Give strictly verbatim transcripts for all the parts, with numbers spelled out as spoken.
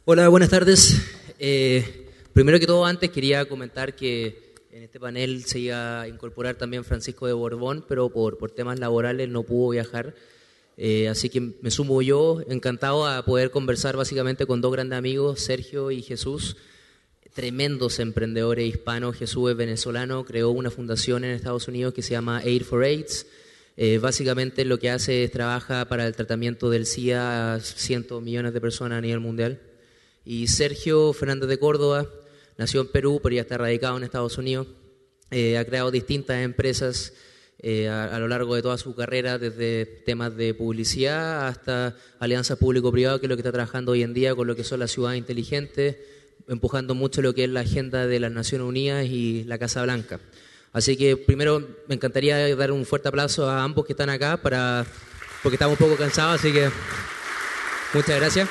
Hola, buenas tardes. Eh, primero que todo, antes quería comentar que en este panel se iba a incorporar también Francisco de Borbón, pero por, por temas laborales no pudo viajar. Eh, así que me sumo yo, encantado a poder conversar básicamente con dos grandes amigos, Sergio y Jesús, tremendos emprendedores hispanos. Jesús es venezolano, creó una fundación en Estados Unidos que se llama Aid for AIDS. Eh, básicamente lo que hace es trabaja para el tratamiento del SIDA a cientos de millones de personas a nivel mundial. Y Sergio Fernández de Córdoba nació en Perú, pero ya está radicado en Estados Unidos. Eh, ha creado distintas empresas eh, a, a lo largo de toda su carrera, desde temas de publicidad hasta alianzas público-privadas, que es lo que está trabajando hoy en día con lo que son las ciudades inteligentes, empujando mucho lo que es la agenda de las Naciones Unidas y la Casa Blanca. Así que primero me encantaría dar un fuerte aplauso a ambos que están acá, para, porque estamos un poco cansados, así que muchas gracias.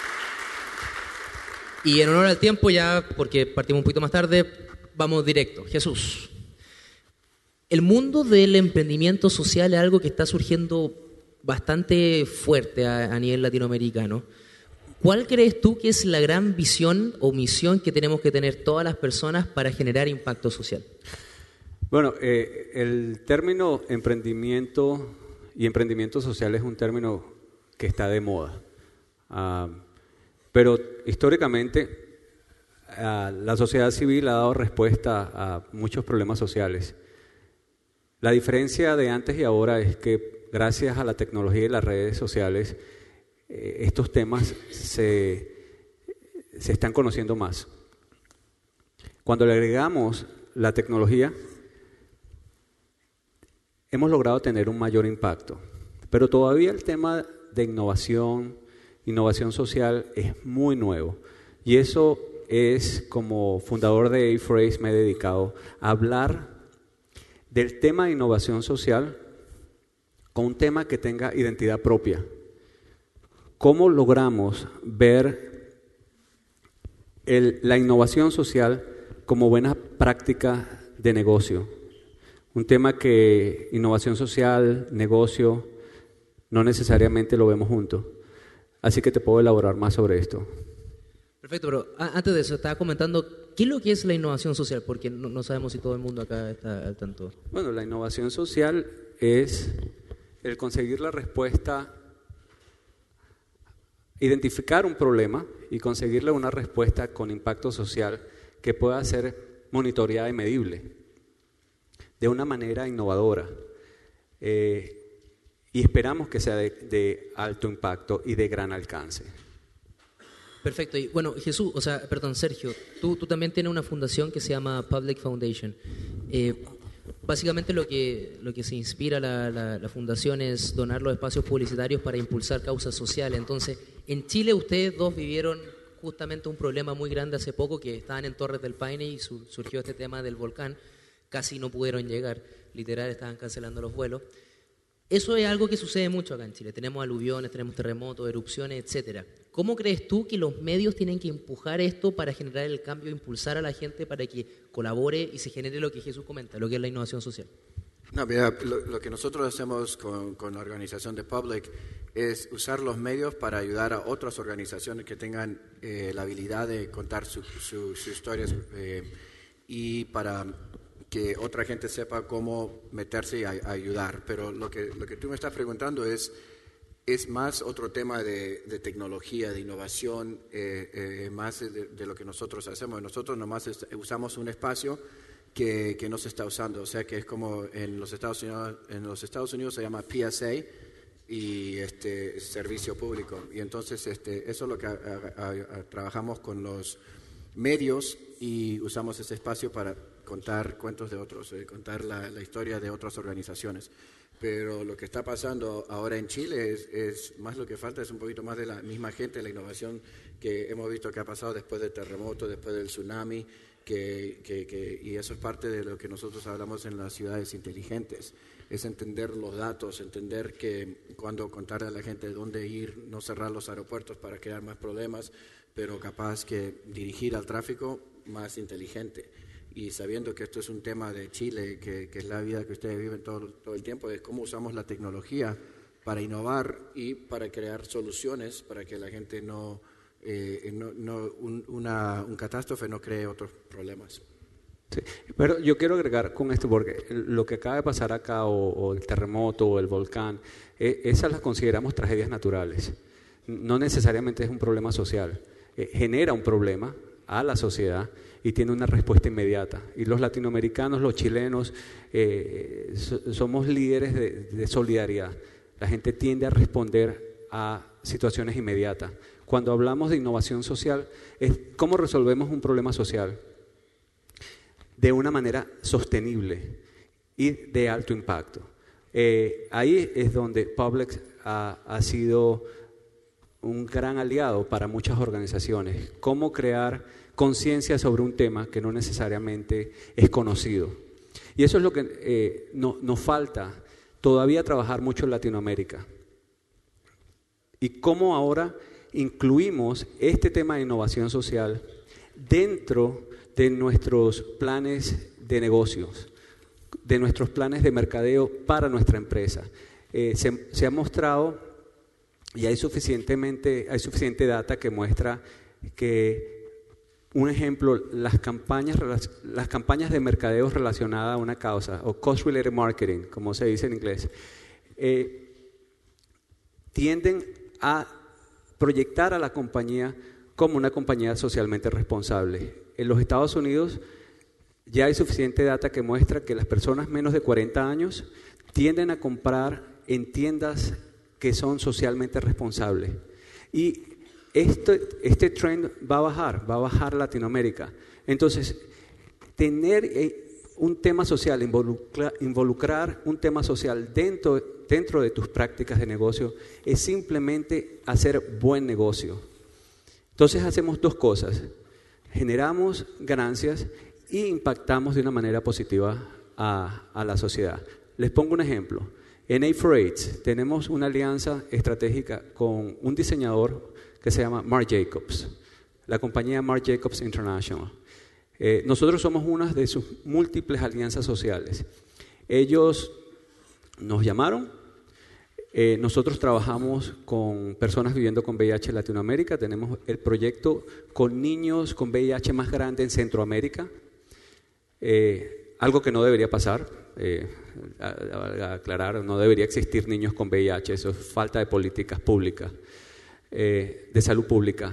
Y en honor al tiempo, ya porque partimos un poquito más tarde, vamos directo. Jesús, el mundo del emprendimiento social es algo que está surgiendo bastante fuerte a, a nivel latinoamericano. ¿Cuál crees tú que es la gran visión o misión que tenemos que tener todas las personas para generar impacto social? Bueno, eh, el término emprendimiento y emprendimiento social es un término que está de moda. Uh, Pero históricamente uh, la sociedad civil ha dado respuesta a muchos problemas sociales. La diferencia de antes y ahora es que gracias a la tecnología y las redes sociales eh, estos temas se, se están conociendo más. Cuando le agregamos la tecnología, hemos logrado tener un mayor impacto. Pero todavía el tema de innovación, innovación social es muy nuevo, y eso es, como fundador de Aid for AIDS, me he dedicado a hablar del tema de innovación social con un tema que tenga identidad propia. ¿Cómo logramos ver el, la innovación social como buena práctica de negocio? Un tema que innovación social, negocio, no necesariamente lo vemos juntos. Así que te puedo elaborar más sobre esto. Perfecto, pero antes de eso, estaba comentando, ¿qué es lo que es la innovación social? Porque no, no sabemos si todo el mundo acá está al tanto. Bueno, la innovación social es el conseguir la respuesta, identificar un problema y conseguirle una respuesta con impacto social que pueda ser monitoreada y medible de una manera innovadora. Eh, Y esperamos que sea de, de alto impacto y de gran alcance. Perfecto. Y bueno, Jesús, o sea, perdón, Sergio, tú, tú también tienes una fundación que se llama Public Foundation. Eh, básicamente lo que, lo que se inspira la, la, la fundación es donar los espacios publicitarios para impulsar causas sociales. Entonces, en Chile ustedes dos vivieron justamente un problema muy grande hace poco, que estaban en Torres del Paine y su, surgió este tema del volcán. Casi no pudieron llegar, literal, estaban cancelando los vuelos. Eso es algo que sucede mucho acá en Chile. Tenemos aluviones, tenemos terremotos, erupciones, etcétera. ¿Cómo crees tú que los medios tienen que empujar esto para generar el cambio, impulsar a la gente para que colabore y se genere lo que Jesús comenta, lo que es la innovación social? No, mira, lo, lo que nosotros hacemos con, con la organización de Public es usar los medios para ayudar a otras organizaciones que tengan eh, la habilidad de contar sus su, su historias eh, y para que otra gente sepa cómo meterse y a, a ayudar. Pero lo que, lo que tú me estás preguntando es, es más otro tema de, de tecnología, de innovación, eh, eh, más de, de lo que nosotros hacemos. Nosotros nomás es, usamos un espacio que, que no se está usando, o sea que es como en los Estados Unidos, en los Estados Unidos se llama P S A y este servicio público. Y entonces este, eso es lo que a, a, a, trabajamos con los medios y usamos ese espacio para contar cuentos de otros, eh, contar la, la historia de otras organizaciones. Pero lo que está pasando ahora en Chile es, es más lo que falta, es un poquito más de la misma gente, la innovación que hemos visto que ha pasado después del terremoto, después del tsunami, que, que, que, y eso es parte de lo que nosotros hablamos en las ciudades inteligentes, es entender los datos, entender que cuando contarle a la gente dónde ir, no cerrar los aeropuertos para crear más problemas, pero capaz que dirigir al tráfico más inteligente. Y sabiendo que esto es un tema de Chile, que, que es la vida que ustedes viven todo, todo el tiempo, es cómo usamos la tecnología para innovar y para crear soluciones para que la gente no, eh, no, no, un, una un catástrofe no cree otros problemas. Sí, pero yo quiero agregar con esto, porque lo que acaba de pasar acá, o, o el terremoto, o el volcán, eh, esas las consideramos tragedias naturales. No necesariamente es un problema social. Eh, genera un problema a la sociedad y tiene una respuesta inmediata. Y los latinoamericanos, los chilenos, eh, so, somos líderes de, de solidaridad. La gente tiende a responder a situaciones inmediatas. Cuando hablamos de innovación social, es cómo resolvemos un problema social de una manera sostenible y de alto impacto. Eh, ahí es donde Publix ha, ha sido un gran aliado para muchas organizaciones. Cómo crear conciencia sobre un tema que no necesariamente es conocido. Y eso es lo que eh, no, nos falta todavía trabajar mucho en Latinoamérica. Y cómo ahora incluimos este tema de innovación social dentro de nuestros planes de negocios, de nuestros planes de mercadeo para nuestra empresa. Eh, se, se ha mostrado, y hay suficientemente, hay suficiente data que muestra que, un ejemplo, las campañas, las campañas de mercadeo relacionadas a una causa, o cost-related marketing, como se dice en inglés, eh, tienden a proyectar a la compañía como una compañía socialmente responsable. En los Estados Unidos ya hay suficiente data que muestra que las personas menos de cuarenta años tienden a comprar en tiendas que son socialmente responsables. Y este, este trend va a bajar, va a bajar Latinoamérica. Entonces, tener un tema social, involucrar, involucrar un tema social dentro, dentro de tus prácticas de negocio es simplemente hacer buen negocio. Entonces hacemos dos cosas. Generamos ganancias y impactamos de una manera positiva a, a la sociedad. Les pongo un ejemplo. En A cuatro AIDS tenemos una alianza estratégica con un diseñador que se llama Marc Jacobs, la compañía Marc Jacobs International. Eh, nosotros somos una de sus múltiples alianzas sociales. Ellos nos llamaron. Eh, nosotros trabajamos con personas viviendo con V I H en Latinoamérica. Tenemos el proyecto con niños con V I H más grande en Centroamérica, eh, algo que no debería pasar, eh, a, a aclarar, no debería existir niños con V I H, eso es falta de políticas públicas, eh, de salud pública.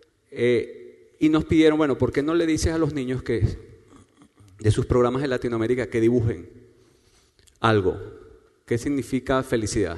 Eh, y nos pidieron, bueno, ¿por qué no le dices a los niños que de sus programas en Latinoamérica que dibujen algo? ¿Qué significa felicidad?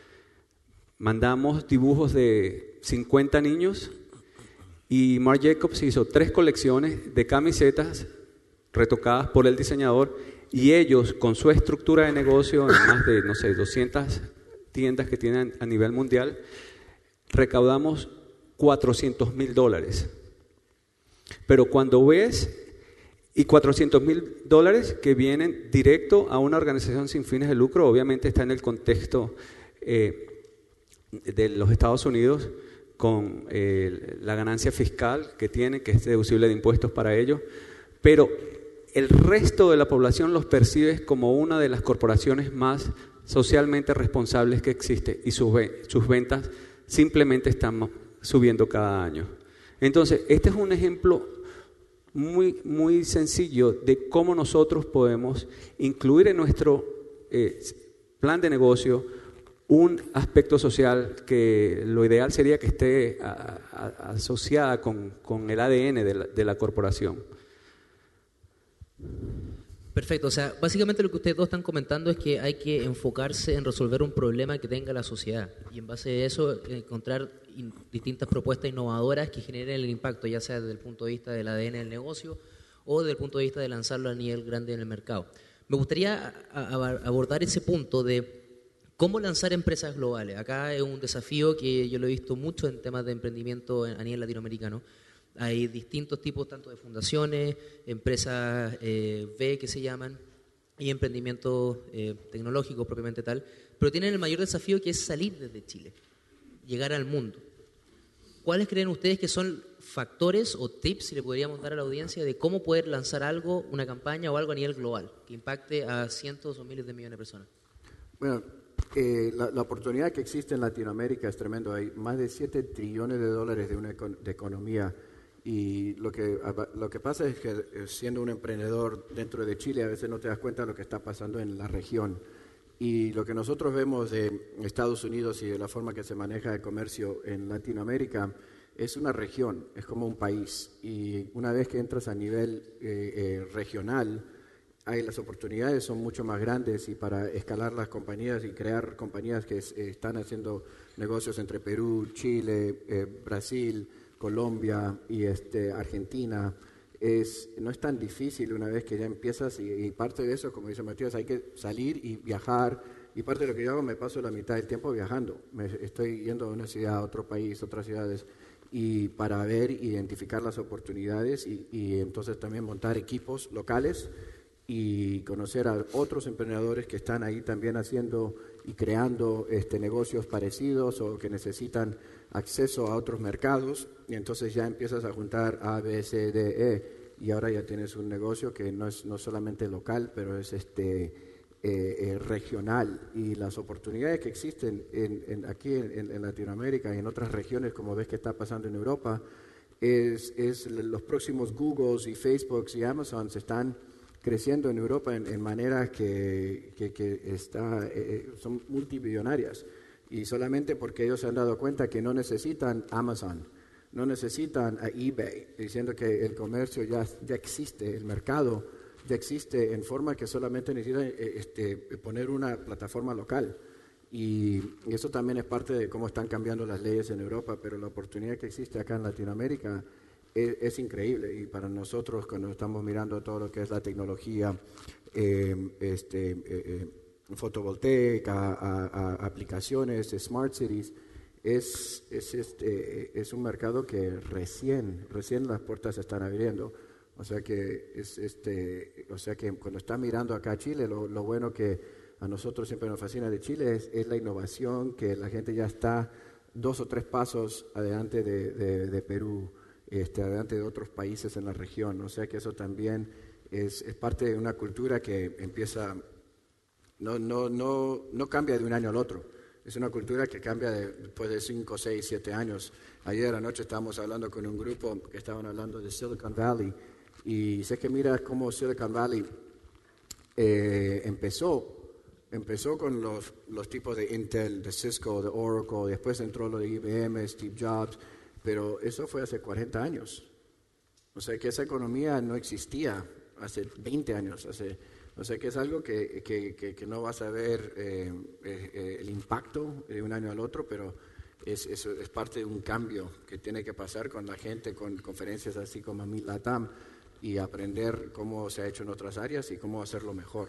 Mandamos dibujos de cincuenta niños y Marc Jacobs hizo tres colecciones de camisetas retocadas por el diseñador y ellos, con su estructura de negocio en más de, no sé, doscientas tiendas que tienen a nivel mundial, recaudamos cuatrocientos mil dólares. Pero cuando ves, y cuatrocientos mil dólares que vienen directo a una organización sin fines de lucro, obviamente está en el contexto eh, de los Estados Unidos con eh, la ganancia fiscal que tiene, que es deducible de impuestos para ellos, pero el resto de la población los percibe como una de las corporaciones más socialmente responsables que existe y sus, sus ventas simplemente están subiendo cada año. Entonces, este es un ejemplo muy, muy sencillo de cómo nosotros podemos incluir en nuestro eh, plan de negocio un aspecto social que lo ideal sería que esté a, a, asociada con, con el A D N de la, de la corporación. Perfecto, o sea, básicamente lo que ustedes dos están comentando es que hay que enfocarse en resolver un problema que tenga la sociedad y en base a eso encontrar in, distintas propuestas innovadoras que generen el impacto, ya sea desde el punto de vista del A D N del negocio o desde el punto de vista de lanzarlo a nivel grande en el mercado. Me gustaría a, a, abordar ese punto de cómo lanzar empresas globales. Acá es un desafío que yo lo he visto mucho en temas de emprendimiento a nivel latinoamericano. Hay distintos tipos, tanto de fundaciones, empresas eh, B que se llaman, y emprendimientos eh, tecnológicos propiamente tal, pero tienen el mayor desafío que es salir desde Chile, llegar al mundo. ¿Cuáles creen ustedes que son factores o tips, si le podríamos dar a la audiencia, de cómo poder lanzar algo, una campaña o algo a nivel global, que impacte a cientos o miles de millones de personas? Bueno, Eh, la, la oportunidad que existe en Latinoamérica es tremendo. Hay más de siete trillones de dólares de una econ- de economía. Y lo que, lo que pasa es que siendo un emprendedor dentro de Chile a veces no te das cuenta de lo que está pasando en la región. Y lo que nosotros vemos de Estados Unidos y de la forma que se maneja el comercio en Latinoamérica es una región, es como un país. Y una vez que entras a nivel eh, eh, regional, hay, las oportunidades son mucho más grandes y para escalar las compañías y crear compañías que es, eh, están haciendo negocios entre Perú, Chile, eh, Brasil, Colombia y este, Argentina, es, no es tan difícil una vez que ya empiezas y, y parte de eso, como dice Matías, hay que salir y viajar y parte de lo que yo hago me paso la mitad del tiempo viajando, me estoy yendo de una ciudad a otro país, otras ciudades y para ver, identificar las oportunidades y, y entonces también montar equipos locales y conocer a otros emprendedores que están ahí también haciendo y creando este, negocios parecidos o que necesitan acceso a otros mercados y entonces ya empiezas a juntar A, B, C, D, E y ahora ya tienes un negocio que no es no solamente local, pero es este eh, eh, regional y las oportunidades que existen en, en, aquí en, en Latinoamérica y en otras regiones, como ves que está pasando en Europa, es, es los próximos Googles y Facebooks y Amazons están creciendo en Europa en, en maneras que, que, que está, eh, son multimillonarias y solamente porque ellos se han dado cuenta que no necesitan Amazon, no necesitan a eBay, diciendo que el comercio ya, ya existe, el mercado ya existe en forma que solamente necesitan eh, este, poner una plataforma local y, y eso también es parte de cómo están cambiando las leyes en Europa, pero la oportunidad que existe acá en Latinoamérica Es, es increíble y para nosotros cuando estamos mirando todo lo que es la tecnología eh, este, eh, eh, fotovoltaica, a, a aplicaciones, smart cities, es, es, este, es un mercado que recién, recién las puertas se están abriendo. O sea que es este, o sea que cuando está mirando acá a Chile, lo, lo bueno que a nosotros siempre nos fascina de Chile es, es la innovación, que la gente ya está dos o tres pasos adelante de, de, de Perú. Este, adelante de otros países en la región, o sea que eso también es, es parte de una cultura que empieza, no, no, no, no cambia de un año al otro, es una cultura que cambia de, después de cinco, seis, siete años. Ayer anoche estábamos hablando con un grupo que estaban hablando de Silicon Valley y sé que mira cómo Silicon Valley eh, empezó, empezó con los, los tipos de Intel, de Cisco, de Oracle, después entró lo de I B M, Steve Jobs. Pero eso fue hace cuarenta años. O sea que esa economía no existía hace veinte años. Hace, o sea que es algo que, que, que, que no vas a ver eh, eh, el impacto de un año al otro, pero es, es, es parte de un cambio que tiene que pasar con la gente, con conferencias así como Meet Latam y aprender cómo se ha hecho en otras áreas y cómo hacerlo mejor.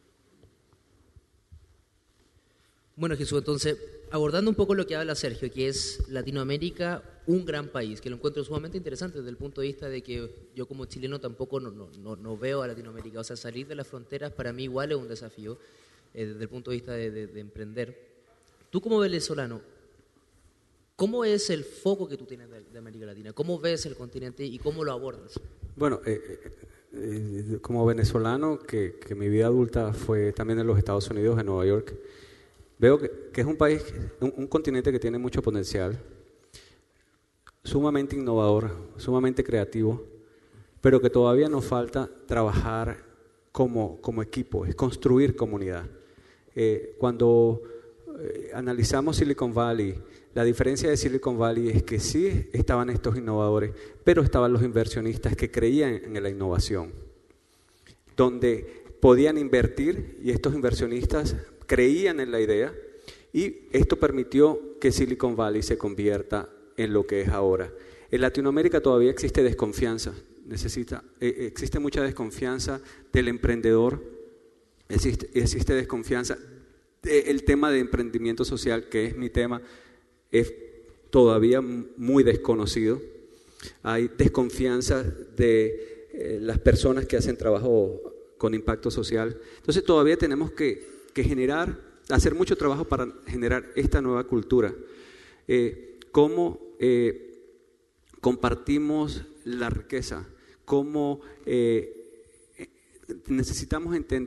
Bueno, Jesús, entonces, abordando un poco lo que habla Sergio, que es Latinoamérica un gran país, que lo encuentro sumamente interesante desde el punto de vista de que yo como chileno tampoco no, no, no, no veo a Latinoamérica, o sea, salir de las fronteras para mí igual es un desafío eh, desde el punto de vista de, de, de emprender. Tú como venezolano, ¿cómo es el foco que tú tienes de, de América Latina? ¿Cómo ves el continente y cómo lo abordas? Bueno, eh, eh, como venezolano, que, que mi vida adulta fue también en los Estados Unidos, en Nueva York, veo que, que es un país, un, un continente que tiene mucho potencial, sumamente innovador, sumamente creativo, pero que todavía nos falta trabajar como, como equipo, es construir comunidad. Eh, cuando eh, analizamos Silicon Valley, la diferencia de Silicon Valley es que sí estaban estos innovadores, pero estaban los inversionistas que creían en la innovación, donde podían invertir y estos inversionistas creían en la idea y esto permitió que Silicon Valley se convierta en lo que es ahora. En Latinoamérica todavía existe desconfianza, necesita, eh, existe mucha desconfianza del emprendedor, existe, existe desconfianza del tema de emprendimiento social, que es mi tema, es todavía muy desconocido. Hay desconfianza de eh, las personas que hacen trabajo con impacto social. Entonces todavía tenemos que que generar, hacer mucho trabajo para generar esta nueva cultura. Eh, cómo eh, compartimos la riqueza, cómo eh, necesitamos entender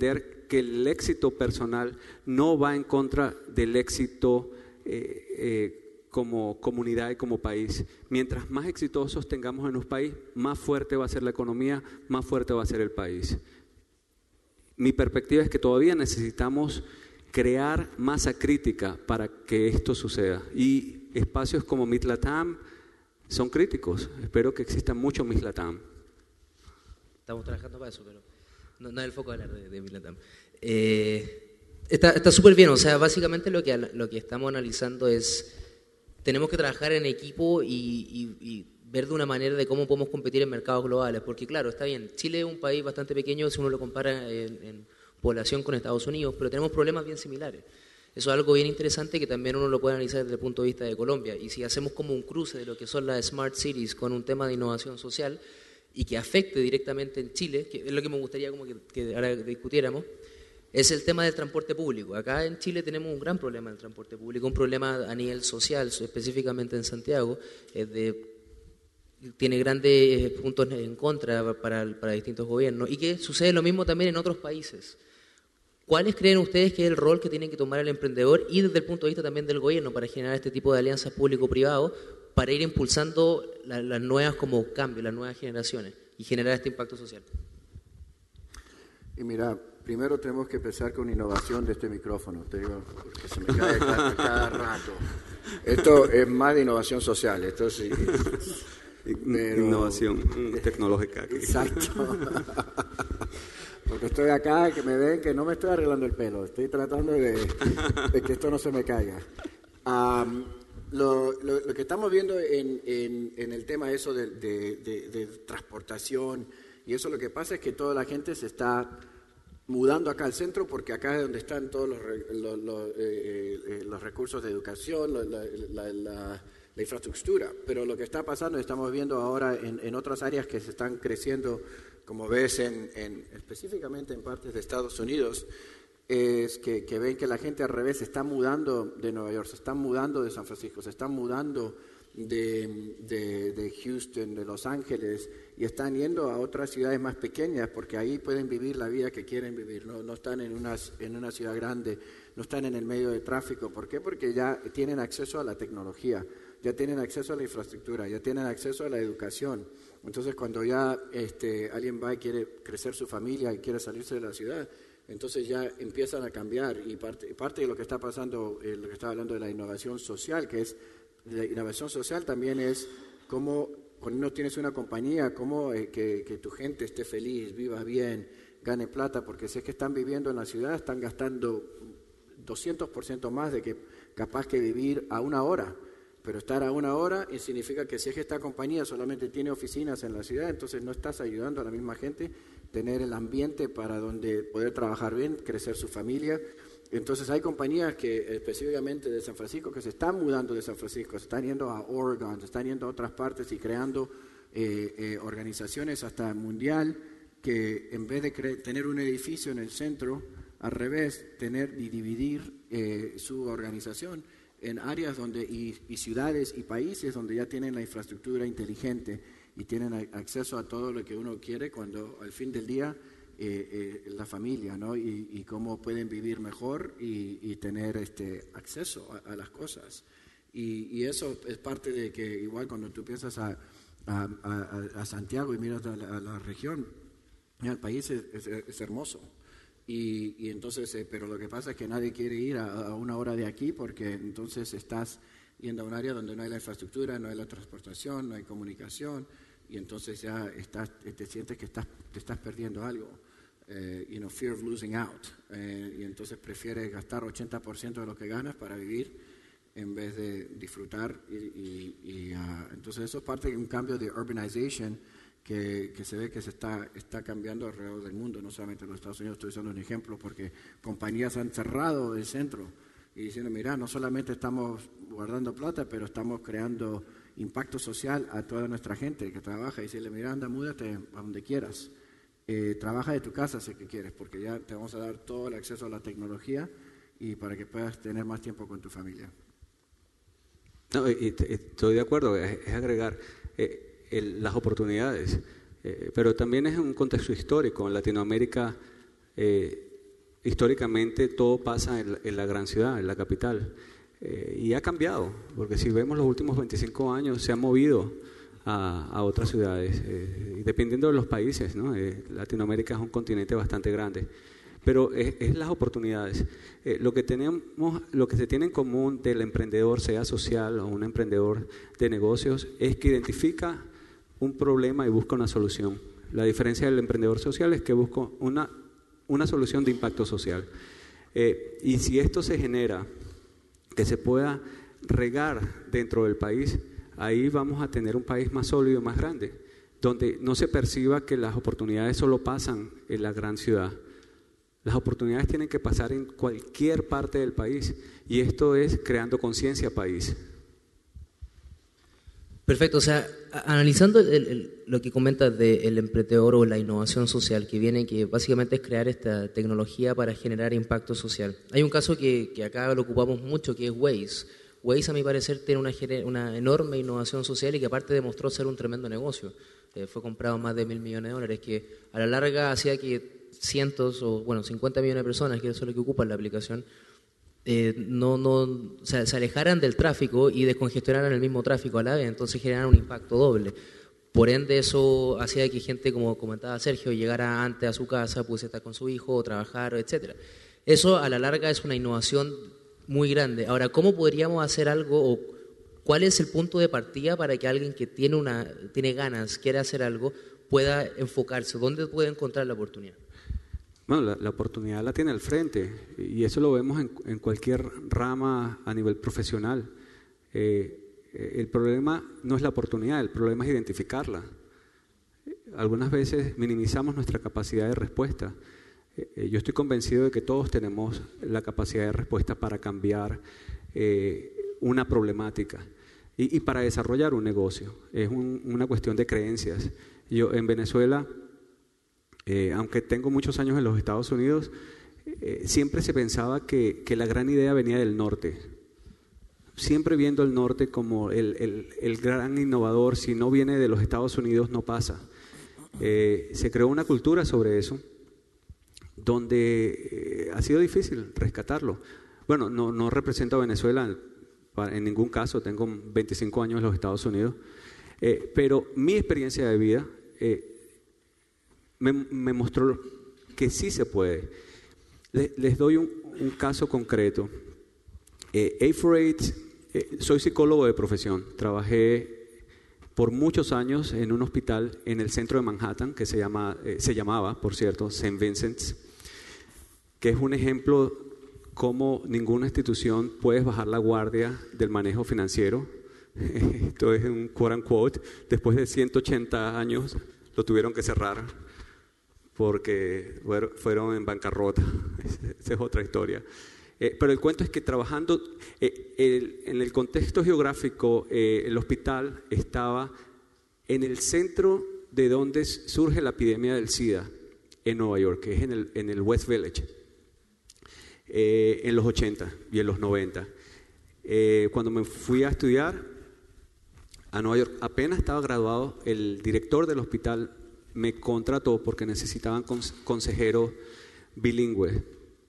que el éxito personal no va en contra del éxito eh, eh, como comunidad y como país. Mientras más exitosos tengamos en un país, más fuerte va a ser la economía, más fuerte va a ser el país. Mi perspectiva es que todavía necesitamos crear masa crítica para que esto suceda. Y espacios como Meet Latam son críticos. Espero que existan muchos Meet Latam. Estamos trabajando para eso, pero no, no es el foco de hablar de, de Meet Latam. Eh, está súper bien, o sea, básicamente lo que, lo que estamos analizando es, tenemos que trabajar en equipo y, y, y ver de una manera de cómo podemos competir en mercados globales, porque claro, está bien, Chile es un país bastante pequeño si uno lo compara en, en población con Estados Unidos, pero tenemos problemas bien similares. Eso es algo bien interesante que también uno lo puede analizar desde el punto de vista de Colombia, y si hacemos como un cruce de lo que son las Smart Cities con un tema de innovación social y que afecte directamente en Chile, que es lo que me gustaría como que, que ahora discutiéramos, es el tema del transporte público. Acá en Chile tenemos un gran problema del transporte público, un problema a nivel social, específicamente en Santiago, es de, tiene grandes puntos en contra para, para distintos gobiernos, y que sucede lo mismo también en otros países. ¿Cuáles creen ustedes que es el rol que tiene que tomar el emprendedor y desde el punto de vista también del gobierno para generar este tipo de alianzas público-privado para ir impulsando la, las nuevas como cambios, las nuevas generaciones y generar este impacto social? Y mira, primero tenemos que empezar con innovación de este micrófono, te digo, porque se me cae cada, cada rato. Esto es más de innovación social, esto sí. Pero, innovación tecnológica. Exacto. Porque estoy acá, que me ven que no me estoy arreglando el pelo, estoy tratando de, de que esto no se me caiga. Um, lo, lo, lo que estamos viendo en, en, en el tema eso de, de, de, de transportación, y eso lo que pasa es que toda la gente se está mudando acá al centro, porque acá es donde están todos los, los, los, eh, eh, los recursos de educación, la, la, la, la, la infraestructura. Pero lo que está pasando, estamos viendo ahora en, en otras áreas que se están creciendo, como ves en, en, específicamente en partes de Estados Unidos, es que, que ven que la gente al revés se está mudando de Nueva York, se están mudando de San Francisco, se están mudando de, de, de Houston, de Los Ángeles, y están yendo a otras ciudades más pequeñas porque ahí pueden vivir la vida que quieren vivir, no, no están en una, en una ciudad grande, no están en el medio de tráfico. ¿Por qué? Porque ya tienen acceso a la tecnología, ya tienen acceso a la infraestructura, ya tienen acceso a la educación. Entonces, cuando ya este, alguien va y quiere crecer su familia y quiere salirse de la ciudad, entonces ya empiezan a cambiar. Y parte, parte de lo que está pasando, eh, lo que estaba hablando de la innovación social, que es, la innovación social también es cómo, cuando no tienes una compañía, cómo eh, que, que tu gente esté feliz, viva bien, gane plata, porque si es que están viviendo en la ciudad, están gastando doscientos por ciento más de que capaz que vivir a una hora. Pero estar a una hora y significa que si es que esta compañía solamente tiene oficinas en la ciudad, entonces no estás ayudando a la misma gente tener el ambiente para donde poder trabajar bien, crecer su familia. Entonces hay compañías que específicamente de San Francisco que se están mudando de San Francisco, se están yendo a Oregon, se están yendo a otras partes y creando eh, eh, organizaciones hasta mundial que en vez de tener un edificio en el centro, al revés, tener y dividir eh, su organización en áreas donde y, y ciudades y países donde ya tienen la infraestructura inteligente y tienen a, acceso a todo lo que uno quiere cuando al fin del día eh, eh, la familia, ¿no? Y, y cómo pueden vivir mejor y, y tener este acceso a, a las cosas. Y, y eso es parte de que igual cuando tú piensas a, a, a, a Santiago y miras a la, a la región, ya el país es, es, es hermoso. Y, y entonces, eh, pero lo que pasa es que nadie quiere ir a, a una hora de aquí porque entonces estás yendo a un área donde no hay la infraestructura, no hay la transportación, no hay comunicación, y entonces ya estás, te sientes que estás, te estás perdiendo algo, eh, you know, fear of losing out, eh, y entonces prefieres gastar ochenta por ciento de lo que ganas para vivir en vez de disfrutar, y, y, y uh, entonces eso es parte de un cambio de urbanization Que, que se ve que se está, está cambiando alrededor del mundo, no solamente en los Estados Unidos. Estoy usando un ejemplo porque compañías han cerrado el centro y diciendo, mira, no solamente estamos guardando plata, pero estamos creando impacto social a toda nuestra gente que trabaja y decirle, mira, anda, múdate a donde quieras, eh, trabaja de tu casa si que quieres, porque ya te vamos a dar todo el acceso a la tecnología y para que puedas tener más tiempo con tu familia. No, y, y, estoy de acuerdo, es, es agregar eh, el, las oportunidades, eh, pero también es un contexto histórico. En Latinoamérica eh, históricamente todo pasa en la, en la gran ciudad, en la capital. Eh, y ha cambiado, porque si vemos los últimos veinticinco años se ha movido a, a otras ciudades, eh, dependiendo de los países, ¿no? Eh, Latinoamérica es un continente bastante grande, pero es, es las oportunidades. Eh, lo que tenemos, lo que se tiene en común del emprendedor, sea social o un emprendedor de negocios, es que identifica un problema y busca una solución. La diferencia del emprendedor social es que busca una, una solución de impacto social. Eh, y si esto se genera, que se pueda regar dentro del país, ahí vamos a tener un país más sólido, más grande, donde no se perciba que las oportunidades solo pasan en la gran ciudad. Las oportunidades tienen que pasar en cualquier parte del país, y esto es creando conciencia país. Perfecto, o sea, analizando el, el, lo que comentas del emprendedor o la innovación social que viene, que básicamente es crear esta tecnología para generar impacto social. Hay un caso que, que acá lo ocupamos mucho, que es Waze. Waze, a mi parecer, tiene una, una enorme innovación social y que aparte demostró ser un tremendo negocio. Eh, fue comprado más de mil millones de dólares, que a la larga hacía que cientos o, bueno, cincuenta millones de personas, que eso es lo que ocupan la aplicación, Eh, no, no, o sea, se alejaran del tráfico y descongestionaran el mismo tráfico a la vez, entonces generaran un impacto doble. Por ende, eso hacía que gente, como comentaba Sergio, llegara antes a su casa, pudiese estar con su hijo, o trabajar, etcétera. Eso a la larga es una innovación muy grande. Ahora, ¿cómo podríamos hacer algo o cuál es el punto de partida para que alguien que tiene, una, tiene ganas, quiere hacer algo, pueda enfocarse? ¿Dónde puede encontrar la oportunidad? Bueno, la, la oportunidad la tiene al frente, y eso lo vemos en, en cualquier rama a nivel profesional. Eh, el problema no es la oportunidad, el problema es identificarla. Algunas veces minimizamos nuestra capacidad de respuesta. Eh, yo estoy convencido de que todos tenemos la capacidad de respuesta para cambiar eh, una problemática y, y para desarrollar un negocio. Es un, una cuestión de creencias. Yo en Venezuela, Eh, aunque tengo muchos años en los Estados Unidos, eh, siempre se pensaba que, que la gran idea venía del norte. Siempre viendo el norte como el, el, el gran innovador, si no viene de los Estados Unidos no pasa. Eh, se creó una cultura sobre eso, donde eh, ha sido difícil rescatarlo. Bueno, no, no represento a Venezuela en ningún caso, tengo veinticinco años en los Estados Unidos, eh, pero mi experiencia de vida Eh, Me, me mostró que sí se puede. Les, les doy un, un caso concreto. Eh, A cuatro ocho, eh, soy psicólogo de profesión. Trabajé por muchos años en un hospital en el centro de Manhattan que se, llama, eh, se llamaba, por cierto, Saint Vincent's, que es un ejemplo cómo ninguna institución puede bajar la guardia del manejo financiero. Esto es un quote unquote. Después de ciento ochenta años lo tuvieron que cerrar porque fueron en bancarrota. Esa es otra historia. Eh, pero el cuento es que trabajando eh, el, en el contexto geográfico, eh, el hospital estaba en el centro de donde surge la epidemia del SIDA en Nueva York, que es en el, en el West Village, eh, en los ochenta y en los noventa. Eh, cuando me fui a estudiar a Nueva York, apenas estaba graduado, el director del hospital me contrató porque necesitaban consejeros bilingües.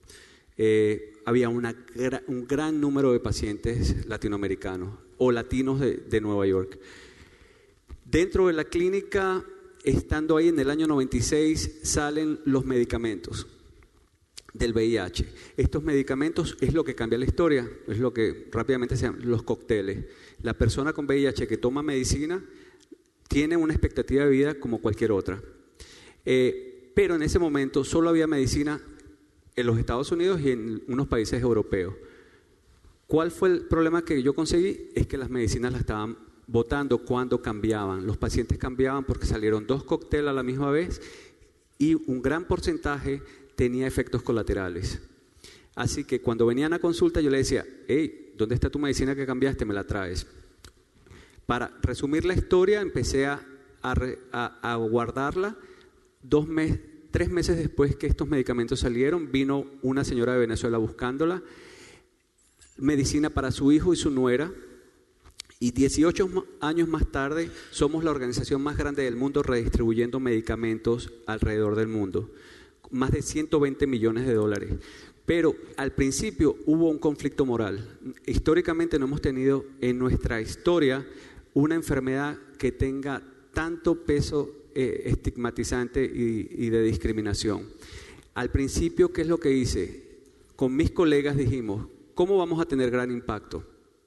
Eh, había una, un gran número de pacientes latinoamericanos o latinos de, de Nueva York. Dentro de la clínica, estando ahí en el año noventa y seis, salen los medicamentos del V I H. Estos medicamentos es lo que cambia la historia, es lo que rápidamente se llaman los cócteles. La persona con V I H que toma medicina tiene una expectativa de vida como cualquier otra. Eh, pero en ese momento solo había medicina en los Estados Unidos y en unos países europeos. ¿Cuál fue el problema que yo conseguí? Es que las medicinas las estaban botando cuando cambiaban. Los pacientes cambiaban porque salieron dos cócteles a la misma vez y un gran porcentaje tenía efectos colaterales. Así que cuando venían a consulta yo le decía, hey, ¿dónde está tu medicina que cambiaste? Me la traes. Para resumir la historia, empecé a, a, a guardarla. Dos meses, tres meses después que estos medicamentos salieron, vino una señora de Venezuela buscándola, medicina para su hijo y su nuera, y dieciocho años más tarde somos la organización más grande del mundo redistribuyendo medicamentos alrededor del mundo. más de ciento veinte millones de dólares. Pero al principio hubo un conflicto moral. Históricamente no hemos tenido en nuestra historia una enfermedad que tenga tanto peso eh, estigmatizante y, y de discriminación. Al principio, ¿qué es lo que hice? Con mis colegas dijimos, ¿cómo vamos a tener gran impacto?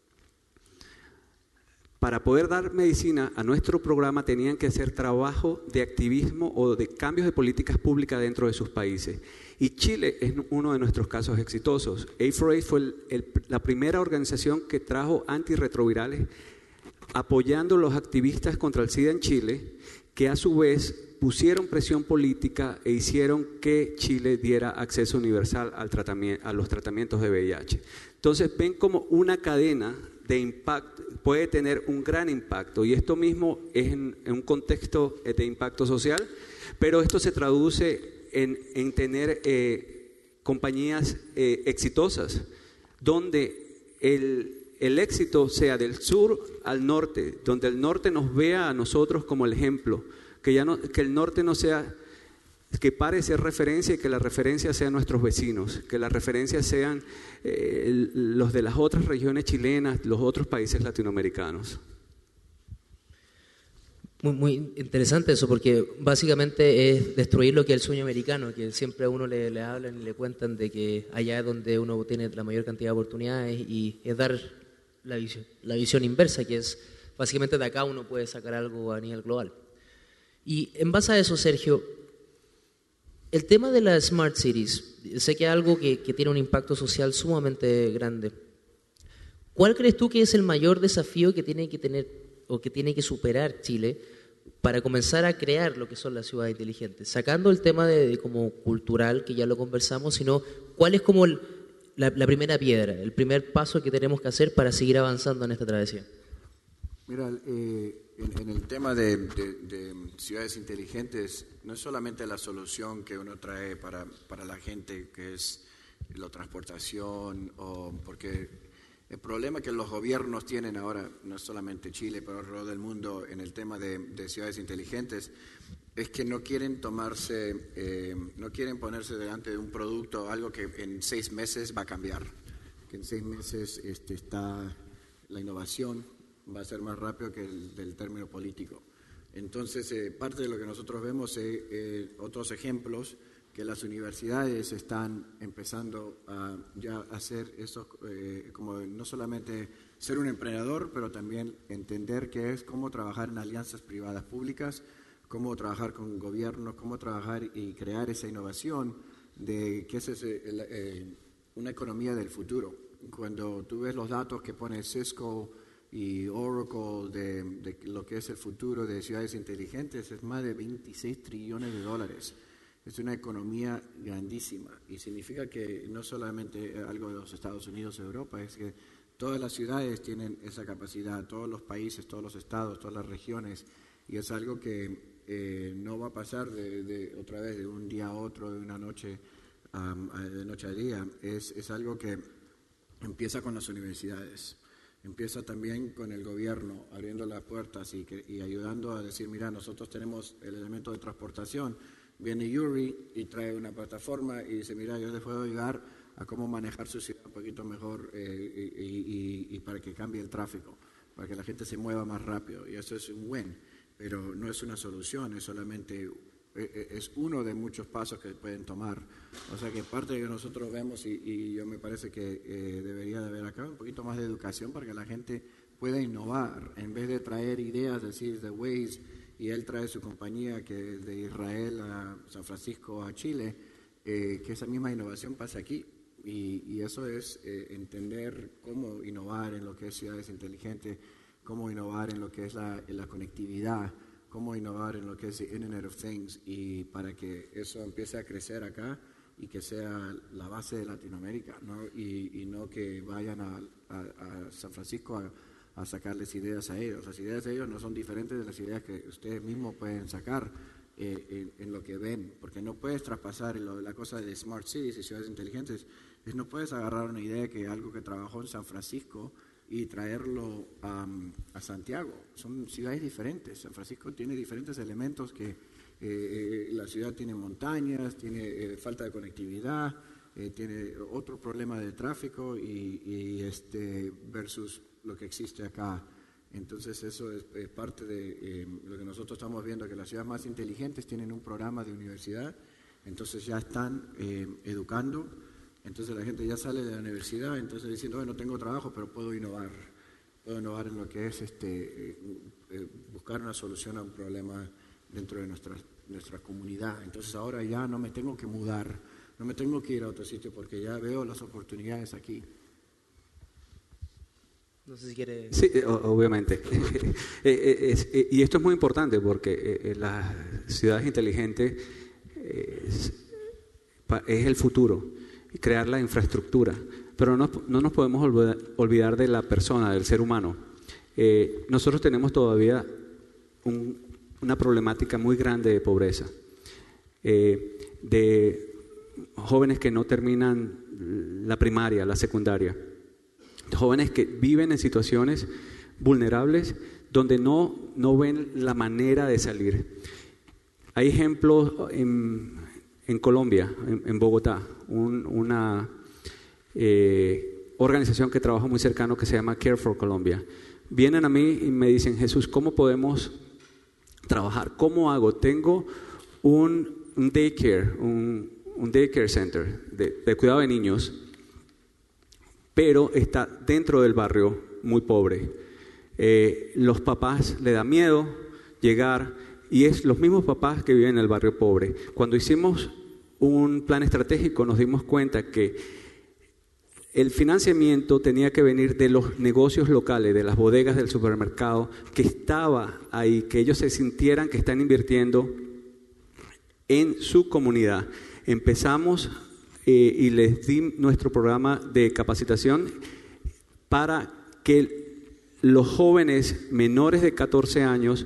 Para poder dar medicina a nuestro programa tenían que hacer trabajo de activismo o de cambios de políticas públicas dentro de sus países. Y Chile es uno de nuestros casos exitosos. A cuatro A fue el, el, la primera organización que trajo antirretrovirales apoyando a los activistas contra el SIDA en Chile, que a su vez pusieron presión política e hicieron que Chile diera acceso universal al tratamiento, a los tratamientos de V I H. Entonces ven como una cadena de impacto puede tener un gran impacto, y esto mismo es en, en un contexto de impacto social, pero esto se traduce en, en tener eh, compañías eh, exitosas, donde el, el éxito sea del sur al norte, donde el norte nos vea a nosotros como el ejemplo, que, ya no, que el norte no sea, que pare de ser referencia y que la referencia sean nuestros vecinos, que la referencia sean eh, los de las otras regiones chilenas, los otros países latinoamericanos. Muy, muy interesante eso, porque básicamente es destruir lo que es el sueño americano, que siempre a uno le, le hablan y le cuentan de que allá es donde uno tiene la mayor cantidad de oportunidades, y es dar la visión, la visión inversa, que es básicamente de acá uno puede sacar algo a nivel global. Y en base a eso, Sergio, el tema de las Smart Cities, sé que es algo que, que tiene un impacto social sumamente grande. ¿Cuál crees tú que es el mayor desafío que tiene que tener o que tiene que superar Chile para comenzar a crear lo que son las ciudades inteligentes? Sacando el tema de, de como cultural, que ya lo conversamos, sino cuál es como el, la, la primera piedra, el primer paso que tenemos que hacer para seguir avanzando en esta travesía. Mira, eh, en, en el tema de, de, de ciudades inteligentes, no es solamente la solución que uno trae para, para la gente, que es la transportación, o porque el problema que los gobiernos tienen ahora, no es solamente Chile, pero alrededor del mundo, en el tema de, de ciudades inteligentes, es que no quieren tomarse, eh, no quieren ponerse delante de un producto, algo que en seis meses va a cambiar, que en seis meses este, está la innovación, va a ser más rápido que el del término político. Entonces, eh, parte de lo que nosotros vemos es eh, eh, otros ejemplos que las universidades están empezando a ya hacer eso, eh, como no solamente ser un emprendedor, pero también entender qué es cómo trabajar en alianzas privadas públicas, cómo trabajar con gobiernos, cómo trabajar y crear esa innovación de que es ese, el, eh, una economía del futuro. Cuando tú ves los datos que pone Cisco y Oracle de, de lo que es el futuro de ciudades inteligentes, es más de veintiséis trillones de dólares. Es una economía grandísima, y significa que no solamente algo de los Estados Unidos o Europa, es que todas las ciudades tienen esa capacidad, todos los países, todos los estados, todas las regiones, y es algo que eh, no va a pasar de, de otra vez de un día a otro, de una noche um, a, de noche a día. Es, es algo que empieza con las universidades. Empieza también con el gobierno abriendo las puertas y, que, y ayudando a decir, mira, nosotros tenemos el elemento de transportación. Viene Yuri y trae una plataforma y dice, mira, yo les puedo ayudar a cómo manejar su ciudad un poquito mejor eh, y, y, y para que cambie el tráfico, para que la gente se mueva más rápido. Y eso es un win, pero no es una solución, es solamente es uno de muchos pasos que pueden tomar. O sea que parte de que nosotros vemos, y, y yo me parece que eh, debería de haber acá un poquito más de educación para que la gente pueda innovar, en vez de traer ideas, decir, de Waze, y él trae su compañía que es de Israel a San Francisco a Chile, eh, que esa misma innovación pase aquí. Y, y eso es eh, entender cómo innovar en lo que es ciudades inteligentes, cómo innovar en lo que es la, en la conectividad, cómo innovar en lo que es el Internet of Things, y para que eso empiece a crecer acá y que sea la base de Latinoamérica, ¿no? Y, y no que vayan a, a, a San Francisco a, a sacarles ideas a ellos. Las ideas de ellos no son diferentes de las ideas que ustedes mismos pueden sacar eh, en, en lo que ven, porque no puedes traspasar lo, la cosa de Smart Cities y ciudades inteligentes, es no puedes agarrar una idea que algo que trabajó en San Francisco y traerlo a, a Santiago. Son ciudades diferentes. San Francisco tiene diferentes elementos que eh, la ciudad tiene montañas, tiene eh, falta de conectividad, eh, tiene otro problema de tráfico y, y este versus lo que existe acá. Entonces eso es, es parte de eh, lo que nosotros estamos viendo, que las ciudades más inteligentes tienen un programa de universidad, entonces ya están eh, educando. Entonces la gente ya sale de la universidad, entonces diciendo, bueno, no tengo trabajo, pero puedo innovar. Puedo innovar en lo que es este, eh, eh, buscar una solución a un problema dentro de nuestra, nuestra comunidad. Entonces ahora ya no me tengo que mudar, no me tengo que ir a otro sitio porque ya veo las oportunidades aquí. No sé si quiere... Sí, obviamente. Y esto es muy importante porque las ciudades inteligentes es, es el futuro. Crear la infraestructura, pero no, no nos podemos olvidar, olvidar de la persona, del ser humano. Eh, nosotros tenemos todavía un, una problemática muy grande de pobreza, eh, de jóvenes que no terminan la primaria, la secundaria, jóvenes que viven en situaciones vulnerables donde no, no ven la manera de salir. Hay ejemplos en... En Colombia, en, en Bogotá, un, una eh, organización que trabaja muy cercano que se llama Care for Colombia. Vienen a mí y me dicen, Jesús, ¿cómo podemos trabajar? ¿Cómo hago? Tengo un, un daycare, un, un daycare center de, de cuidado de niños, pero está dentro del barrio muy pobre. Eh, los papás le da miedo llegar. Y es los mismos papás que viven en el barrio pobre. Cuando hicimos un plan estratégico nos dimos cuenta que el financiamiento tenía que venir de los negocios locales, de las bodegas del supermercado, que estaba ahí, que ellos se sintieran que están invirtiendo en su comunidad. Empezamos eh, y les di nuestro programa de capacitación para que los jóvenes menores de catorce años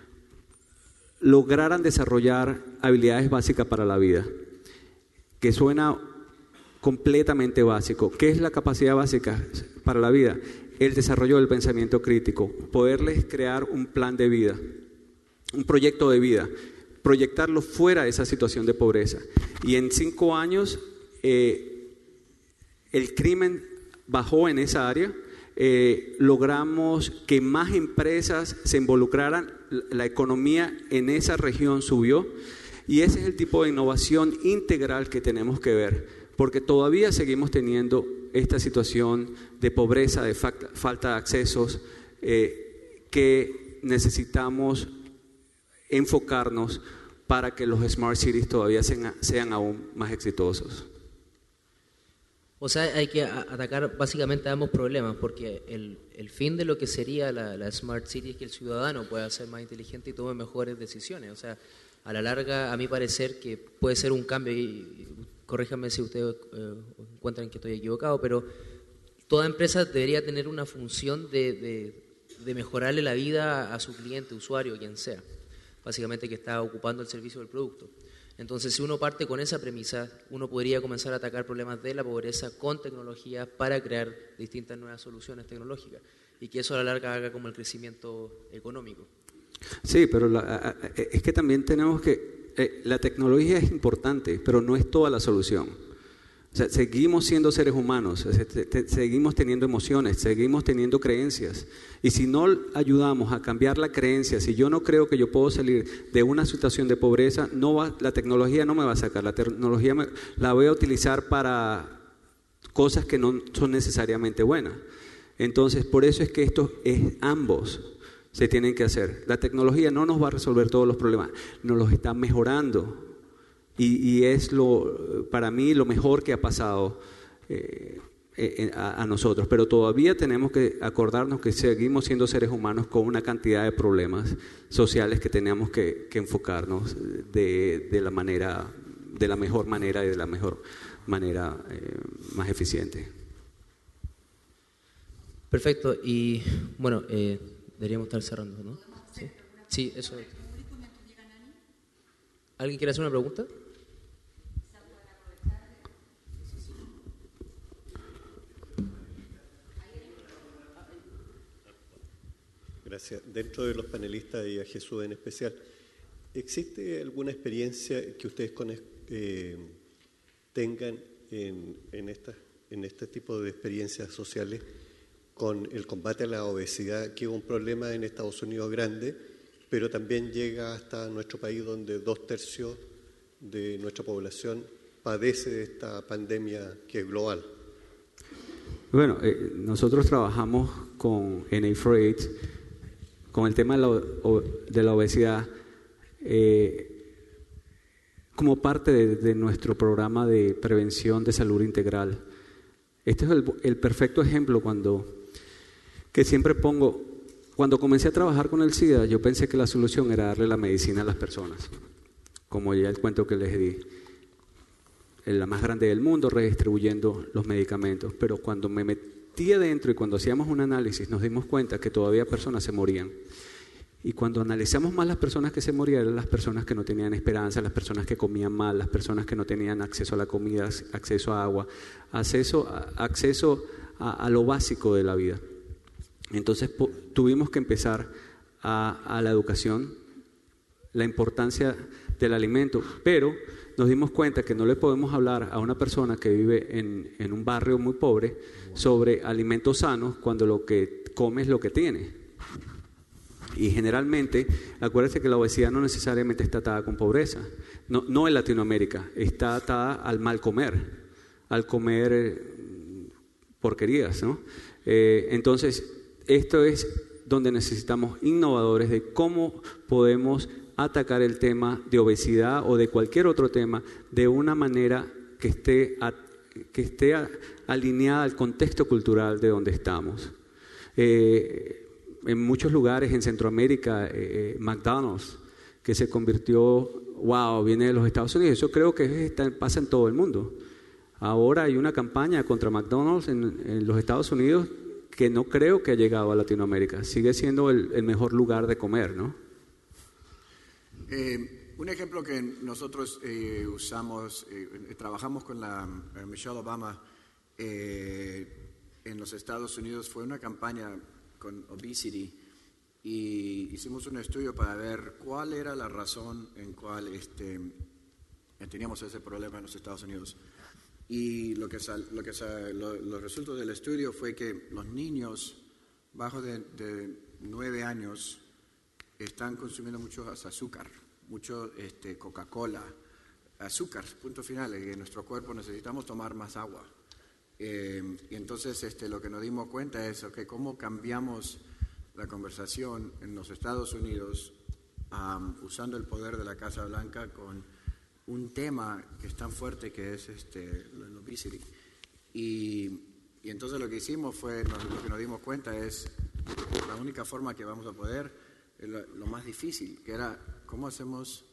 lograran desarrollar habilidades básicas para la vida, que suena completamente básico. ¿Qué es la capacidad básica para la vida? El desarrollo del pensamiento crítico, poderles crear un plan de vida, un proyecto de vida, proyectarlo fuera de esa situación de pobreza. Y en cinco años eh, el crimen bajó en esa área. Eh, logramos que más empresas se involucraran, la economía en esa región subió y ese es el tipo de innovación integral que tenemos que ver, porque todavía seguimos teniendo esta situación de pobreza, de fa- falta de accesos, eh, que necesitamos enfocarnos para que los Smart Cities todavía sean, sean aún más exitosos. O sea, hay que atacar básicamente ambos problemas, porque el, el fin de lo que sería la, la Smart City es que el ciudadano pueda ser más inteligente y tome mejores decisiones. O sea, a la larga, a mi parecer, que puede ser un cambio, y corríjanme si ustedes eh, encuentran que estoy equivocado, pero toda empresa debería tener una función de, de, de mejorarle la vida a su cliente, usuario, quien sea, básicamente que está ocupando el servicio del producto. Entonces, si uno parte con esa premisa, uno podría comenzar a atacar problemas de la pobreza con tecnología para crear distintas nuevas soluciones tecnológicas y que eso a la larga haga como el crecimiento económico. Sí, pero la, es que también tenemos que... Eh, la tecnología es importante, pero no es toda la solución. O sea, seguimos siendo seres humanos, seguimos teniendo emociones, seguimos teniendo creencias. Y si no ayudamos a cambiar la creencia, si yo no creo que yo puedo salir de una situación de pobreza, no va, la tecnología no me va a sacar. La tecnología me, la voy a utilizar para cosas que no son necesariamente buenas. Entonces, por eso es que esto es ambos se tienen que hacer. La tecnología no nos va a resolver todos los problemas, nos los está mejorando. Y, y es lo, para mí lo mejor que ha pasado eh, eh, a, a nosotros, pero todavía tenemos que acordarnos que seguimos siendo seres humanos con una cantidad de problemas sociales que tenemos que, que enfocarnos de, de la manera, de la mejor manera y de la mejor manera eh, más eficiente. Perfecto, y bueno, eh, deberíamos estar cerrando, ¿no? Sí, sí, eso es. ¿Alguien quiere hacer una pregunta? hacia dentro de los panelistas y a Jesús en especial. ¿Existe alguna experiencia que ustedes con, eh, tengan en, en, esta, en este tipo de experiencias sociales con el combate a la obesidad, que es un problema en Estados Unidos grande, pero también llega hasta nuestro país, donde dos tercios de nuestra población padece de esta pandemia que es global? Bueno, eh, nosotros trabajamos con N A cuatro AIDS, con el tema de la, de la obesidad, eh, como parte de, de nuestro programa de prevención de salud integral. Este es el, el perfecto ejemplo cuando, que siempre pongo, cuando comencé a trabajar con el SIDA, yo pensé que la solución era darle la medicina a las personas, como ya el cuento que les di. La más grande del mundo, redistribuyendo los medicamentos. Pero cuando me metí adentro y cuando hacíamos un análisis, nos dimos cuenta que todavía personas se morían. Y cuando analizamos más las personas que se morían, eran las personas que no tenían esperanza, las personas que comían mal, las personas que no tenían acceso a la comida, acceso a agua, acceso a, acceso a, a lo básico de la vida. Entonces po, tuvimos que empezar a, a la educación, la importancia del alimento, pero nos dimos cuenta que no le podemos hablar a una persona que vive en, en un barrio muy pobre sobre alimentos sanos cuando lo que come es lo que tiene. Y generalmente, acuérdense que la obesidad no necesariamente está atada con pobreza, no, no en Latinoamérica, está atada al mal comer, al comer eh, porquerías, ¿no? Eh, entonces, esto es donde necesitamos innovadores de cómo podemos atacar el tema de obesidad o de cualquier otro tema de una manera que esté, a, que esté a, alineada al contexto cultural de donde estamos. Eh, en muchos lugares en Centroamérica, eh, McDonald's, que se convirtió, wow, viene de los Estados Unidos, eso creo que está, pasa en todo el mundo. Ahora hay una campaña contra McDonald's en, en los Estados Unidos que no creo que ha llegado a Latinoamérica, sigue siendo el, el mejor lugar de comer, ¿no? Eh, un ejemplo que nosotros eh, usamos, eh, trabajamos con la eh, Michelle Obama eh, en los Estados Unidos, fue una campaña con obesity y hicimos un estudio para ver cuál era la razón en cual este, teníamos ese problema en los Estados Unidos. Y lo que sal, lo que sal, lo, los resultados del estudio fue que los niños bajo de, de nueve años están consumiendo mucho azúcar, mucho este, Coca-Cola, azúcar, punto final, y en nuestro cuerpo necesitamos tomar más agua. Eh, y entonces este, lo que nos dimos cuenta es okay, cómo cambiamos la conversación en los Estados Unidos um, usando el poder de la Casa Blanca con un tema que es tan fuerte que es este, el obesity. Y, y entonces lo que hicimos fue, nos, lo que nos dimos cuenta es la única forma que vamos a poder, lo, lo más difícil, que era cómo hacemos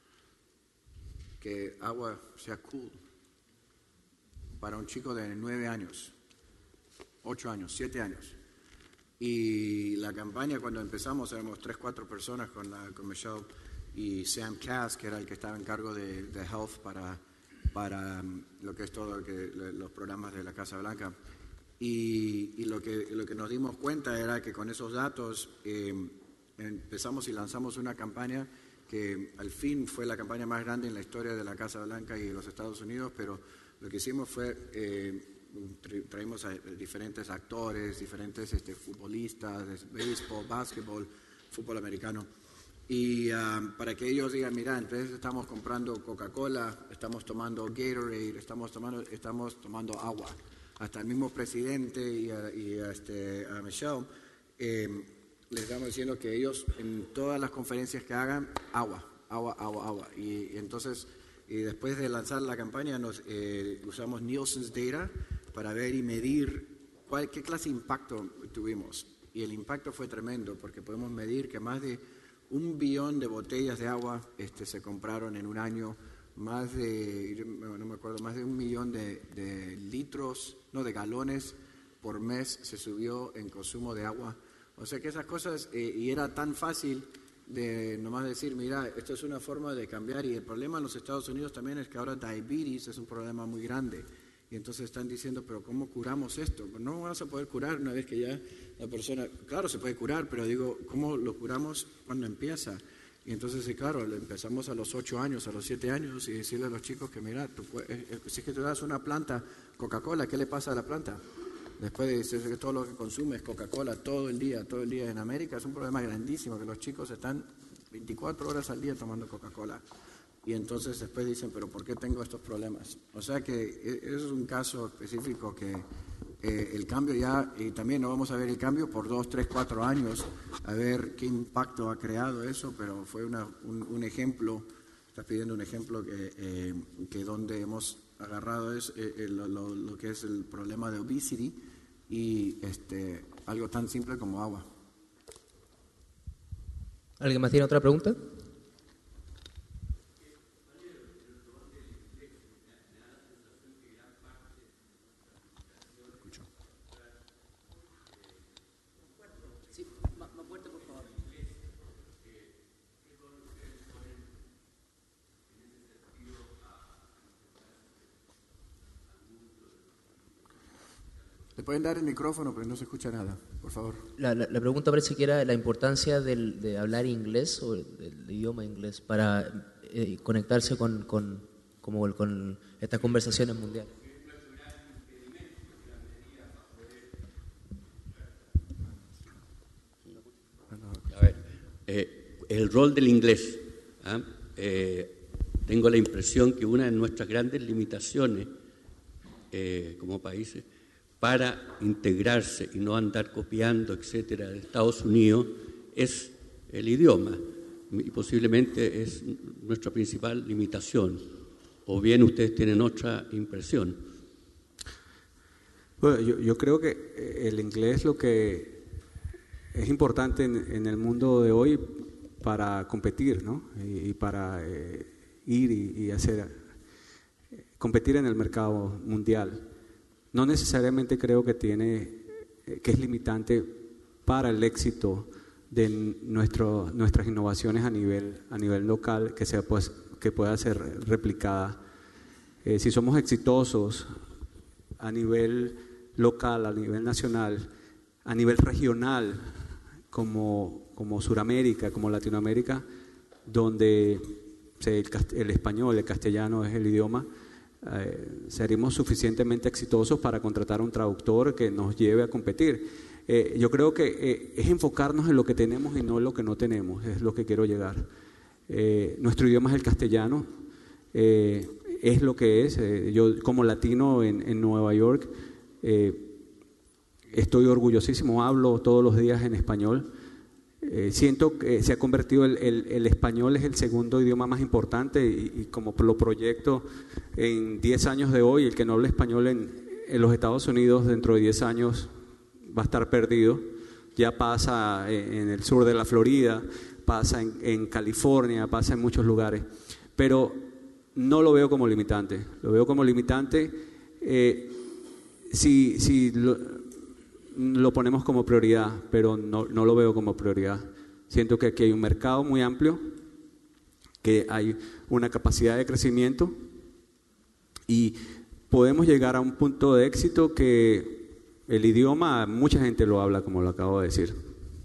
que agua sea cool para un chico de nueve años, ocho años, siete años. Y la campaña, cuando empezamos, éramos tres, cuatro personas con, la, con Michelle y Sam Cass, que era el que estaba en cargo de, de Health para, para um, lo que es todo lo que, los programas de la Casa Blanca. Y, y lo, que, lo que nos dimos cuenta era que con esos datos eh, empezamos y lanzamos una campaña que al fin fue la campaña más grande en la historia de la Casa Blanca y de los Estados Unidos, pero lo que hicimos fue, eh, traímos a diferentes actores, diferentes este, futbolistas, de béisbol, básquetbol, fútbol americano, y um, para que ellos digan, mira, entonces estamos comprando Coca-Cola, estamos tomando Gatorade, estamos tomando, estamos tomando agua. Hasta el mismo presidente y a, y a, este, a Michelle, eh, les estamos diciendo que ellos en todas las conferencias que hagan, agua, agua, agua, agua. Y, y entonces... Y después de lanzar la campaña nos, eh, usamos Nielsen's Data para ver y medir cuál, qué clase de impacto tuvimos. Y el impacto fue tremendo porque podemos medir que más de un billón de botellas de agua este, se compraron en un año, más de, no me acuerdo, más de un millón de, de litros, no, de galones por mes se subió en consumo de agua. O sea que esas cosas, eh, y era tan fácil de nomás decir, mira, esto es una forma de cambiar. Y el problema en los Estados Unidos también es que ahora diabetes es un problema muy grande Y entonces están diciendo, pero ¿cómo curamos esto? Pues no vas a poder curar una vez que ya la persona, claro, se puede curar, pero digo, ¿cómo lo curamos cuando empieza? Y entonces, sí, claro, empezamos a los ocho años, a los siete años, y decirle a los chicos que, mira, tú puedes, si es que tú das una planta, Coca-Cola, ¿qué le pasa a la planta? Después de decir que todo lo que consume es Coca-Cola todo el día, todo el día en América, es un problema grandísimo, que los chicos están veinticuatro horas al día tomando Coca-Cola. Y entonces después dicen, pero ¿por qué tengo estos problemas? O sea que eso es un caso específico que eh, el cambio ya, y también no vamos a ver el cambio por dos, tres, cuatro años, a ver qué impacto ha creado eso, pero fue una, un, un ejemplo, estás pidiendo un ejemplo que, eh, que donde hemos agarrado es eh, lo, lo, lo que es el problema de obesity y este, algo tan simple como agua. ¿Alguien más tiene otra pregunta? ¿Le pueden dar el micrófono, pero no se escucha nada, por favor? La, la, la pregunta parece que era la importancia del, de hablar inglés o del idioma inglés para eh, conectarse con, con, como con estas conversaciones mundiales. A ver, eh, el rol del inglés. ¿ah? Eh, tengo la impresión que una de nuestras grandes limitaciones eh, como países para integrarse y no andar copiando, etcétera, de Estados Unidos, es el idioma. Y posiblemente es nuestra principal limitación. ¿O bien ustedes tienen otra impresión? Bueno, yo, yo creo que el inglés lo que es importante en, en el mundo de hoy para competir, ¿no? Y, y para eh, ir y, y hacer, eh, competir en el mercado mundial. No necesariamente creo que tiene, que es limitante para el éxito de nuestro, nuestras innovaciones a nivel, a nivel local, que, sea, pues, que pueda ser replicada. Eh, si somos exitosos a nivel local, a nivel nacional, a nivel regional, como, como Suramérica, como Latinoamérica, donde el, el español, el castellano es el idioma, Eh, seremos suficientemente exitosos para contratar un traductor que nos lleve a competir. Eh, yo creo que eh, es enfocarnos en lo que tenemos y no en lo que no tenemos, es lo que quiero llegar. Eh, nuestro idioma es el castellano, eh, es lo que es. Eh, yo como latino en, en Nueva York eh, estoy orgullosísimo, hablo todos los días en español. Eh, siento que se ha convertido, el, el, el español es el segundo idioma más importante y, y como lo proyecto en diez años de hoy, el que no habla español en, en los Estados Unidos dentro de diez años va a estar perdido. Ya pasa en, en el sur de la Florida, pasa en, en California, pasa en muchos lugares, pero no lo veo como limitante, lo veo como limitante eh, si, si lo, lo ponemos como prioridad, pero no, no lo veo como prioridad. Siento que aquí hay un mercado muy amplio, que hay una capacidad de crecimiento y podemos llegar a un punto de éxito que el idioma, mucha gente lo habla, como lo acabo de decir.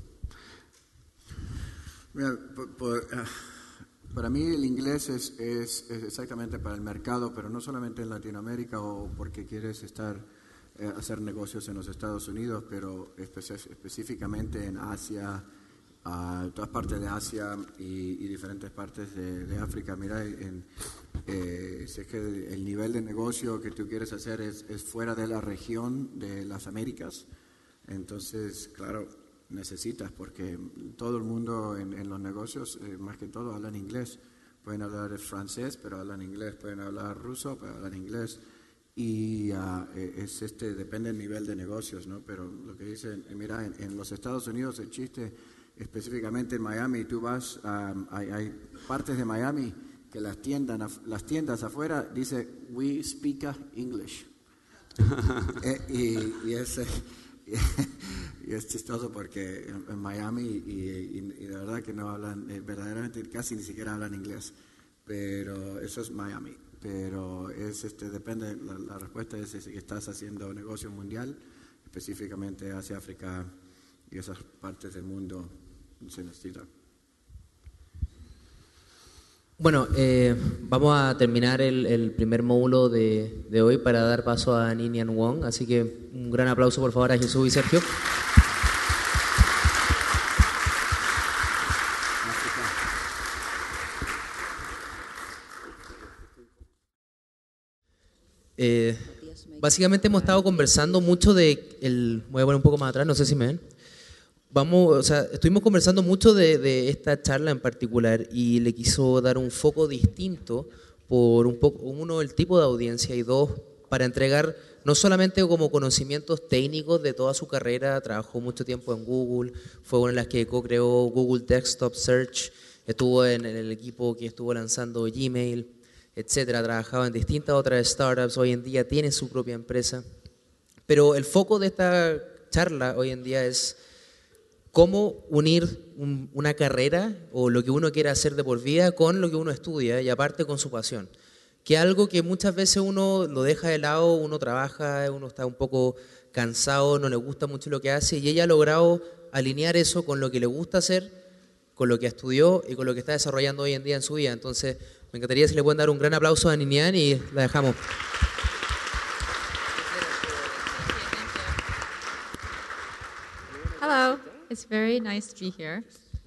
Mira, por, por, uh, para mí el inglés es, es, es exactamente para el mercado, pero no solamente en Latinoamérica o porque quieres estar hacer negocios en los Estados Unidos, pero espe- específicamente en Asia, uh, todas partes de Asia y, y diferentes partes de, de África. Mira, en, eh, si es que el nivel de negocio que tú quieres hacer es, es fuera de la región de las Américas, entonces, claro, necesitas, porque todo el mundo en, en los negocios, eh, más que todo, hablan inglés. Pueden hablar francés, pero hablan inglés. Pueden hablar ruso, pero hablan inglés. Y uh, es este depende del nivel de negocios, ¿no? Pero lo que dicen, mira, en, en los Estados Unidos el chiste, específicamente en Miami, tú vas, um, hay, hay partes de Miami que las tiendas, las tiendas afuera dice we speak English. eh, y, y, es, y es chistoso porque en, en Miami y, y, y de verdad que no hablan, eh, verdaderamente casi ni siquiera hablan inglés. pero eso es Miami. Pero es, este, depende, la, la respuesta es si estás haciendo negocio mundial, específicamente hacia África y esas partes del mundo se necesita. Bueno, eh, vamos a terminar el, el primer módulo de, de hoy para dar paso a Ninian Wong, así que un gran aplauso por favor a Jesús y Sergio. Eh, básicamente hemos estado conversando mucho de el, voy a poner un poco más atrás, no sé si me ven. Vamos, o sea, estuvimos conversando mucho de, de esta charla en particular y le quiso dar un foco distinto por un poco, uno, el tipo de audiencia y dos, para entregar no solamente como conocimientos técnicos de toda su carrera, trabajó mucho tiempo en Google, fue una de las que co-creó Google Desktop Search, estuvo en, en el equipo que estuvo lanzando Gmail, etcétera, trabajaba en distintas otras startups, hoy en día tiene su propia empresa. Pero el foco de esta charla hoy en día es cómo unir un, una carrera o lo que uno quiere hacer de por vida con lo que uno estudia y aparte con su pasión. Que es algo que muchas veces uno lo deja de lado, uno trabaja, uno está un poco cansado, no le gusta mucho lo que hace y ella ha logrado alinear eso con lo que le gusta hacer, con lo que estudió y con lo que está desarrollando hoy en día en su vida. Entonces, me encantaría si le pueden dar un gran aplauso a Ninian y la dejamos. Hello, it's very nice to be here.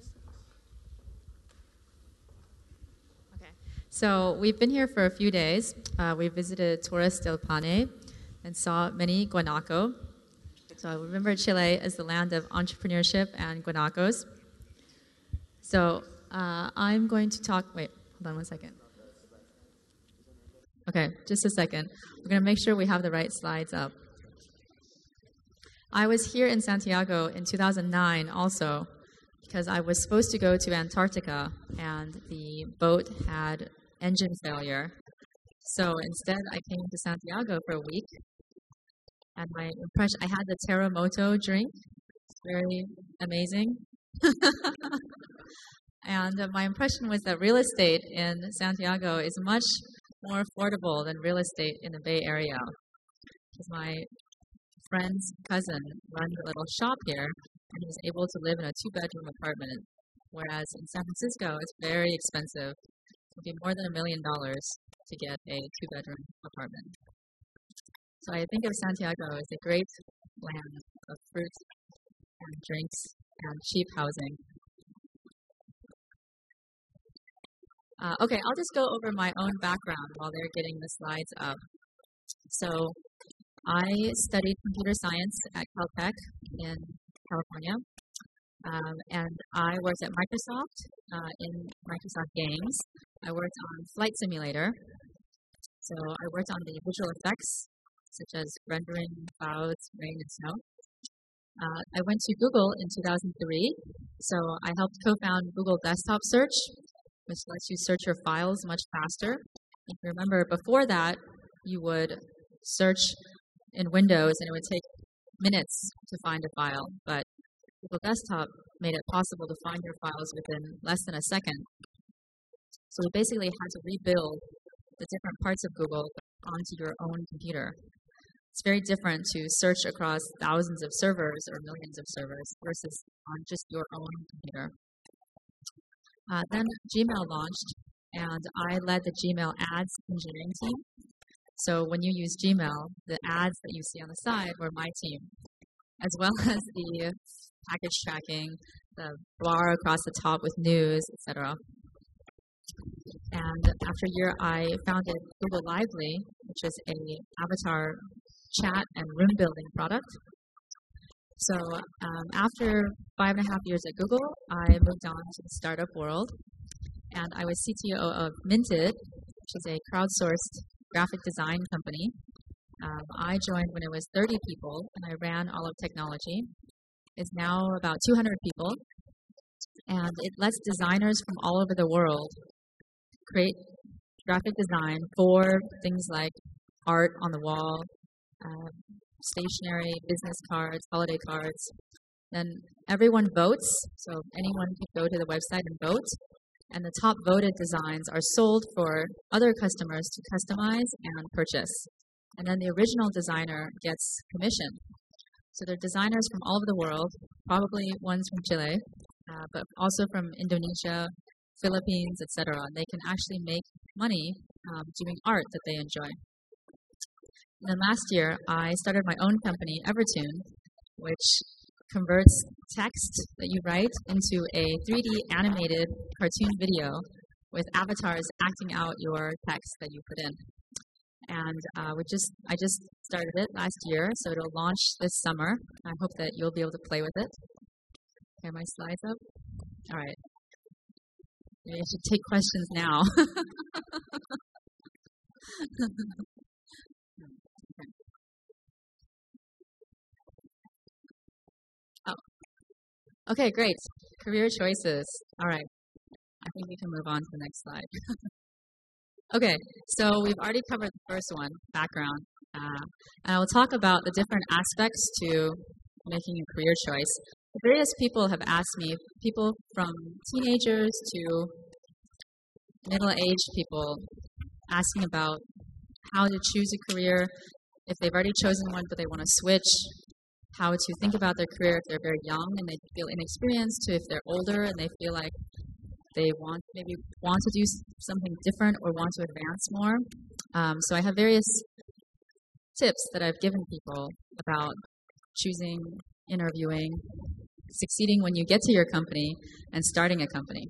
Okay, so we've been here for a few days. Uh, we visited Torres del Paine and saw many guanaco. So I remember Chile as the land of entrepreneurship and guanacos. So uh, I'm going to talk, wait, hold on one second. Okay, just a second. We're going to make sure we have the right slides up. I was here in Santiago in two thousand nine also because I was supposed to go to Antarctica and the boat had engine failure. So instead I came to Santiago for a week and my impression, I had the Terremoto drink. It's very amazing. And uh, my impression was that real estate in Santiago is much more affordable than real estate in the Bay Area. Because my friend's cousin runs a little shop here, and he was able to live in a two-bedroom apartment, whereas in San Francisco, it's very expensive. It would be more than a million dollars to get a two-bedroom apartment. So I think of Santiago as a great land of fruit and drinks and cheap housing. Uh, okay, I'll just go over my own background while they're getting the slides up. So I studied computer science at Caltech in California, um, and I worked at Microsoft uh, in Microsoft Games. I worked on Flight Simulator. So I worked on the visual effects, such as rendering clouds, rain, and snow. Uh, I went to Google in two thousand three, so I helped co-found Google Desktop Search, which lets you search your files much faster. If you remember, before that, you would search in Windows and it would take minutes to find a file, but Google Desktop made it possible to find your files within less than a second. So we basically had to rebuild the different parts of Google onto your own computer. It's very different to search across thousands of servers or millions of servers versus on just your own computer. Uh, then Gmail launched, and I led the Gmail ads engineering team. So when you use Gmail, the ads that you see on the side were my team, as well as the package tracking, the bar across the top with news, et cetera. And after a year, I founded Google Lively, which is an avatar chat and room building product. So um, after five and a half years at Google, I moved on to the startup world, and I was C T O of Minted, which is a crowdsourced graphic design company. Um, I joined when it was thirty people, and I ran all of technology. It's now about two hundred people, and it lets designers from all over the world create graphic design for things like art on the wall, uh, stationery, business cards, holiday cards. Then everyone votes, so anyone can go to the website and vote. and the top voted designs are sold for other customers to customize and purchase. And then the original designer gets commission. So they're designers from all over the world, probably ones from Chile, uh, but also from Indonesia, Philippines, et cetera. They can actually make money um, doing art that they enjoy. And then last year, I started my own company, Evertoon, which converts text that you write into a three D animated cartoon video with avatars acting out your text that you put in. And uh, we just, I just started it last year, so it'll launch this summer. I hope that you'll be able to play with it. Okay, my slides up? All right. Maybe I should take questions now. Okay. Oh. Okay, great. Career choices. All right. I think we can move on to the next slide. Okay, so we've already covered the first one, background. Uh, and I will talk about the different aspects to making a career choice. Various people have asked me, people from teenagers to middle-aged people, asking about how to choose a career, if they've already chosen one but they want to switch, how to think about their career if they're very young and they feel inexperienced, to if they're older and they feel like they want maybe want to do something different or want to advance more. Um, so I have various tips that I've given people about choosing, interviewing, succeeding when you get to your company, and starting a company.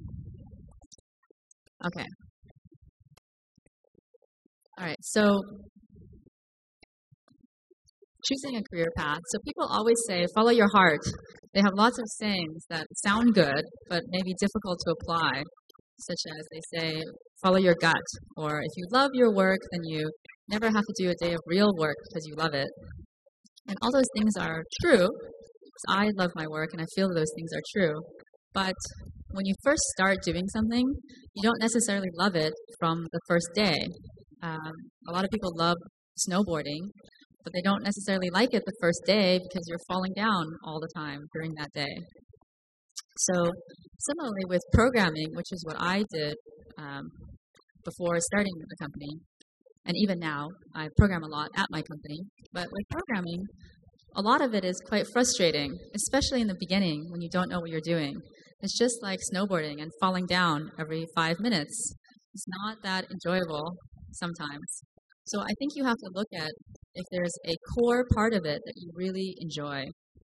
Okay. All right, so choosing a career path. So people always say, follow your heart. They have lots of sayings that sound good, but may be difficult to apply, such as they say, follow your gut, or if you love your work, then you never have to do a day of real work because you love it. And all those things are true. I love my work, and I feel that those things are true. But when you first start doing something, you don't necessarily love it from the first day. Um, a lot of people love snowboarding, but they don't necessarily like it the first day because you're falling down all the time during that day. So similarly with programming, which is what I did um, before starting the company, and even now, I program a lot at my company, but with programming, a lot of it is quite frustrating, especially in the beginning when you don't know what you're doing. It's just like snowboarding and falling down every five minutes. It's not that enjoyable sometimes. So I think you have to look at if there's a core part of it that you really enjoy.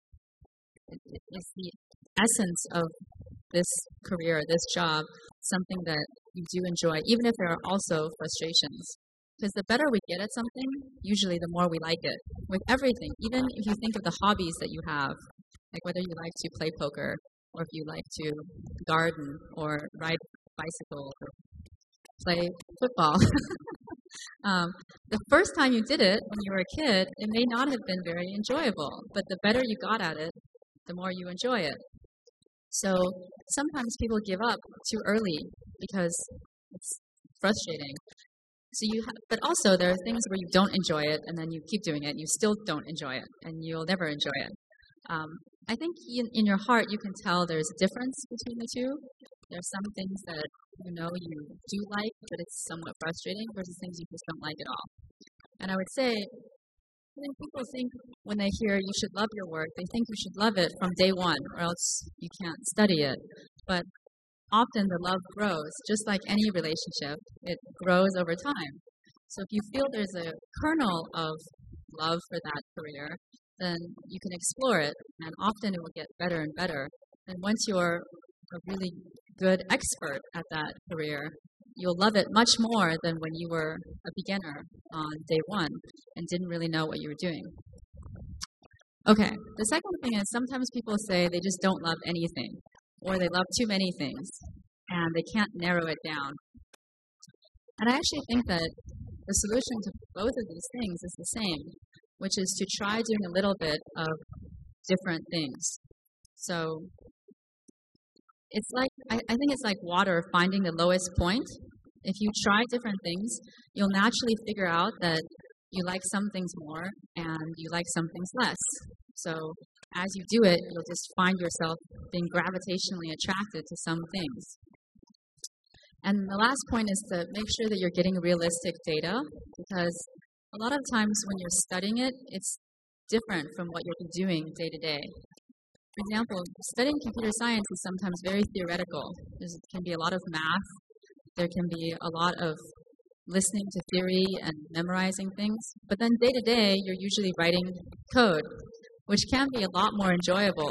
Is the essence of this career, this job, something that you do enjoy, even if there are also frustrations. Because the better we get at something, usually the more we like it. With everything, even if you think of the hobbies that you have, like whether you like to play poker, or if you like to garden, or ride bicycles, or play football. um, the first time you did it, when you were a kid, it may not have been very enjoyable. But the better you got at it, the more you enjoy it. So sometimes people give up too early because it's frustrating. So you, ha- but also there are things where you don't enjoy it, and then you keep doing it, and you still don't enjoy it, and you'll never enjoy it. Um, I think in, in your heart you can tell there's a difference between the two. There's some things that you know you do like, but it's somewhat frustrating, versus things you just don't like at all. And I would say, I think people think when they hear you should love your work, they think you should love it from day one, or else you can't study it. But often the love grows, just like any relationship. It grows over time. So if you feel there's a kernel of love for that career, then you can explore it, and often it will get better and better. And once you're a really good expert at that career, you'll love it much more than when you were a beginner on day one and didn't really know what you were doing. Okay, the second thing is sometimes people say they just don't love anything, or they love too many things, and they can't narrow it down. And I actually think that the solution to both of these things is the same, which is to try doing a little bit of different things. So it's like, I, I think it's like water finding the lowest point. If you try different things, you'll naturally figure out that you like some things more and you like some things less. So as you do it, you'll just find yourself being gravitationally attracted to some things. And the last point is to make sure that you're getting realistic data, because a lot of times when you're studying it, it's different from what you'll be doing day to day. For example, studying computer science is sometimes very theoretical. There can be a lot of math. There can be a lot of listening to theory and memorizing things. But then day to day, you're usually writing code, which can be a lot more enjoyable.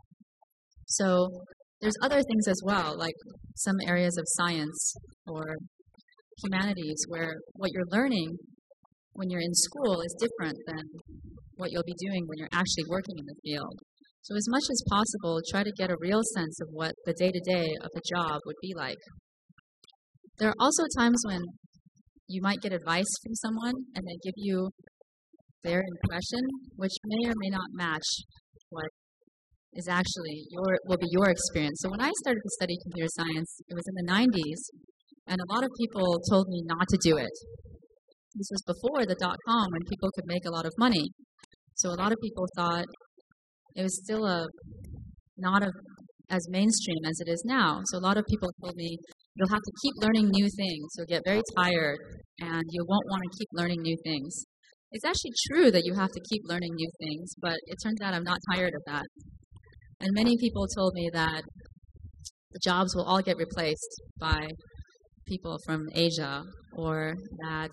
So there's other things as well, like some areas of science or humanities where what you're learning when you're in school is different than what you'll be doing when you're actually working in the field. So as much as possible, try to get a real sense of what the day-to-day of the job would be like. There are also times when you might get advice from someone and they give you their impression, which may or may not match what is actually your will be your experience. So when I started to study computer science, it was in the nineties, and a lot of people told me not to do it. This was before the dot-com, when people could make a lot of money. So a lot of people thought it was still a not a, as mainstream as it is now. So a lot of people told me, you'll have to keep learning new things. You'll get very tired, and you won't want to keep learning new things. It's actually true that you have to keep learning new things, but it turns out I'm not tired of that. And many people told me that the jobs will all get replaced by people from Asia, or that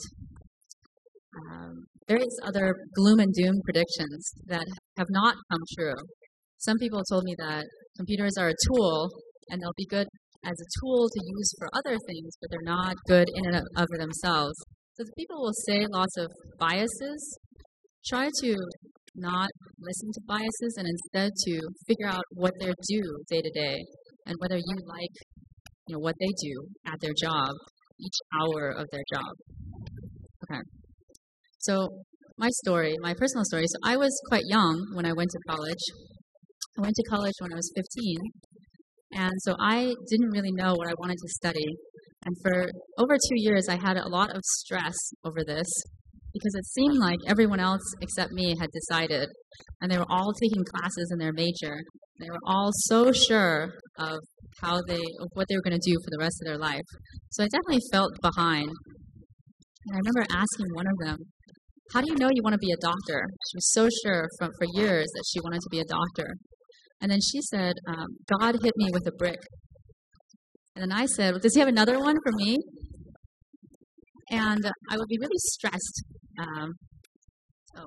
um, various other gloom and doom predictions that have not come true. Some people told me that computers are a tool, and they'll be good as a tool to use for other things, but they're not good in and of themselves. So the people will say lots of biases. Try to not listen to biases and instead to figure out what they do day to day and whether you like, you know, what they do at their job, each hour of their job. Okay. So my story, my personal story. So I was quite young when I went to college. I went to college when I was fifteen. And so I didn't really know what I wanted to study. And for over two years, I had a lot of stress over this because it seemed like everyone else except me had decided. And they were all taking classes in their major. They were all so sure of how they, of what they were going to do for the rest of their life. So I definitely felt behind. And I remember asking one of them, how do you know you want to be a doctor? She was so sure from, for years that she wanted to be a doctor. And then she said, um, God hit me with a brick. And then I said, well, does he have another one for me? And uh, I would be really stressed. Um, so.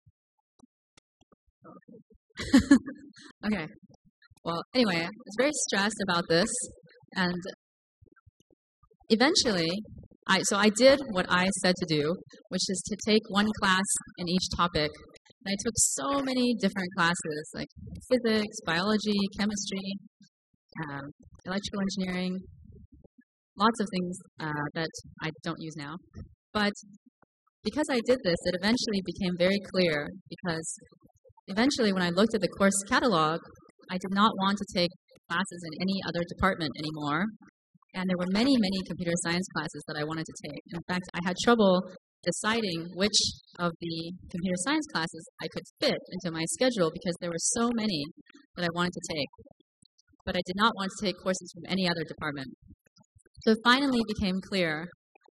Okay. Well, anyway, I was very stressed about this. And eventually, I so I did what I said to do, which is to take one class in each topic. And I took so many different classes, like physics, biology, chemistry, um, electrical engineering, lots of things uh, that I don't use now. But because I did this, it eventually became very clear, because eventually when I looked at the course catalog, I did not want to take classes in any other department anymore. And there were many, many computer science classes that I wanted to take. In fact, I had trouble deciding which of the computer science classes I could fit into my schedule because there were so many that I wanted to take. But I did not want to take courses from any other department. So it finally became clear.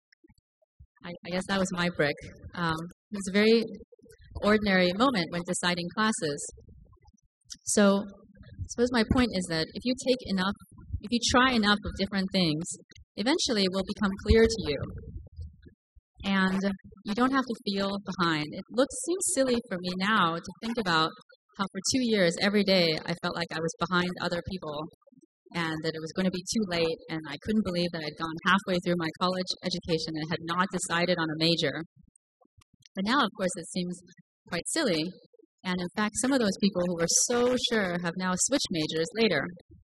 I, I guess that was my brick. Um, it was a very ordinary moment when deciding classes. So I suppose my point is that if you take enough, if you try enough of different things, eventually it will become clear to you. And you don't have to feel behind. It looks seems silly for me now to think about how for two years, every day, I felt like I was behind other people and that it was going to be too late, and I couldn't believe that I'd gone halfway through my college education and had not decided on a major. But now, of course, it seems quite silly. And in fact, some of those people who were so sure have now switched majors later.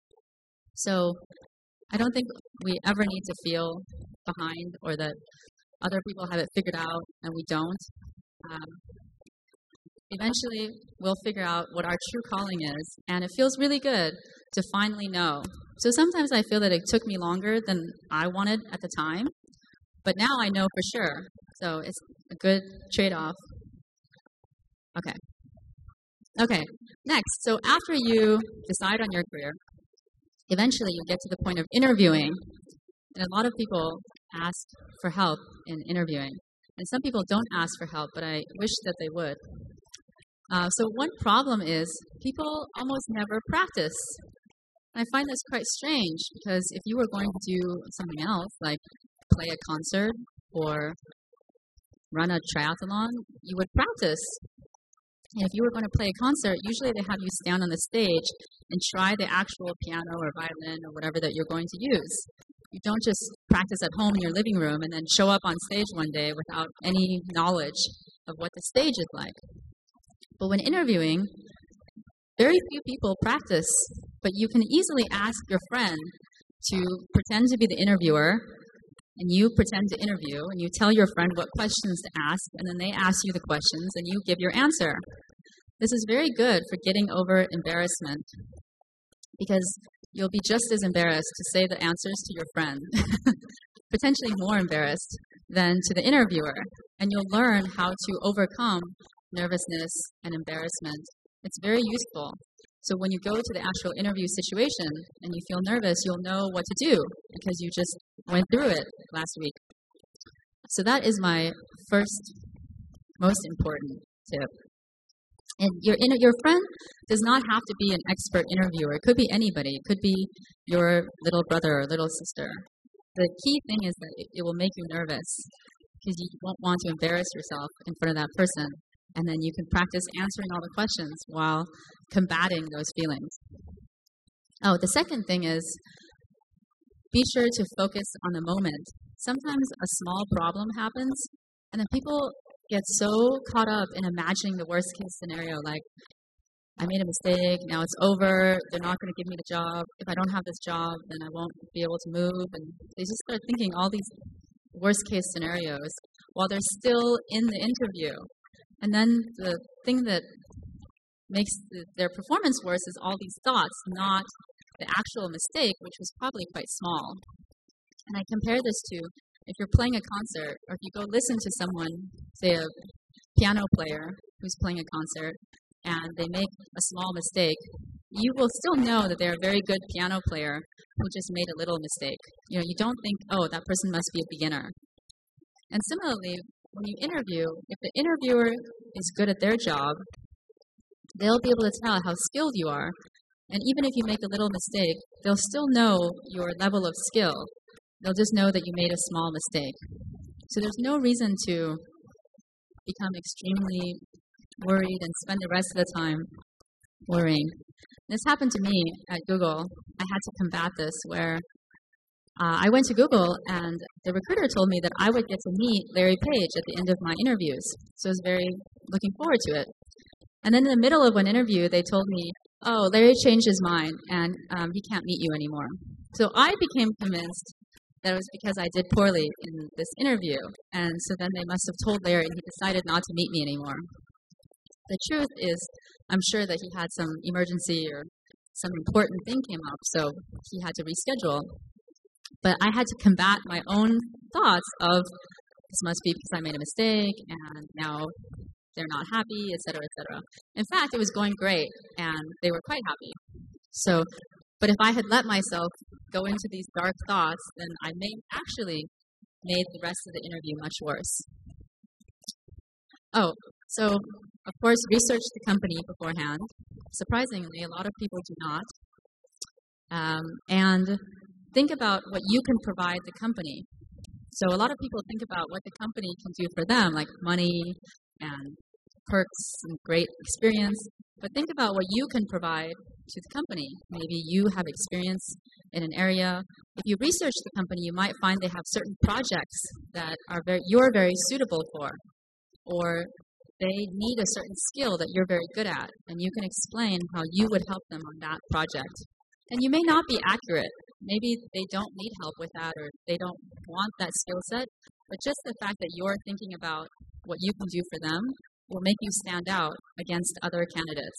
So I don't think we ever need to feel behind or that other people have it figured out and we don't. Um, eventually, we'll figure out what our true calling is, and it feels really good to finally know. So sometimes I feel that it took me longer than I wanted at the time, but now I know for sure. So it's a good trade-off. Okay. Okay, next. So after you decide on your career, eventually you get to the point of interviewing. And a lot of people ask for help in interviewing. And some people don't ask for help, but I wish that they would. Uh, so one problem is people almost never practice. I find this quite strange because if you were going to do something else, like play a concert or run a triathlon, you would practice. And if you were going to play a concert, usually they have you stand on the stage and try the actual piano or violin or whatever that you're going to use. You don't just practice at home in your living room and then show up on stage one day without any knowledge of what the stage is like. But when interviewing, very few people practice, but you can easily ask your friend to pretend to be the interviewer, and you pretend to interview, and you tell your friend what questions to ask, and then they ask you the questions, and you give your answer. This is very good for getting over embarrassment, because you'll be just as embarrassed to say the answers to your friend, potentially more embarrassed than to the interviewer, and you'll learn how to overcome nervousness and embarrassment. It's very useful. So when you go to the actual interview situation and you feel nervous, you'll know what to do because you just went through it last week. So that is my first most important tip. And your your friend does not have to be an expert interviewer. It could be anybody. It could be your little brother or little sister. The key thing is that it, it will make you nervous because you won't want to embarrass yourself in front of that person. And then you can practice answering all the questions while combating those feelings. Oh, the second thing is be sure to focus on the moment. Sometimes a small problem happens, and then people get so caught up in imagining the worst case scenario, like, I made a mistake, now it's over, they're not going to give me the job. If I don't have this job, then I won't be able to move. And they just start thinking all these worst case scenarios while they're still in the interview. And then the thing that makes the, their performance worse is all these thoughts, not the actual mistake, which was probably quite small. And I compare this to if you're playing a concert, or if you go listen to someone, say a piano player who's playing a concert, and they make a small mistake, you will still know that they're a very good piano player who just made a little mistake. You know, you don't think, oh, that person must be a beginner. And similarly, when you interview, if the interviewer is good at their job, they'll be able to tell how skilled you are. And even if you make a little mistake, they'll still know your level of skill. They'll just know that you made a small mistake. So there's no reason to become extremely worried and spend the rest of the time worrying. This happened to me at Google. I had to combat this where Uh, I went to Google, and the recruiter told me that I would get to meet Larry Page at the end of my interviews. So I was very looking forward to it. And then in the middle of one interview, they told me, oh, Larry changed his mind, and um, he can't meet you anymore. So I became convinced that it was because I did poorly in this interview. And so then they must have told Larry, and he decided not to meet me anymore. The truth is, I'm sure that he had some emergency or some important thing came up, so he had to reschedule. But I had to combat my own thoughts of, this must be because I made a mistake, and now they're not happy, et cetera, et cetera. In fact, it was going great, and they were quite happy. So, but if I had let myself go into these dark thoughts, then I may actually made the rest of the interview much worse. Oh, so, of course, research the company beforehand. Surprisingly, a lot of people do not. Um, and think about what you can provide the company. So a lot of people think about what the company can do for them, like money and perks and great experience. But think about what you can provide to the company. Maybe you have experience in an area. If you research the company, you might find they have certain projects that are very, you're very suitable for, or they need a certain skill that you're very good at, and you can explain how you would help them on that project. And you may not be accurate. Maybe they don't need help with that, or they don't want that skill set, but just the fact that you're thinking about what you can do for them will make you stand out against other candidates.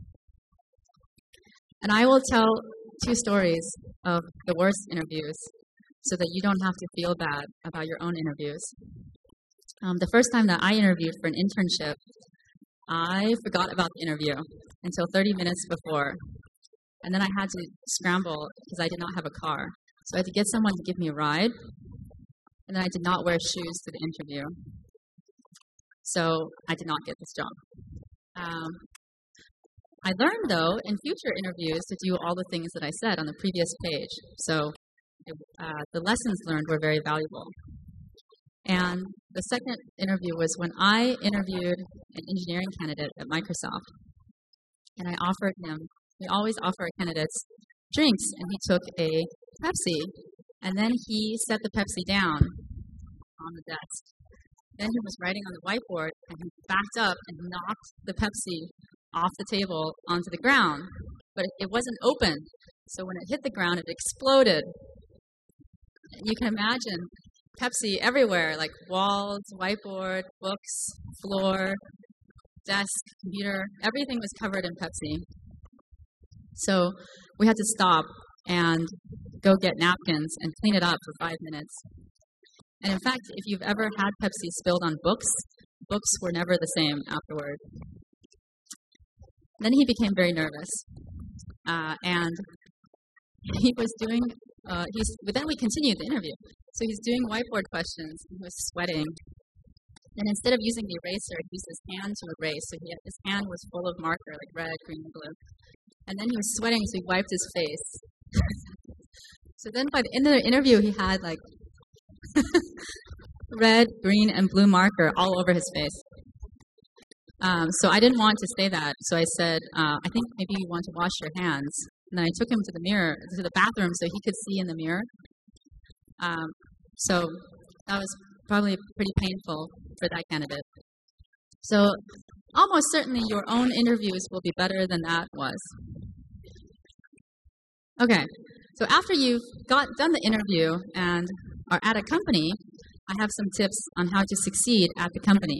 And I will tell two stories of the worst interviews so that you don't have to feel bad about your own interviews. Um, the first time that I interviewed for an internship, I forgot about the interview until thirty minutes before. And then I had to scramble because I did not have a car. So I had to get someone to give me a ride, and then I did not wear shoes to the interview. So I did not get this job. Um, I learned, though, in future interviews to do all the things that I said on the previous page. So it, uh, the lessons learned were very valuable. And the second interview was when I interviewed an engineering candidate at Microsoft. And I offered him, we always offer our candidates drinks, and he took a Pepsi, and then he set the Pepsi down on the desk. Then he was writing on the whiteboard, and he backed up and knocked the Pepsi off the table onto the ground. But it wasn't open, so when it hit the ground, it exploded. You can imagine Pepsi everywhere, like walls, whiteboard, books, floor, desk, computer. Everything was covered in Pepsi. So we had to stop and go get napkins and clean it up for five minutes. And in fact, if you've ever had Pepsi spilled on books, books were never the same afterward. Then he became very nervous. Uh, and he was doing, uh, he's, but then we continued the interview. So he's doing whiteboard questions, and he was sweating. And instead of using the eraser, he used his hand to erase. So he had, his hand was full of marker, like red, green, and blue. And then he was sweating, so he wiped his face. So then by the end of the interview, he had like red, green, and blue marker all over his face. Um, so I didn't want to say that. So I said, uh, I think maybe you want to wash your hands. And then I took him to the mirror, to the bathroom, so he could see in the mirror. Um, so that was probably pretty painful for that candidate. So almost certainly your own interviews will be better than that was. Okay, so after you've got done the interview and are at a company, I have some tips on how to succeed at the company.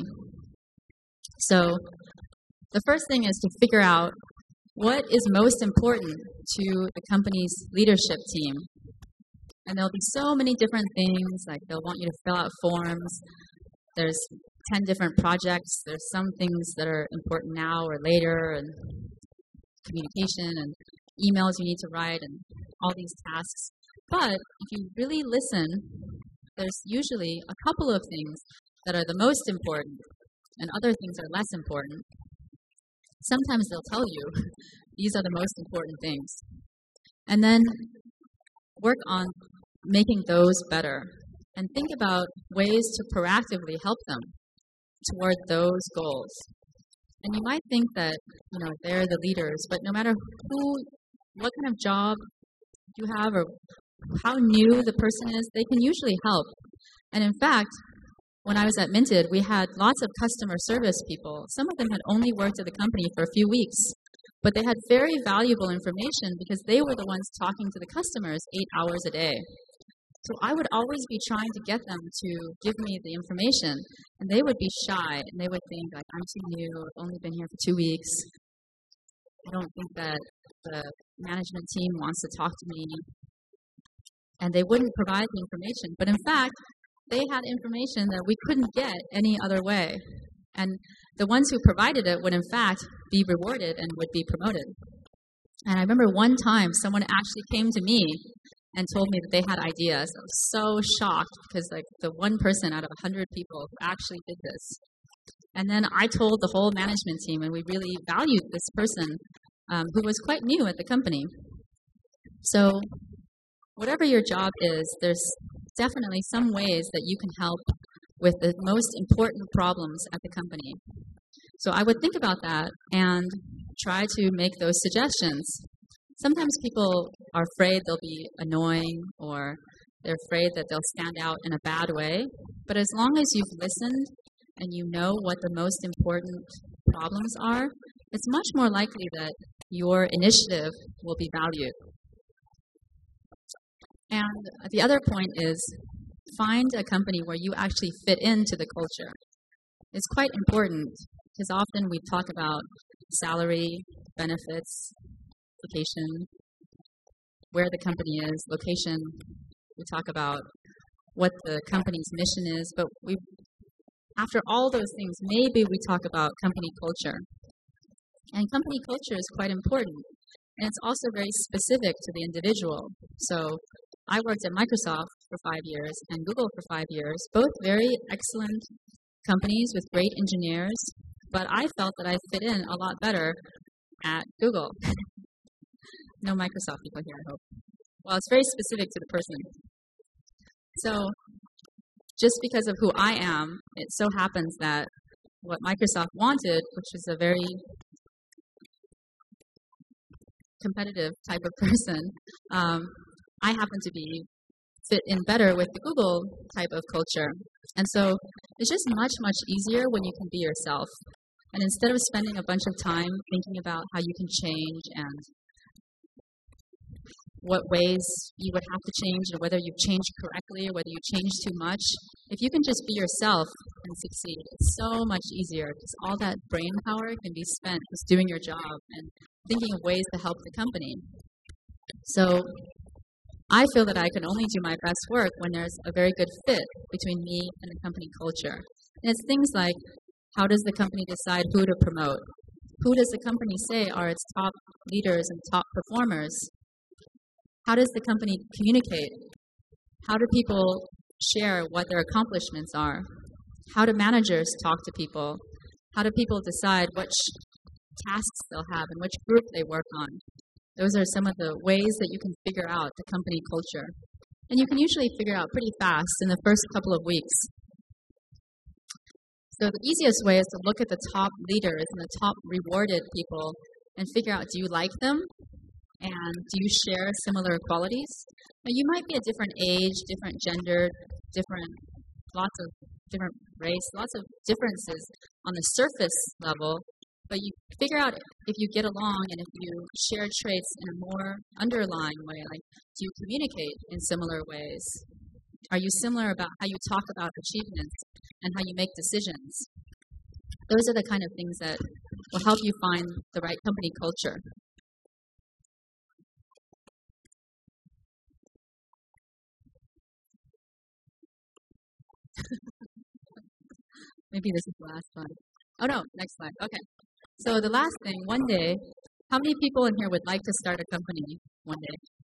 So the first thing is to figure out what is most important to the company's leadership team. And there'll be so many different things, like they'll want you to fill out forms. There's ten different projects. There's some things that are important now or later, and communication and emails you need to write and all these tasks. But if you really listen, there's usually a couple of things that are the most important and other things are less important. Sometimes they'll tell you these are the most important things. And then work on making those better and think about ways to proactively help them toward those goals. And you might think that, you know, they're the leaders, but no matter who, what kind of job you have or how new the person is, they can usually help. And in fact, when I was at Minted, we had lots of customer service people. Some of them had only worked at the company for a few weeks, but they had very valuable information because they were the ones talking to the customers eight hours a day. So I would always be trying to get them to give me the information, and they would be shy, and they would think, like, I'm too new, I've only been here for two weeks. I don't think that the management team wants to talk to me. And they wouldn't provide the information. But in fact, they had information that we couldn't get any other way. And the ones who provided it would, in fact, be rewarded and would be promoted. And I remember one time someone actually came to me and told me that they had ideas. I was so shocked because, like, the one person out of a hundred people who actually did this. And then I told the whole management team, and we really valued this person um, who was quite new at the company. So whatever your job is, there's definitely some ways that you can help with the most important problems at the company. So I would think about that and try to make those suggestions. Sometimes people are afraid they'll be annoying or they're afraid that they'll stand out in a bad way. But as long as you've listened and you know what the most important problems are, it's much more likely that your initiative will be valued. And the other point is find a company where you actually fit into the culture. It's quite important because often we talk about salary, benefits, vacation, where the company is, location. We talk about what the company's mission is, but we, after all those things, maybe we talk about company culture. And company culture is quite important, and it's also very specific to the individual. So I worked at Microsoft for five years and Google for five years, both very excellent companies with great engineers, but I felt that I fit in a lot better at Google. No Microsoft people here, I hope. Well, it's very specific to the person. So just because of who I am, it so happens that what Microsoft wanted, which was a very competitive type of person, um, I happen to be fit in better with the Google type of culture. And so it's just much, much easier when you can be yourself. And instead of spending a bunch of time thinking about how you can change and what ways you would have to change and whether you've changed correctly or whether you changed too much, if you can just be yourself and succeed, it's so much easier because all that brain power can be spent just doing your job and thinking of ways to help the company. So I feel that I can only do my best work when there's a very good fit between me and the company culture. And it's things like, how does the company decide who to promote? Who does the company say are its top leaders and top performers? How does the company communicate? How do people share what their accomplishments are? How do managers talk to people? How do people decide which tasks they'll have and which group they work on? Those are some of the ways that you can figure out the company culture. And you can usually figure out pretty fast in the first couple of weeks. So the easiest way is to look at the top leaders and the top rewarded people and figure out, do you like them? And do you share similar qualities? Now, you might be a different age, different gender, different, lots of different race, lots of differences on the surface level, but you figure out if you get along and if you share traits in a more underlying way, like do you communicate in similar ways? Are you similar about how you talk about achievements and how you make decisions? Those are the kind of things that will help you find the right company culture. Maybe this is the last one. Oh no, next slide. Okay. So the last thing, one day, how many people in here would like to start a company one day?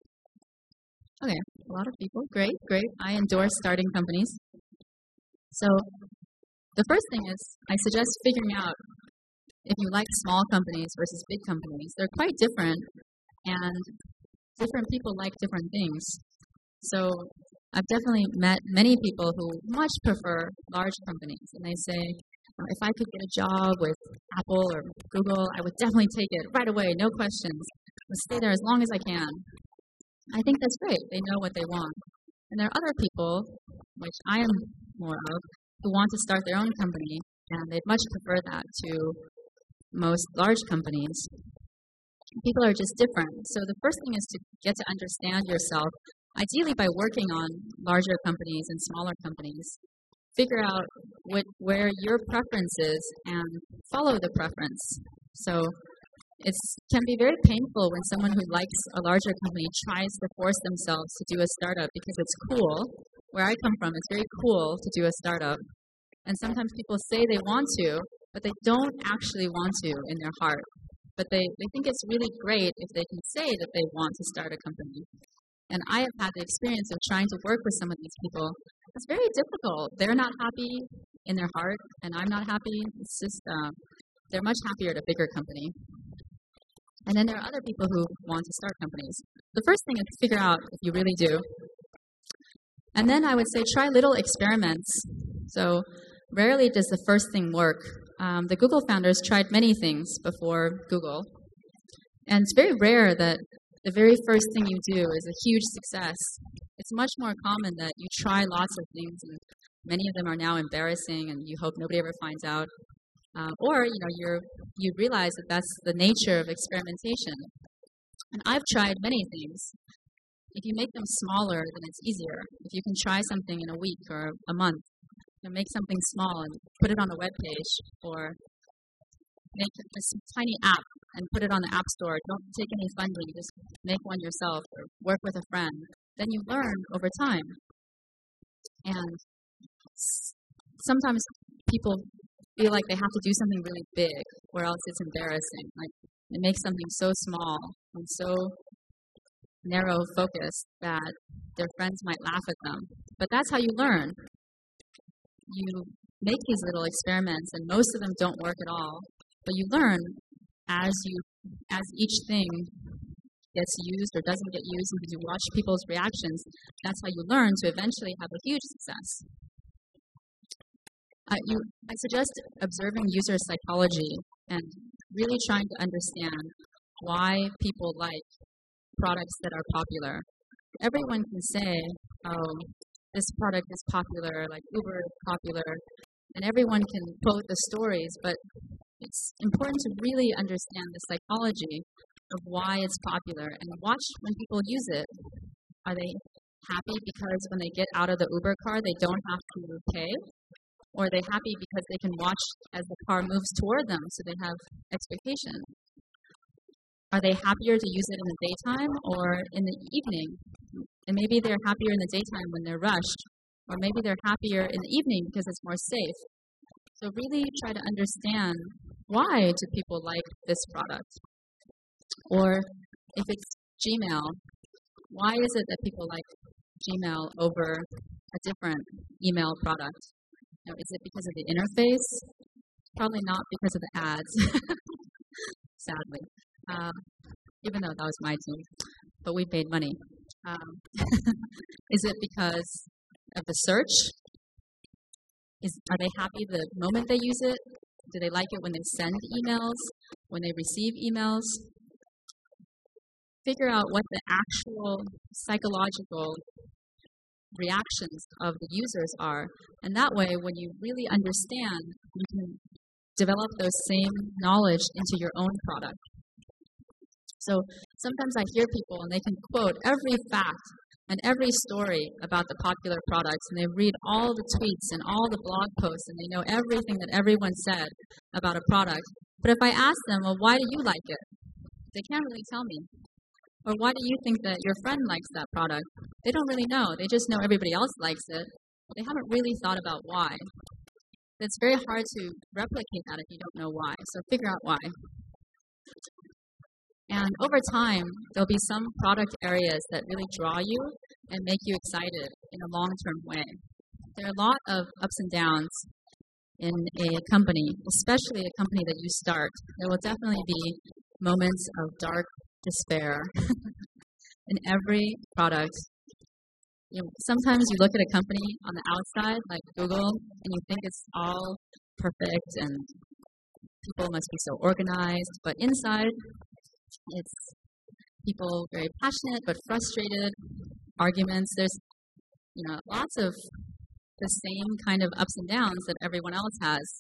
Okay, a lot of people. Great, great. I endorse starting companies. So the first thing is I suggest figuring out if you like small companies versus big companies. They're quite different, and different people like different things. So I've definitely met many people who much prefer large companies, and they say, if I could get a job with Apple or Google, I would definitely take it right away, no questions. I'll stay there as long as I can. I think that's great. They know what they want. And there are other people, which I am more of, who want to start their own company, and they'd much prefer that to most large companies. People are just different. So the first thing is to get to understand yourself, ideally by working on larger companies and smaller companies. Figure out what, where your preference is and follow the preference. So it can be very painful when someone who likes a larger company tries to force themselves to do a startup because it's cool. Where I come from, it's very cool to do a startup. And sometimes people say they want to, but they don't actually want to in their heart. But they, they think it's really great if they can say that they want to start a company. And I have had the experience of trying to work with some of these people. It's very difficult. They're not happy in their heart, and I'm not happy. It's just, uh, they're much happier at a bigger company. And then there are other people who want to start companies. The first thing is to figure out if you really do. And then I would say try little experiments. So rarely does the first thing work. Um, the Google founders tried many things before Google. And it's very rare that the very first thing you do is a huge success. It's much more common that you try lots of things, and many of them are now embarrassing, and you hope nobody ever finds out. Uh, or, you know, you're, you realize that that's the nature of experimentation. And I've tried many things. If you make them smaller, then it's easier. If you can try something in a week or a month, you know, make something small and put it on a web page, or make a tiny app and put it on the App Store. Don't take any funding. Just make one yourself or work with a friend. Then you learn over time. And sometimes people feel like they have to do something really big or else it's embarrassing. Like they make something so small and so narrow focus that their friends might laugh at them. But that's how you learn. You make these little experiments, and most of them don't work at all. But you learn as you as each thing gets used or doesn't get used, and you watch people's reactions. That's how you learn to eventually have a huge success. Uh, you, I suggest observing user psychology and really trying to understand why people like products that are popular. Everyone can say, oh, this product is popular, like Uber is popular, and everyone can quote the stories, but it's important to really understand the psychology of why it's popular and watch when people use it. Are they happy because when they get out of the Uber car, they don't have to pay? Or are they happy because they can watch as the car moves toward them, so they have expectation? Are they happier to use it in the daytime or in the evening? And maybe they're happier in the daytime when they're rushed, or maybe they're happier in the evening because it's more safe. So really try to understand, why do people like this product? Or if it's Gmail, why is it that people like Gmail over a different email product? You know, is it because of the interface? Probably not because of the ads, sadly. Um, even though that was my team, but we paid money. Um, is it because of the search? Is, are they happy the moment they use it? Do they like it when they send emails, when they receive emails? Figure out what the actual psychological reactions of the users are. And that way, when you really understand, you can develop those same knowledge into your own product. So sometimes I hear people and they can quote every fact and every story about the popular products, and they read all the tweets and all the blog posts, and they know everything that everyone said about a product. But if I ask them, well, why do you like it? They can't really tell me. Or why do you think that your friend likes that product? They don't really know. They just know everybody else likes it. But they haven't really thought about why. It's very hard to replicate that if you don't know why. So figure out why. And over time, there'll be some product areas that really draw you and make you excited in a long-term way. There are a lot of ups and downs in a company, especially a company that you start. There will definitely be moments of dark despair in every product. You know, sometimes you look at a company on the outside, like Google, and you think it's all perfect and people must be so organized, but inside, it's people very passionate but frustrated, arguments. There's, you know, lots of the same kind of ups and downs that everyone else has.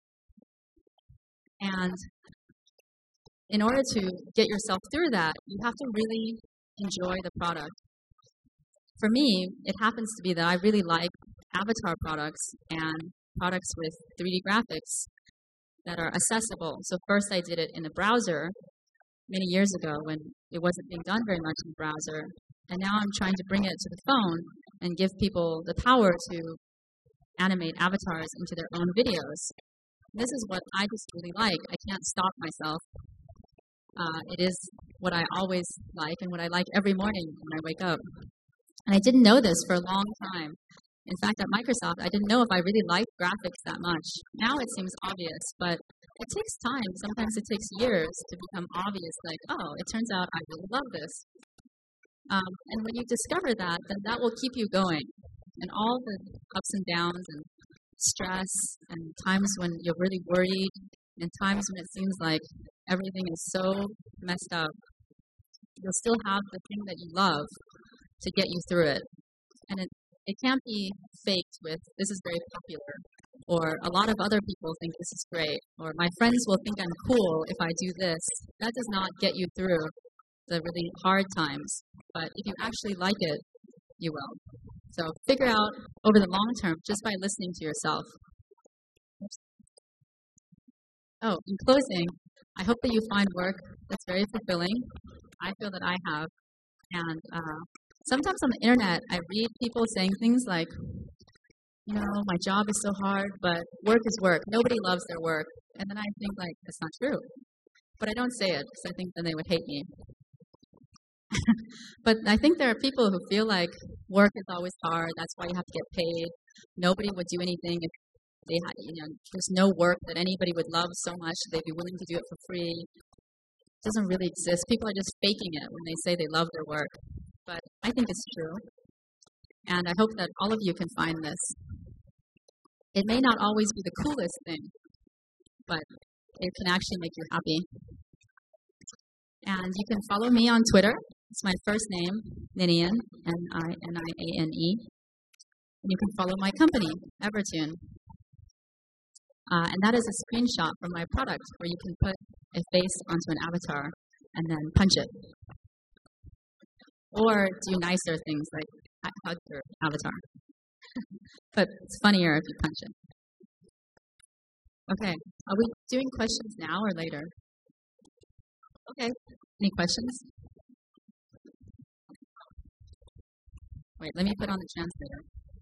And in order to get yourself through that, you have to really enjoy the product. For me, it happens to be that I really like avatar products and products with three D graphics that are accessible. So first I did it in the browser many years ago when it wasn't being done very much in the browser. And now I'm trying to bring it to the phone and give people the power to animate avatars into their own videos. This is what I just really like. I can't stop myself. Uh, it is what I always like and what I like every morning when I wake up. And I didn't know this for a long time. In fact, at Microsoft, I didn't know if I really liked graphics that much. Now it seems obvious, but it takes time. Sometimes it takes years to become obvious, like, oh, it turns out I really love this. Um, and when you discover that, then that will keep you going. And all the ups and downs and stress and times when you're really worried and times when it seems like everything is so messed up, you'll still have the thing that you love to get you through it. And it, it can't be faked with, this is very popular, or a lot of other people think this is great, or my friends will think I'm cool if I do this. That does not get you through the really hard times. But if you actually like it, you will. So figure out over the long term just by listening to yourself. Oh, in closing, I hope that you find work that's very fulfilling. I feel that I have. And uh, sometimes on the internet, I read people saying things like, you know, my job is so hard, but work is work. Nobody loves their work. And then I think, like, that's not true. But I don't say it because I think then they would hate me. But I think there are people who feel like work is always hard. That's why you have to get paid. Nobody would do anything if they had, you know, there's no work that anybody would love so much that they'd be willing to do it for free. It doesn't really exist. People are just faking it when they say they love their work. But I think it's true. And I hope that all of you can find this. It may not always be the coolest thing, but it can actually make you happy. And you can follow me on Twitter. It's my first name, Ninian, N I N I A N E. And you can follow my company, Evertune. Uh, and that is a screenshot from my product where you can put a face onto an avatar and then punch it. Or do nicer things like hug your avatar. But it's funnier if you punch it. Okay, are we doing questions now or later? Okay, any questions? Wait, let me put on the translator.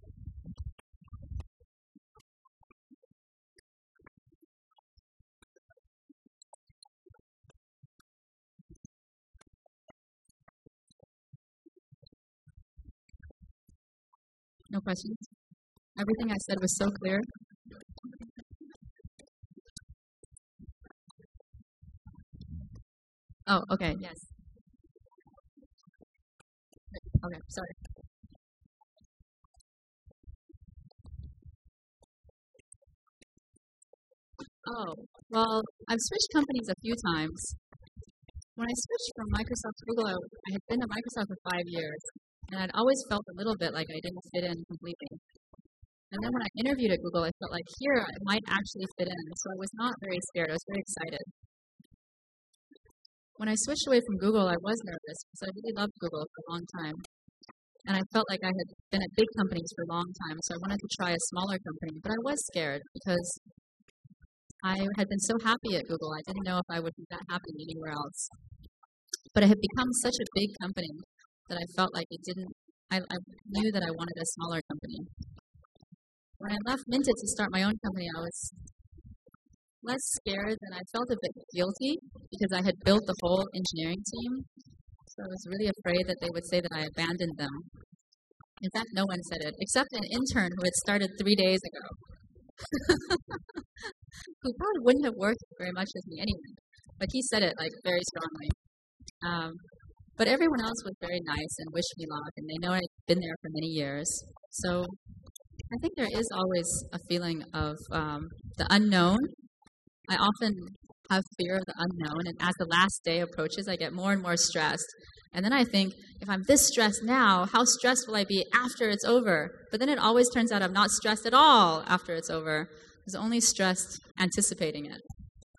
No questions? Everything I said was so clear. Oh, okay, yes. Okay, sorry. Oh, well, I've switched companies a few times. When I switched from Microsoft to Google, I, I had been at Microsoft for five years, and I'd always felt a little bit like I didn't fit in completely. And then when I interviewed at Google, I felt like here I might actually fit in, so I was not very scared. I was very excited. When I switched away from Google, I was nervous because I really loved Google for a long time. And I felt like I had been at big companies for a long time, so I wanted to try a smaller company. But I was scared because I had been so happy at Google, I didn't know if I would be that happy anywhere else. But it had become such a big company that I felt like it didn't, I, I knew that I wanted a smaller company. When I left Minted to start my own company, I was less scared and I felt a bit guilty because I had built the whole engineering team. So I was really afraid that they would say that I abandoned them. In fact, no one said it, except an intern who had started three days ago. Who probably wouldn't have worked very much with me anyway. But he said it like very strongly. Um, but everyone else was very nice and wished me luck, and they know I've been there for many years. So I think there is always a feeling of um, the unknown. I often have fear of the unknown, and as the last day approaches, I get more and more stressed. And then I think, if I'm this stressed now, how stressed will I be after it's over? But then it always turns out I'm not stressed at all after it's over. I was only stressed anticipating it.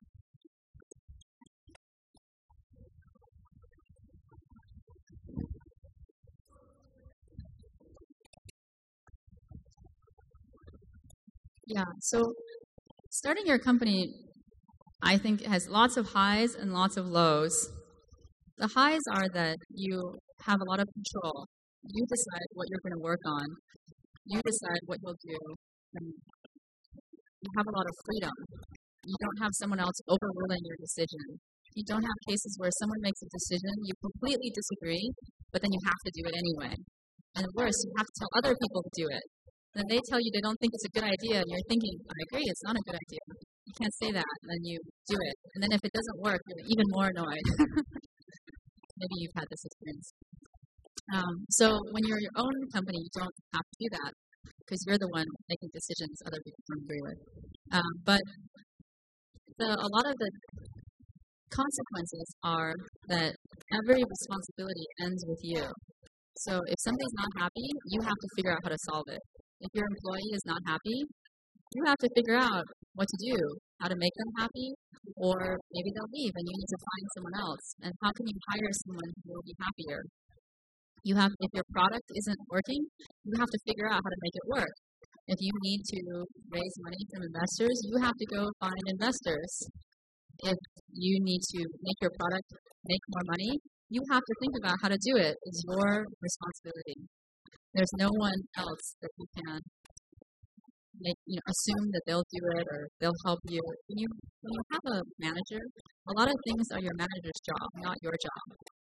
Yeah, so starting your company, I think, has lots of highs and lots of lows. The highs are that you have a lot of control. You decide what you're going to work on. You decide what you'll do. And you have a lot of freedom. You don't have someone else overruling your decision. You don't have cases where someone makes a decision, you completely disagree, but then you have to do it anyway. And worse, you have to tell other people to do it. Then they tell you they don't think it's a good idea, and you're thinking, I agree, it's not a good idea. You can't say that, and then you do it. And then if it doesn't work, you're even more annoyed. Maybe you've had this experience. Um, so when you're your own company, you don't have to do that, because you're the one making decisions other people don't agree with. Um, but the, a lot of the consequences are that every responsibility ends with you. So if somebody's not happy, you have to figure out how to solve it. If your employee is not happy, you have to figure out what to do, how to make them happy, or maybe they'll leave and you need to find someone else. And how can you hire someone who will be happier? You have, if your product isn't working, you have to figure out how to make it work. If you need to raise money from investors, you have to go find investors. If you need to make your product make more money, you have to think about how to do it. It's your responsibility. There's no one else that you can make, you know, assume that they'll do it or they'll help you. When you when you have a manager, a lot of things are your manager's job, not your job.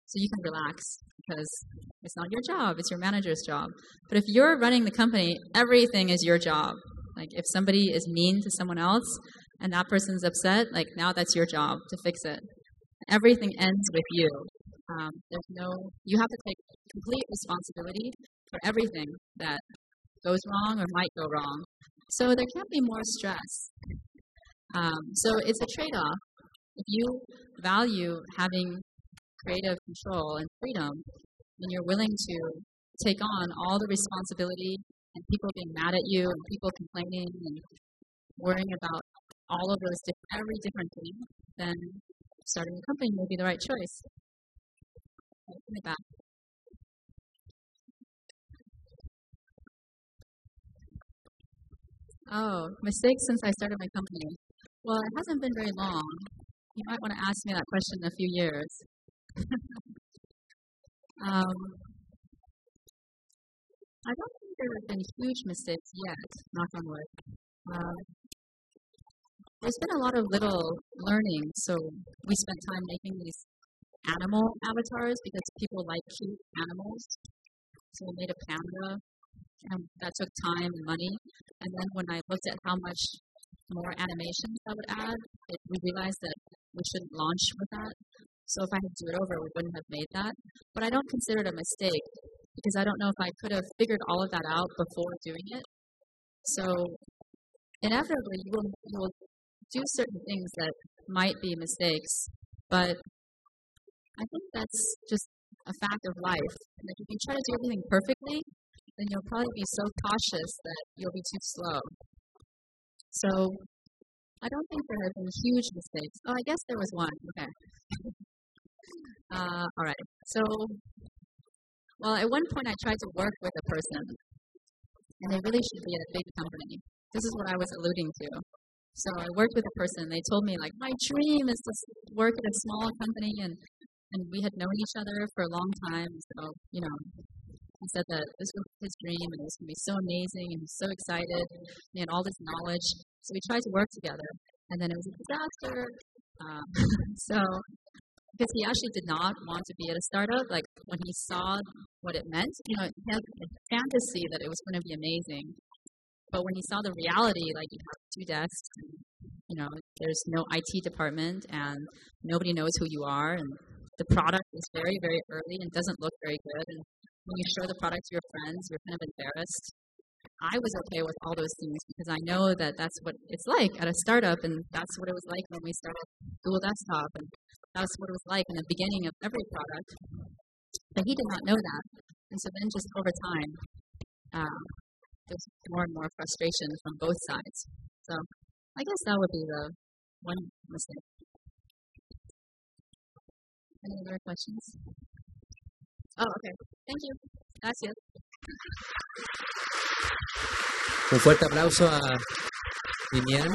So you can relax because it's not your job, it's your manager's job. But if you're running the company, everything is your job. Like if somebody is mean to someone else and that person's upset, like now that's your job to fix it. Everything ends with you. Um, there's no, you have to take complete responsibility for everything that goes wrong or might go wrong. So there can't be more stress. Um, so it's a trade-off. If you value having creative control and freedom, then you're willing to take on all the responsibility and people being mad at you and people complaining and worrying about all of those diff- every different thing, then starting a company may be the right choice. In the back. Oh, mistakes since I started my company. Well, it hasn't been very long. You might want to ask me that question in a few years. um, I don't think there have been huge mistakes yet, knock on wood. Uh, there's been a lot of little learning, so we spent time making these animal avatars because people like cute animals. So we made a panda, and that took time and money. And then when I looked at how much more animations I would add, it, we realized that we shouldn't launch with that. So if I had to do it over, we wouldn't have made that. But I don't consider it a mistake because I don't know if I could have figured all of that out before doing it. So inevitably, you will, you will do certain things that might be mistakes, but I think that's just a fact of life. Like if you try to do everything perfectly, then you'll probably be so cautious that you'll be too slow. So I don't think there have been huge mistakes. Oh, I guess there was one. Okay. uh, all right. So, well, at one point I tried to work with a person, and they really should be at a big company. This is what I was alluding to. So I worked with a person, and they told me, like, my dream is to work at a small company, and, and we had known each other for a long time. So, you know, he said that this was his dream, and it was going to be so amazing, and he was so excited. He had all this knowledge. So we tried to work together, and then it was a disaster. Um, so, because he actually did not want to be at a startup, like when he saw what it meant, you know, he had a fantasy that it was going to be amazing. But when he saw the reality, like you have two desks, and, you know, there's no I T department, and nobody knows who you are, and the product is very, very early and doesn't look very good. And when you show the product to your friends, you're kind of embarrassed. I was okay with all those things because I know that that's what it's like at a startup, and that's what it was like when we started Google Desktop, and that's what it was like in the beginning of every product. But he did not know that, and so then just over time, um, there's more and more frustration from both sides. So I guess that would be the one mistake. Any other questions? Oh, okay. Thank you. Gracias. Un fuerte aplauso a Lilian.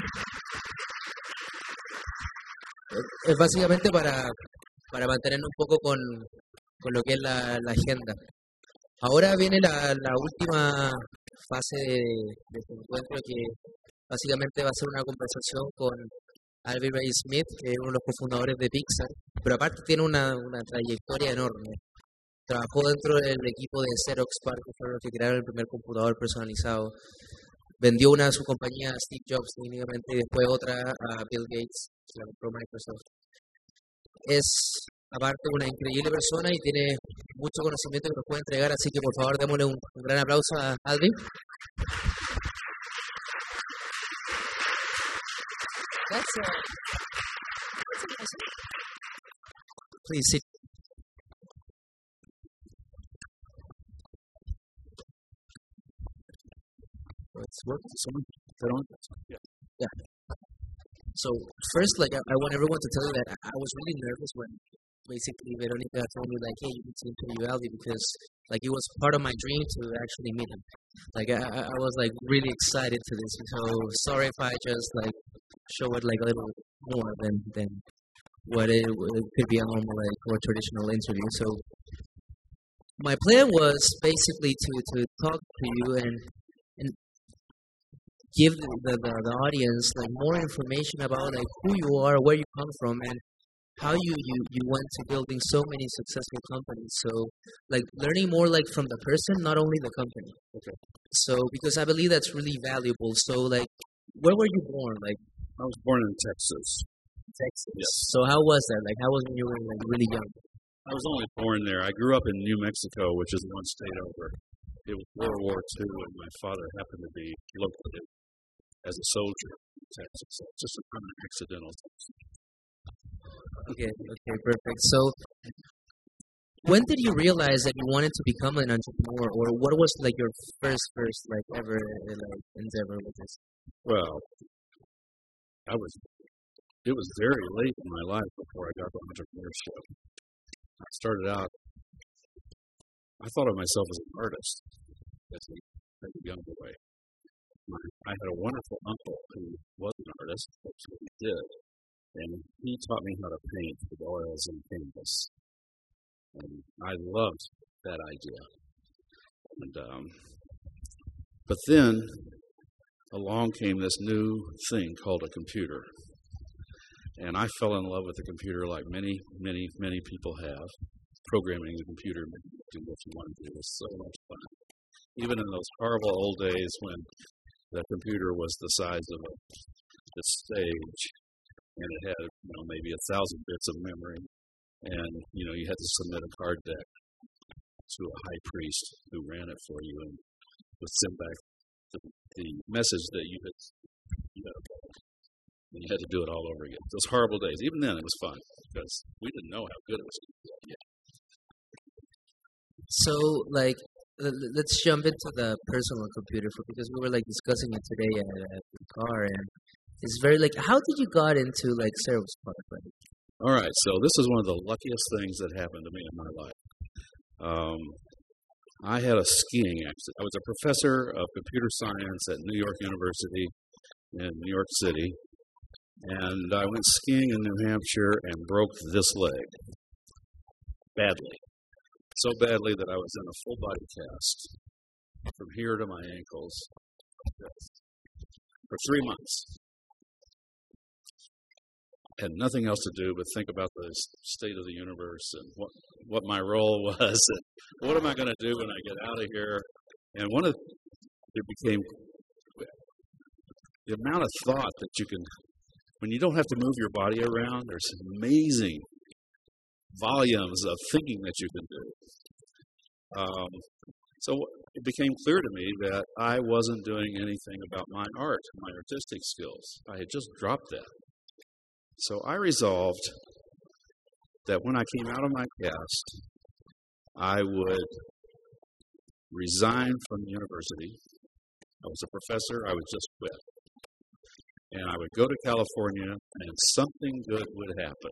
Es básicamente para, para mantenernos un poco con, con lo que es la, la agenda. Ahora viene la, la última fase de, de este encuentro, que básicamente va a ser una conversación con Alvin Ray Smith, que es uno de los cofundadores de Pixar, pero aparte tiene una, una trayectoria enorme. Trabajó dentro del equipo de Xerox PARC, que fueron los que crearon el primer computador personalizado. Vendió una de sus compañías a Steve Jobs técnicamente, y después otra a Bill Gates, que la compró Microsoft. Es, aparte, una increíble persona y tiene mucho conocimiento que nos puede entregar, así que por favor démosle un, un gran aplauso a Alvin. That's a, that's a nice one. Please sit. It's working. Someone put on. Yeah. Yeah. So first, like, I, I want everyone to tell you that I, I was really nervous when basically Veronica told me, like, hey, you need to interview Alvin, because like it was part of my dream to actually meet him. Like I, I was like really excited to this. So sorry if I just like show it like a little more than than what it, it could be a normal like or traditional interview. So my plan was basically to to talk to you and and give the, the, the audience like more information about like who you are, where you come from, and how you, you, you went to building so many successful companies. So, like, learning more, like, from the person, not only the company. Okay. So, because I believe that's really valuable. So, like, where were you born? Like, I was born in Texas. Texas. Yes. So, how was that? Like, how was when you were, like, really young? I was only born there. I grew up in New Mexico, which is one state over. It was World War Two, and my father happened to be located as a soldier in Texas. So it's just a kind of accidental thing. Okay, okay, perfect. So, when did you realize that you wanted to become an entrepreneur, or what was like your first, first like ever like endeavor with this? Well, I was. It was very late in my life before I got to entrepreneurship. I started out. I thought of myself as an artist as a, as a young boy. My, I had a wonderful uncle who was an artist. That's what he did. And he taught me how to paint with oils and canvas. And I loved that idea. And um, but then along came this new thing called a computer. And I fell in love with the computer like many, many, many people have. Programming the computer, do what you want to do was so much fun. Even in those horrible old days when the computer was the size of a, a stage, and it had, you know, maybe a thousand bits of memory, and you know you had to submit a card deck to a high priest who ran it for you and would send back the, the message that you had you had and you had to do it all over again. Those horrible days. Even then, it was fun because we didn't know how good it was going to be yet. So, like, let's jump into the personal computer for, because we were like discussing it today at, at the car, and it's very like, how did you got into like Xerox PARC? Right? All right, so this is one of the luckiest things that happened to me in my life. Um, I had a skiing accident. I was a professor of computer science at New York University in New York City, and I went skiing in New Hampshire and broke this leg badly. So badly that I was in a full body cast from here to my ankles for three months. Had nothing else to do but think about the state of the universe and what, what my role was and what am I going to do when I get out of here. And one of it became the amount of thought that you can, when you don't have to move your body around, there's amazing volumes of thinking that you can do. Um, so it became clear to me that I wasn't doing anything about my art, my artistic skills. I had just dropped that. So I resolved that when I came out of my cast, I would resign from the university. I was a professor. I would just quit. And I would go to California, and something good would happen.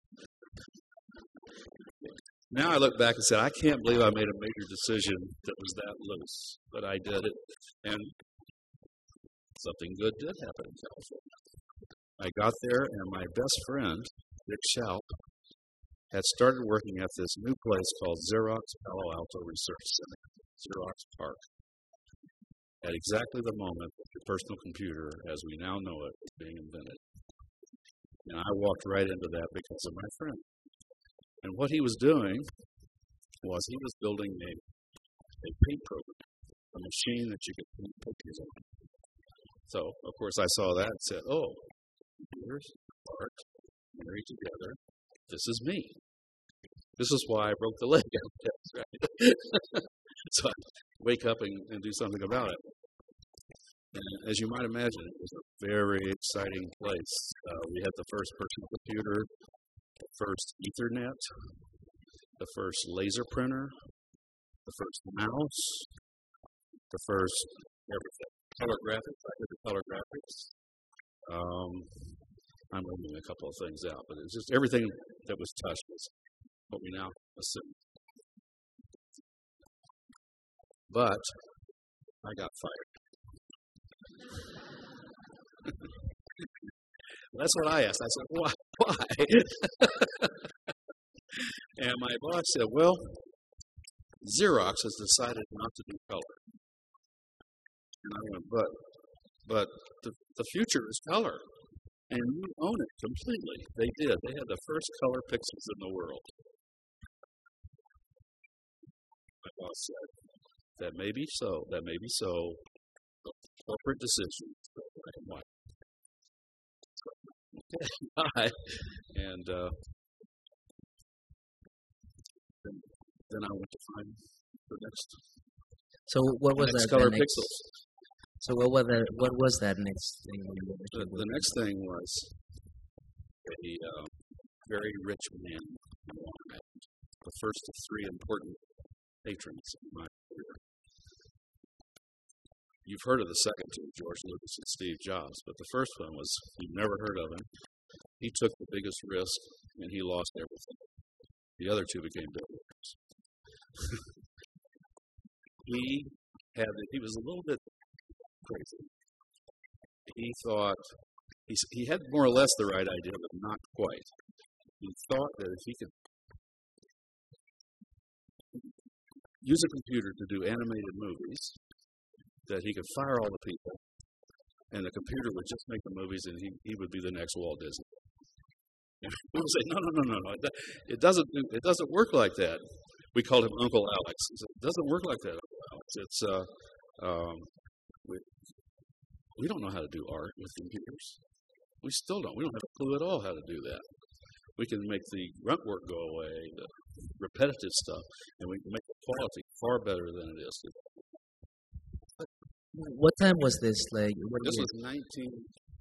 Now I look back and say, I can't believe I made a major decision that was that loose, but I did it, and something good did happen in California. I got there, and my best friend, Dick Schaub, had started working at this new place called Xerox Palo Alto Research Center, Xerox PARC, at exactly the moment that the personal computer, as we now know it, was being invented. And I walked right into that because of my friend. And what he was doing was he was building a, a paint program, a machine that you could paint pictures on. So, of course, I saw that and said, oh, computers, art, married together, this is me. This is why I broke the leg. Right? So I wake up and, and do something about it. And as you might imagine, it was a very exciting place. Uh, we had the first personal computer, the first Ethernet, the first laser printer, the first mouse, the first everything. Color graphics, I did the color graphics. Um, I'm leaving a couple of things out, but it's just everything that was touched was what we now assume. But I got fired. That's what I asked. I said, why? Why? And my boss said, well, Xerox has decided not to do color. And I went, but, but the, the future is color. And you own it completely. They did. They had the first color pixels in the world. My boss said, that may be so, that may be so. Corporate decisions, black and white. Okay. And uh, then, then I went to find the next. So what was next that? Color the next, pixels. So what was that? What was that next thing? The, the next thing was a uh, very rich man in Long Island, the first of three important patrons in my career. You've heard of the second two, George Lucas and Steve Jobs, but the first one was, you've never heard of him. He took the biggest risk, and he lost everything. The other two became billionaires. he had, he was a little bit crazy. He thought, he, he had more or less the right idea, but not quite. He thought that if he could use a computer to do animated movies, that he could fire all the people, and the computer would just make the movies, and he, he would be the next Walt Disney. And we would say, no, no, no, no, no. It doesn't, it doesn't work like that. We called him Uncle Alex. He said, it doesn't work like that, Uncle Alex. It's, uh, um, we, we don't know how to do art with computers. We still don't. We don't have a clue at all how to do that. We can make the grunt work go away, the repetitive stuff, and we can make the quality far better than it is today. What time was this? Like what this year? was nineteen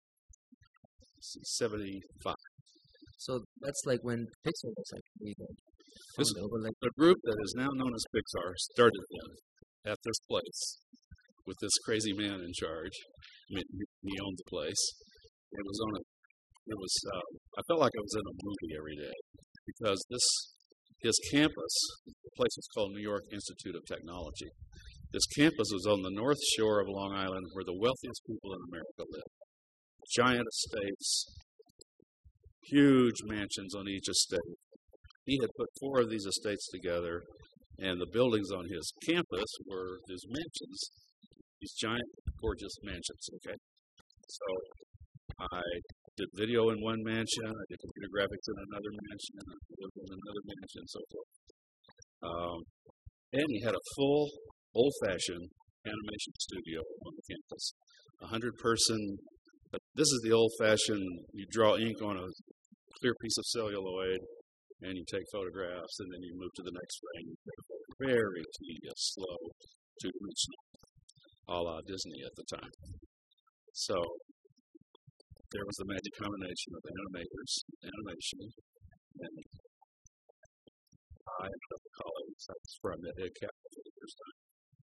seventy-five. So that's like when Pixar was actually like, This, over, like the group that is now known as Pixar started then at this place with this crazy man in charge. I mean, he owned the place. It was on a. It was. Uh, I felt like I was in a movie every day because this his campus. The place was called New York Institute of Technology. This campus was on the north shore of Long Island, where the wealthiest people in America live. Giant estates, huge mansions on each estate. He had put four of these estates together, and the buildings on his campus were his mansions, these giant, gorgeous mansions, okay? So I did video in one mansion, I did computer graphics in another mansion, I lived in another mansion, and so forth. Um, and he had a full, old-fashioned animation studio on the campus. A hundred-person, this is the old-fashioned, you draw ink on a clear piece of celluloid, and you take photographs, and then you move to the next frame. Very tedious, slow, two-dimensional, a la Disney at the time. So there was the magic combination of animators, animation, and I and other colleagues. That's where I met Ed Catmull for the first time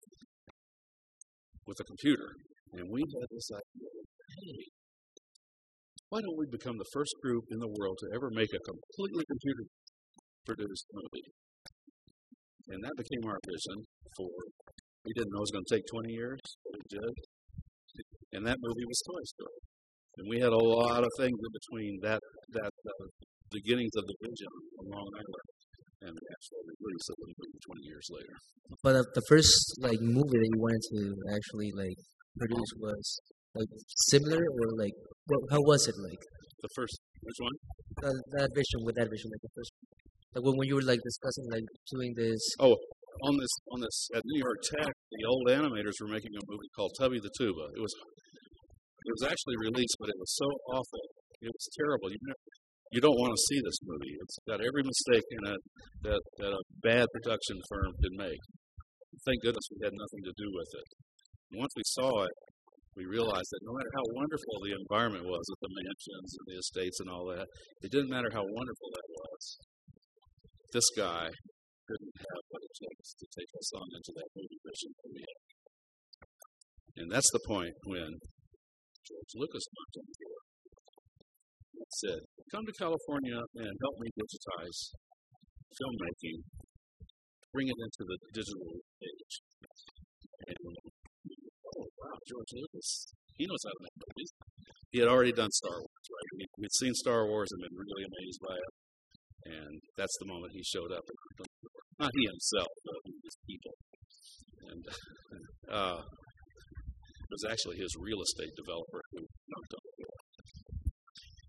with a computer, and we had this idea: hey, why don't we become the first group in the world to ever make a completely computer-produced movie? And that became our vision for, we didn't know it was going to take twenty years, but it did. And that movie was Toy Story. And we had a lot of things in between that, that uh, beginnings of the vision on Long Island and the actual release of the movie twenty years later. But uh, the first like movie that you wanted to actually like produce was like similar or like what, how was it like? The first, which one? Uh, that vision with that vision, like the first, like when, when you were like discussing like doing this. Oh, on this on this at New York Tech, the old animators were making a movie called Tubby the Tuba. It was it was actually released, but it was so awful. It was terrible. You know, you don't want to see this movie. It's got every mistake in it that, that a bad production firm could make. Thank goodness we had nothing to do with it. And once we saw it, we realized that no matter how wonderful the environment was with the mansions and the estates and all that, it didn't matter how wonderful that was. This guy couldn't have what it takes to take us on into that movie vision that we had. And that's the point when George Lucas went in here and said, come to California and help me digitize filmmaking, bring it into the digital age. And oh, wow, George Lucas, he knows how to make movies. He had already done Star Wars, right? We'd seen Star Wars and been really amazed by it. And that's the moment he showed up. Not he himself, but his people. And uh, it was actually his real estate developer who knocked on the door.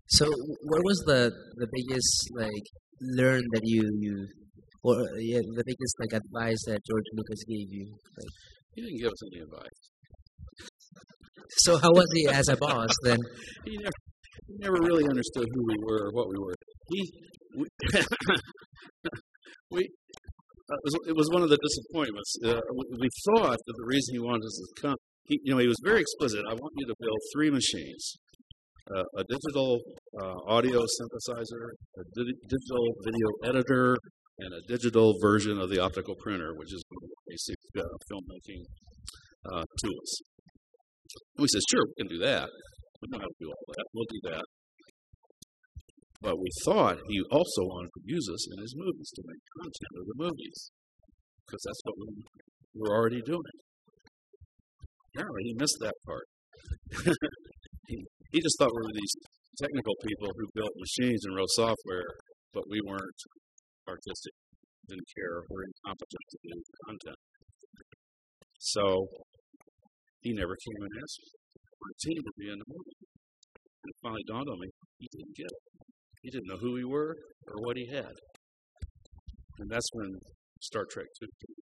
So, what was the the biggest like learn that you you or yeah the biggest like advice that George Lucas gave you? Like, He didn't give us any advice. so, how was he as a boss then? He never, he never really understood who we were or what we were. He, we, we uh, it, was, it was one of the disappointments. Uh, we, we thought that the reason he wanted us to come, he, you know, he was very explicit. I want you to build three machines: uh, a digital uh, audio synthesizer, a di- digital video editor, and a digital version of the optical printer, which is one of the basic uh, filmmaking uh, tools. And we said, sure, we can do that. We know how to do all that. We'll do that. But we thought he also wanted to use us in his movies to make content of the movies, because that's what we were already doing. Apparently, he missed that part. he, he just thought we were these technical people who built machines and wrote software, but we weren't artistic, didn't care, we're incompetent to do content. So he never came and asked for a team to be in the movie. And it finally dawned on me, he didn't get it. He didn't know who we were or what he had. And that's when Star Trek two came.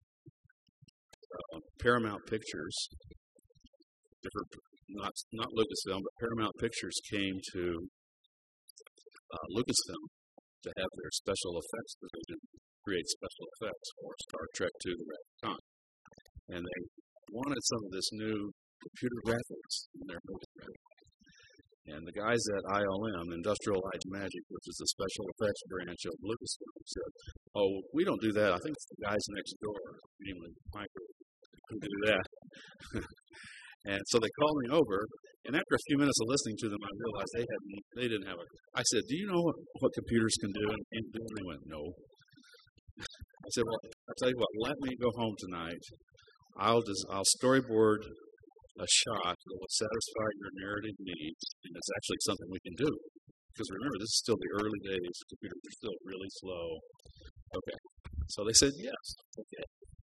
Uh, Paramount Pictures, different, not not Lucasfilm, but Paramount Pictures came to uh, Lucasfilm to have their special effects division create special effects for Star Trek two: The Wrath of Khan. And they wanted some of this new computer graphics in their movie. And the guys at I L M, Industrial Light and Magic, which is the special effects branch of Lucasfilm, said, oh, we don't do that. I think it's the guys next door, namely Michael, who do that. And so they called me over, and after a few minutes of listening to them, I realized they hadn't, they didn't have a. I said, "Do you know what, what computers can do?" And, and they went, "No." I said, "Well, I'll tell you what. Let me go home tonight. I'll just I'll storyboard a shot that will satisfy your narrative needs, and it's actually something we can do. Because remember, this is still the early days. Computers are still really slow." Okay. So they said, "Yes." Okay.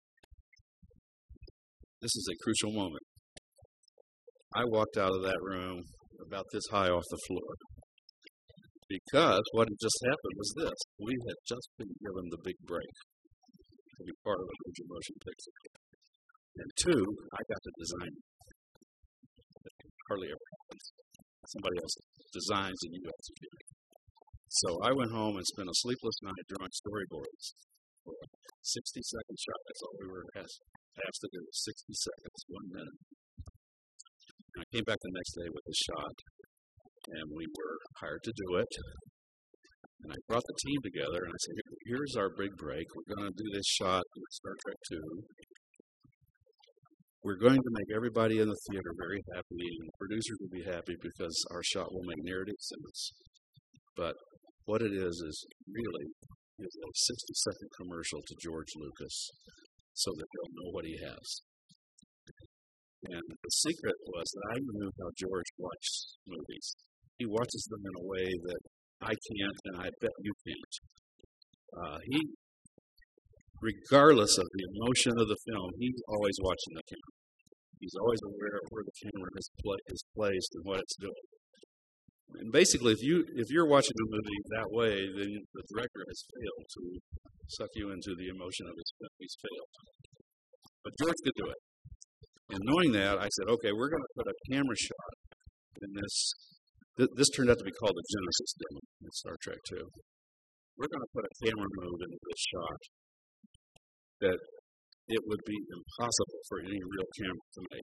This is a crucial moment. I walked out of that room about this high off the floor. Because what had just happened was this. We had just been given the big break to be part of a major motion picture. And two, I got to design it. Hardly ever happens. Somebody else designs and you execute it. So I went home and spent a sleepless night drawing storyboards for a sixty-second shot. That's all we were asked, asked to do, sixty seconds, one minute. And I came back the next day with a shot, and we were hired to do it. And I brought the team together, and I said, here's our big break. We're going to do this shot in Star Trek two. We're going to make everybody in the theater very happy, and the producers will be happy because our shot will make narrative sense. But what it is is really is a sixty-second commercial to George Lucas so that they'll know what he has. And the secret was that I knew how George watched movies. He watches them in a way that I can't, and I bet you can't. Uh, he, regardless of the emotion of the film, he's always watching the camera. He's always aware of where the camera is, pla- is placed and what it's doing. And basically, if you if you're watching a movie that way, then the director has failed to suck you into the emotion of his film. He's failed. But George could do it. And knowing that, I said, okay, we're going to put a camera shot in this. Th- this turned out to be called the Genesis demo in Star Trek two. We're going to put a camera move into this shot that it would be impossible for any real camera to make.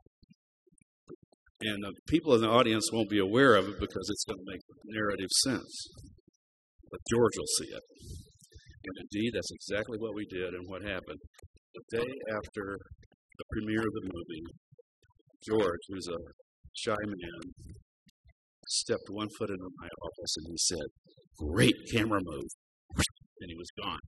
And the people in the audience won't be aware of it because it's going to make narrative sense. But George will see it. And indeed, that's exactly what we did and what happened. The day after the premiere of the movie, George, who's a shy man, stepped one foot into my office and he said, "Great camera move." And he was gone.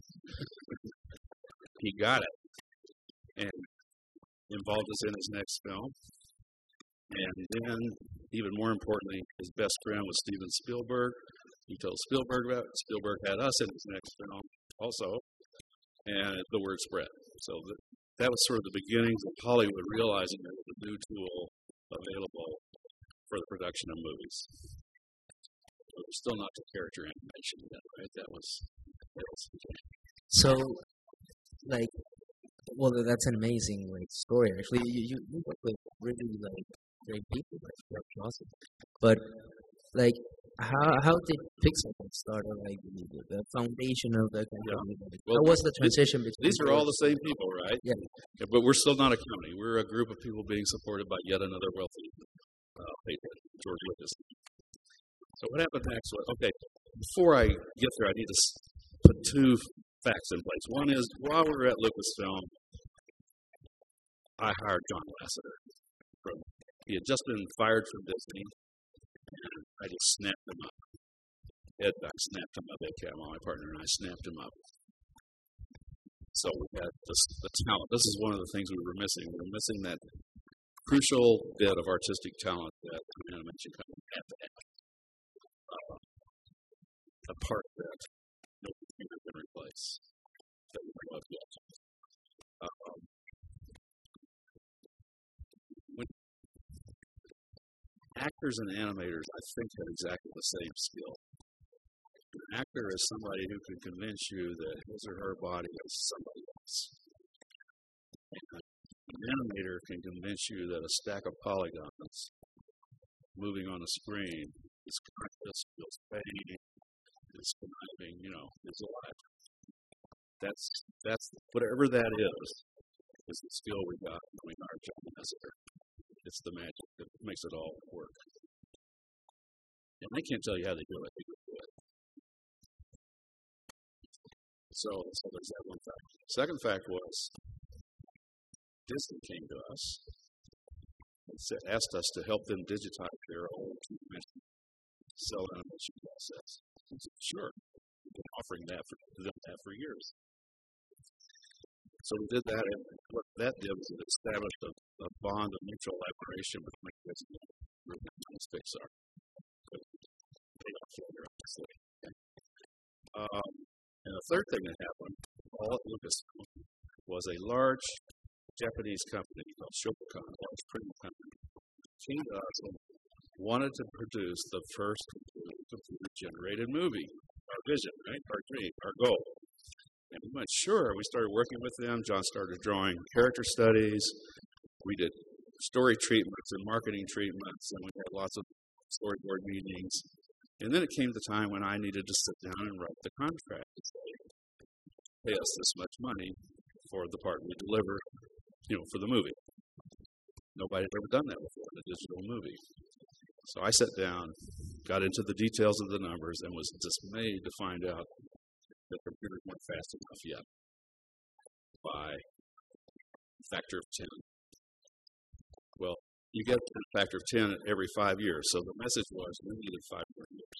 He got it and involved us in his next film. And then, even more importantly, his best friend was Steven Spielberg. He told Spielberg about it. Spielberg had us in his next film also. And the word spread. So the, that was sort of the beginnings of Hollywood realizing there was a new tool available for the production of movies. we're still not to character animation yet, right? That was, that was So, like, well, that's an amazing like story. Actually, you you, you work with really like great people. That's that's awesome. But like, how how did Pixar get started? Like the, the foundation of the company. Like, Well, how was the transition between? These are all the same people, right? Yeah. Yeah, but we're still not a company. We're a group of people being supported by yet another wealthy uh, patron, George Lucas. So what happened next was, okay, before I get there, I need to s- put two facts in place. One is, while we were at Lucasfilm, I hired John Lasseter. From, he had just been fired from Disney, and I just snapped him up. Ed Beck snapped him up, Ed Catmull, my partner, and I snapped him up. So we had this, the talent. This is one of the things we were missing. We were missing that crucial bit of artistic talent that an animation company had to have. Uh, a part that no computer can replace, that we don't have yet. Um, when actors and animators, I think, have exactly the same skill. An actor is somebody who can convince you that his or her body is somebody else. And an animator can convince you that a stack of polygons moving on a screen is conscious, feels pain, is conniving, you know, is alive. That's, that's, whatever that is, is the skill we got when we hired John Lasseter. It's the magic that makes it all work. And they can't tell you how they do it, they just do it. So, so there's that one fact. Second fact was, Disney came to us and said, asked us to help them digitize their old two-dimensional cell animation process. We said, sure, we've been offering that for them that for years. So we did that, and what that did was it established a, a bond of mutual admiration between Disney and Pixar. Paid off later, obviously. Um, and the third thing that happened, all at Lucasfilm, was a large Japanese company called Shogakukan, a large printing company, came to us and wanted to produce the first computer-generated movie. Our vision, right? Our dream, our goal. And we went, sure. We started working with them. John started drawing character studies. We did story treatments and marketing treatments, and we had lots of storyboard meetings. And then it came the time when I needed to sit down and write the contract and say, pay us this much money for the part we deliver, you know, for the movie. Nobody had ever done that before in a digital movie. So I sat down, got into the details of the numbers, and was dismayed to find out that computers weren't fast enough yet by a factor of ten. Well, you get a factor of ten every five years, so the message was we needed five more years.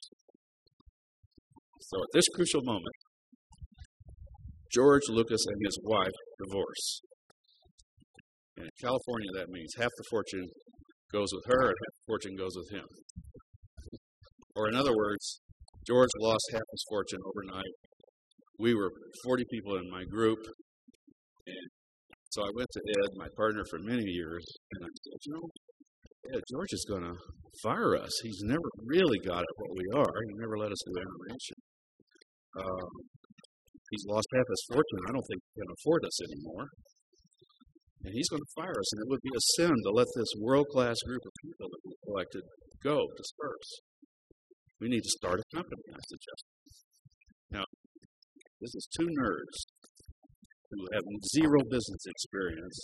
So at this crucial moment, George Lucas and his wife divorce. And in California, that means half the fortune goes with her and half the fortune goes with him. Or in other words, George lost half his fortune overnight. We were forty people in my group, and so I went to Ed, my partner for many years, and I said, you know, Ed, George is going to fire us. He's never really got at what we are. He never let us do animation. Um, he's lost half his fortune. I don't think he can afford us anymore. And he's going to fire us, and it would be a sin to let this world-class group of people that we collected go, disperse. We need to start a company, I suggested. Now, this is two nerds who have zero business experience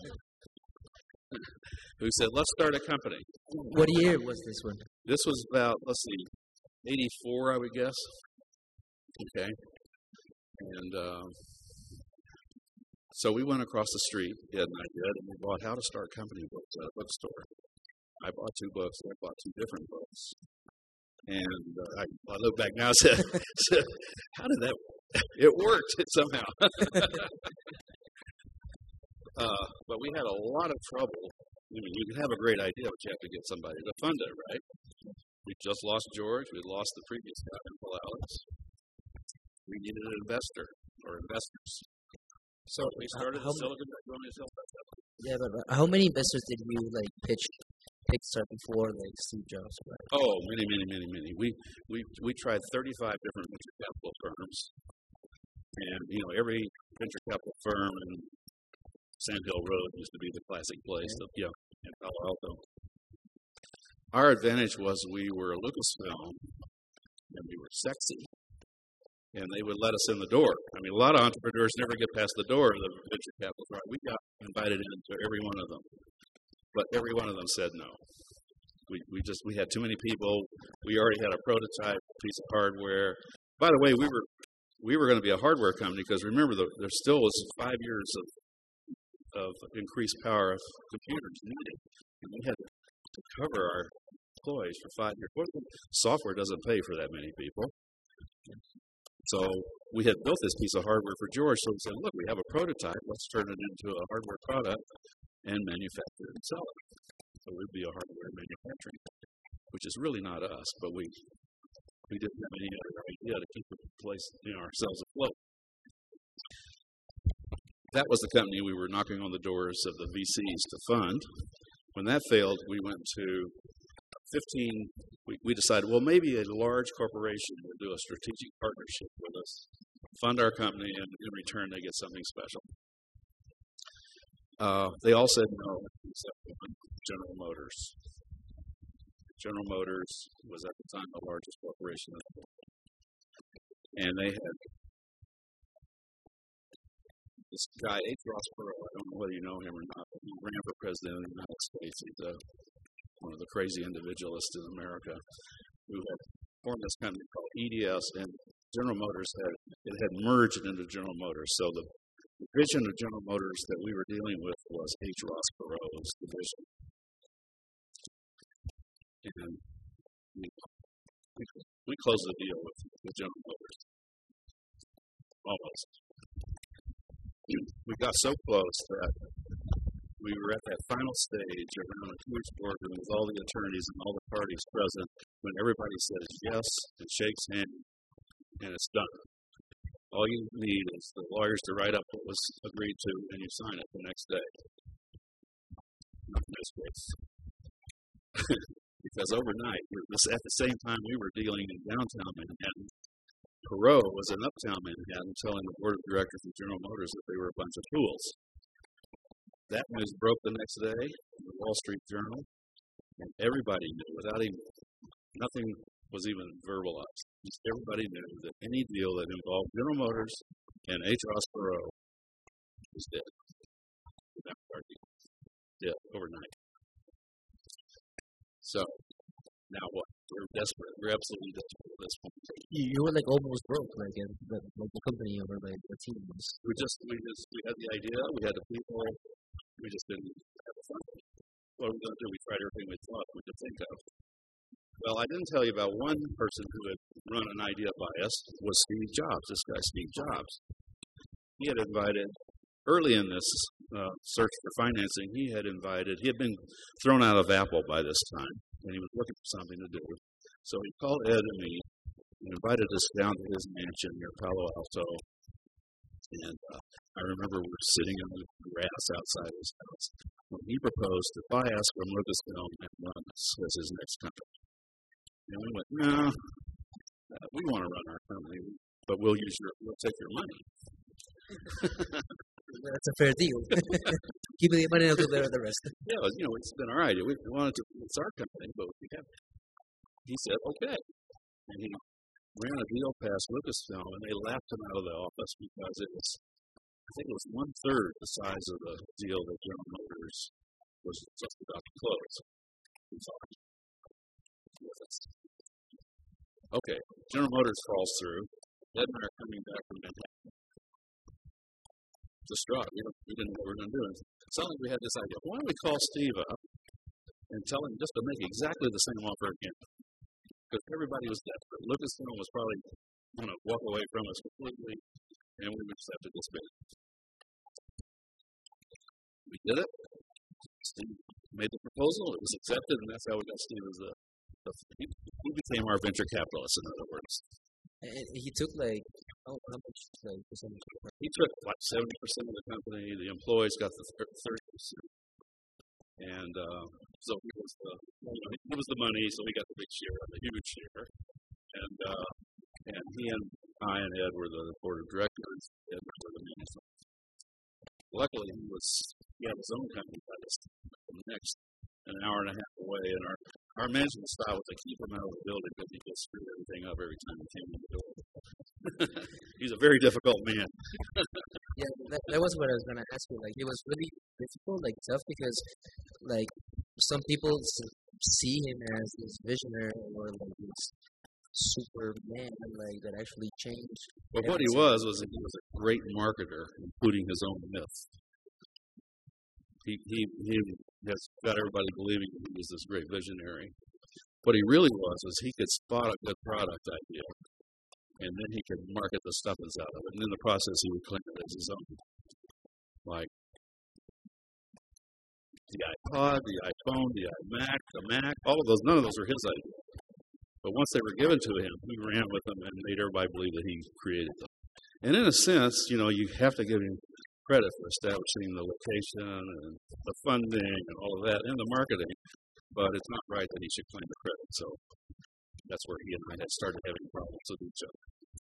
who said, let's start a company. What year was this one? This was about, let's see, eighty-four, I would guess. Okay. And um, so we went across the street, Ed and I did, and we bought How to Start Company books at a bookstore. I bought two books, and I bought two different books. And uh, I, I look back now and said, said, how did that work? It worked somehow. uh, but we had a lot of trouble. I mean, you can have a great idea, but you have to get somebody to fund it, right? We just lost George. We lost the previous guy, Uncle Alex. We needed an investor or investors. So we started how, the Silicon Valley. Yeah, but how many investors did you like pitch Pixar before like Steve Jobs, right? Oh, many, many, many, many. We we we tried thirty-five different venture capital firms, and you know every venture capital firm in Sand Hill Road used to be the classic place. Of, yeah, in Palo Alto. Our advantage was we were Lucasfilm, and we were sexy, and they would let us in the door. I mean, a lot of entrepreneurs never get past the door of the venture capital firm. We got invited into every one of them, but every one of them said no. We we just we had too many people. We already had a prototype piece of hardware. By the way, we were we were going to be a hardware company because remember, the, there still was five years of of increased power of computers needed, and we had to cover our employees for five years. Software doesn't pay for that many people. So we had built this piece of hardware for George, so we said, look, we have a prototype. Let's turn it into a hardware product and manufacture it and sell it. So we'd be a hardware manufacturing, which is really not us, but we we didn't have any other idea to keep the place, you know, ourselves afloat. That was the company we were knocking on the doors of the V Cs to fund. When that failed, we went to fifteen, we, we decided, well, maybe a large corporation will do a strategic partnership with us, fund our company, and in return they get something special. Uh, they all said no, except General Motors. General Motors was at the time the largest corporation in the world. And they had this guy, H. Ross Perot, I don't know whether you know him or not, but he ran for president of the United States. He's a, one of the crazy individualists in America who had formed this company called E D S, and General Motors had, it had merged into General Motors. So the division of General Motors that we were dealing with was H. Ross Perot's division. And we, we, we closed the deal with, with General Motors. Almost. We got so close that we were at that final stage around a huge boardroom with all the attorneys and all the parties present when everybody says yes and shakes hands and it's done. All you need is the lawyers to write up what was agreed to and you sign it the next day. Not in this case. Because overnight, at the same time we were dealing in downtown Manhattan, Perot was in uptown Manhattan telling the board of directors of General Motors that they were a bunch of fools. That news broke the next day in the Wall Street Journal, and everybody knew, without even, nothing was even verbalized. Just everybody knew that any deal that involved General Motors and H. Ross Perot was dead. Dead overnight. So, now what? We're desperate. We're absolutely desperate at this point. You, you were like almost broke, like, in, like the company or like the team. We just, we just, we had the idea, we had the people, we just didn't have the funding. What are we going to do? We tried everything we thought we could think of. Well, I didn't tell you about one person who had run an idea by us was Steve Jobs. This guy, Steve Jobs. He had invited early in this uh, search for financing. He had invited. He had been thrown out of Apple by this time, and he was looking for something to do. So he called Ed and me and invited us down to his mansion near Palo Alto. And uh, I remember we were sitting in the grass outside his house when he proposed to buy us from Lucasfilm and run us as his next company. And we went, no, uh, we want to run our company, but we'll use your, we'll take your money. That's a fair deal. Keep the money, I'll do the, the rest. Yeah, you know, it's been all right. We wanted to, it's our company, but we have. He said, okay. And he ran a deal past Lucasfilm, and they laughed him out of the office because it was, I think it was one third the size of the deal that General Motors was just about to close. Okay, General Motors falls through. Ed and I are coming back from Manhattan. Distraught. We, we didn't know what we were going to do. And suddenly we had this idea. Why don't we call Steve up and tell him just to make exactly the same offer again? Because everybody was desperate. Lucasfilm was probably going to walk away from us completely, and we accepted this bid. We did it. Steve made the proposal. It was accepted, and that's how we got Steve as the, the he, he became our venture capitalist, in other words. And he took like, how, how much like, percentage? He took like seventy percent of the company. The employees got the thirty percent. And uh, so he was the you know, he was the money, so he got the big share, the huge share. And uh, and he and I and Ed were the board of directors. Ed were the management. Luckily, he was he had his own company by this next an hour and a half away, and our our management style was to keep him out of the building because he just screwed everything up every time he came in the door. He's a very difficult man. Yeah, that, that was what I was going to ask you. Like, it was really difficult, like tough, because like some people s- see him as this visionary or like this Superman, like that actually changed. But what he everything. was was he was a great marketer, including his own myth. He he he has got everybody believing he was this great visionary. What he really was was he could spot a good product idea, and then he could market the stuffings out of it, and in the process he would claim it as his own. Like the iPod, the iPhone, the iMac, the Mac, all of those, none of those were his idea. But once they were given to him, he ran with them and made everybody believe that he created them. And in a sense, you know, you have to give him credit for establishing the location and the funding and all of that and the marketing, but it's not right that he should claim the credit. So that's where he and I had started having problems with each other.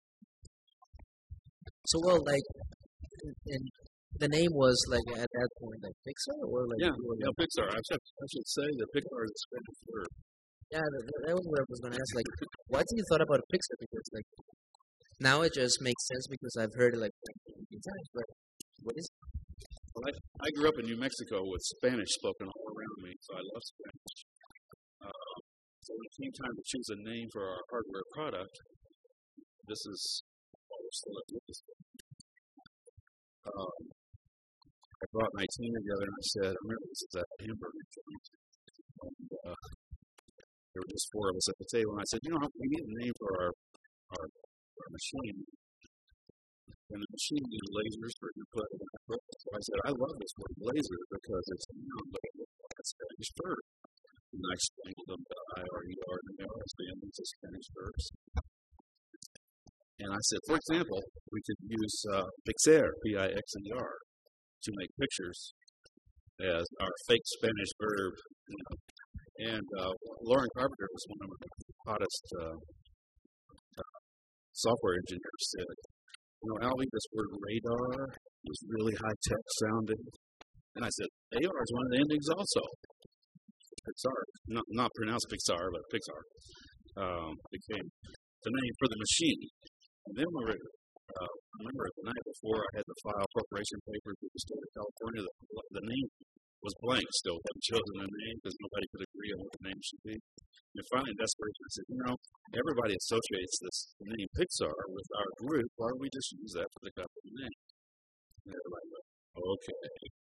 So well, like, and the name was like at that point like Pixar, or like Yeah, you were, yeah, Pixar. I should, I should say that Pixar is a Spanish word. yeah, that, that was what I was gonna ask. Like, why did you thought about Pixar? Because like now it just makes sense because I've heard it like a few times. But what is it? Well, I, I grew up in New Mexico with Spanish spoken all around me, so I love Spanish. Um, so when it came time to choose a name for our hardware product, this is what we're still at this point. Um, I brought my team together and I said, I remember this is a hamburger joint. And, uh, there were just four of us at the table, and I said, you know, we need a name for our, our, our machine. And the machine needed lasers for input and output. So I said, I love this word laser because it's a noun, but it looks like a Spanish verb. And I explained to them that I R E R and the R S B M is a Spanish verbs. And I said, for example, we could use uh, Pixar, P I X E R, to make pictures as our fake Spanish verb. You know. And uh, Lauren Carpenter was one of the hottest uh, uh, software engineers. Said, you know, Albie, this word radar was really high-tech sounding. And I said, A R is one of the endings also. Pixar, not, not pronounced Pixar, but Pixar, um, became the name for the machine. And then we were, uh, remember the night before I had to file corporation papers with the state of California, the, the name was blank still. Hadn't chosen a name because nobody could agree on what the name should be. And finally, in desperation, I said, you know, everybody associates this name Pixar with our group. Why don't we just use that for the company name? And everybody went, okay.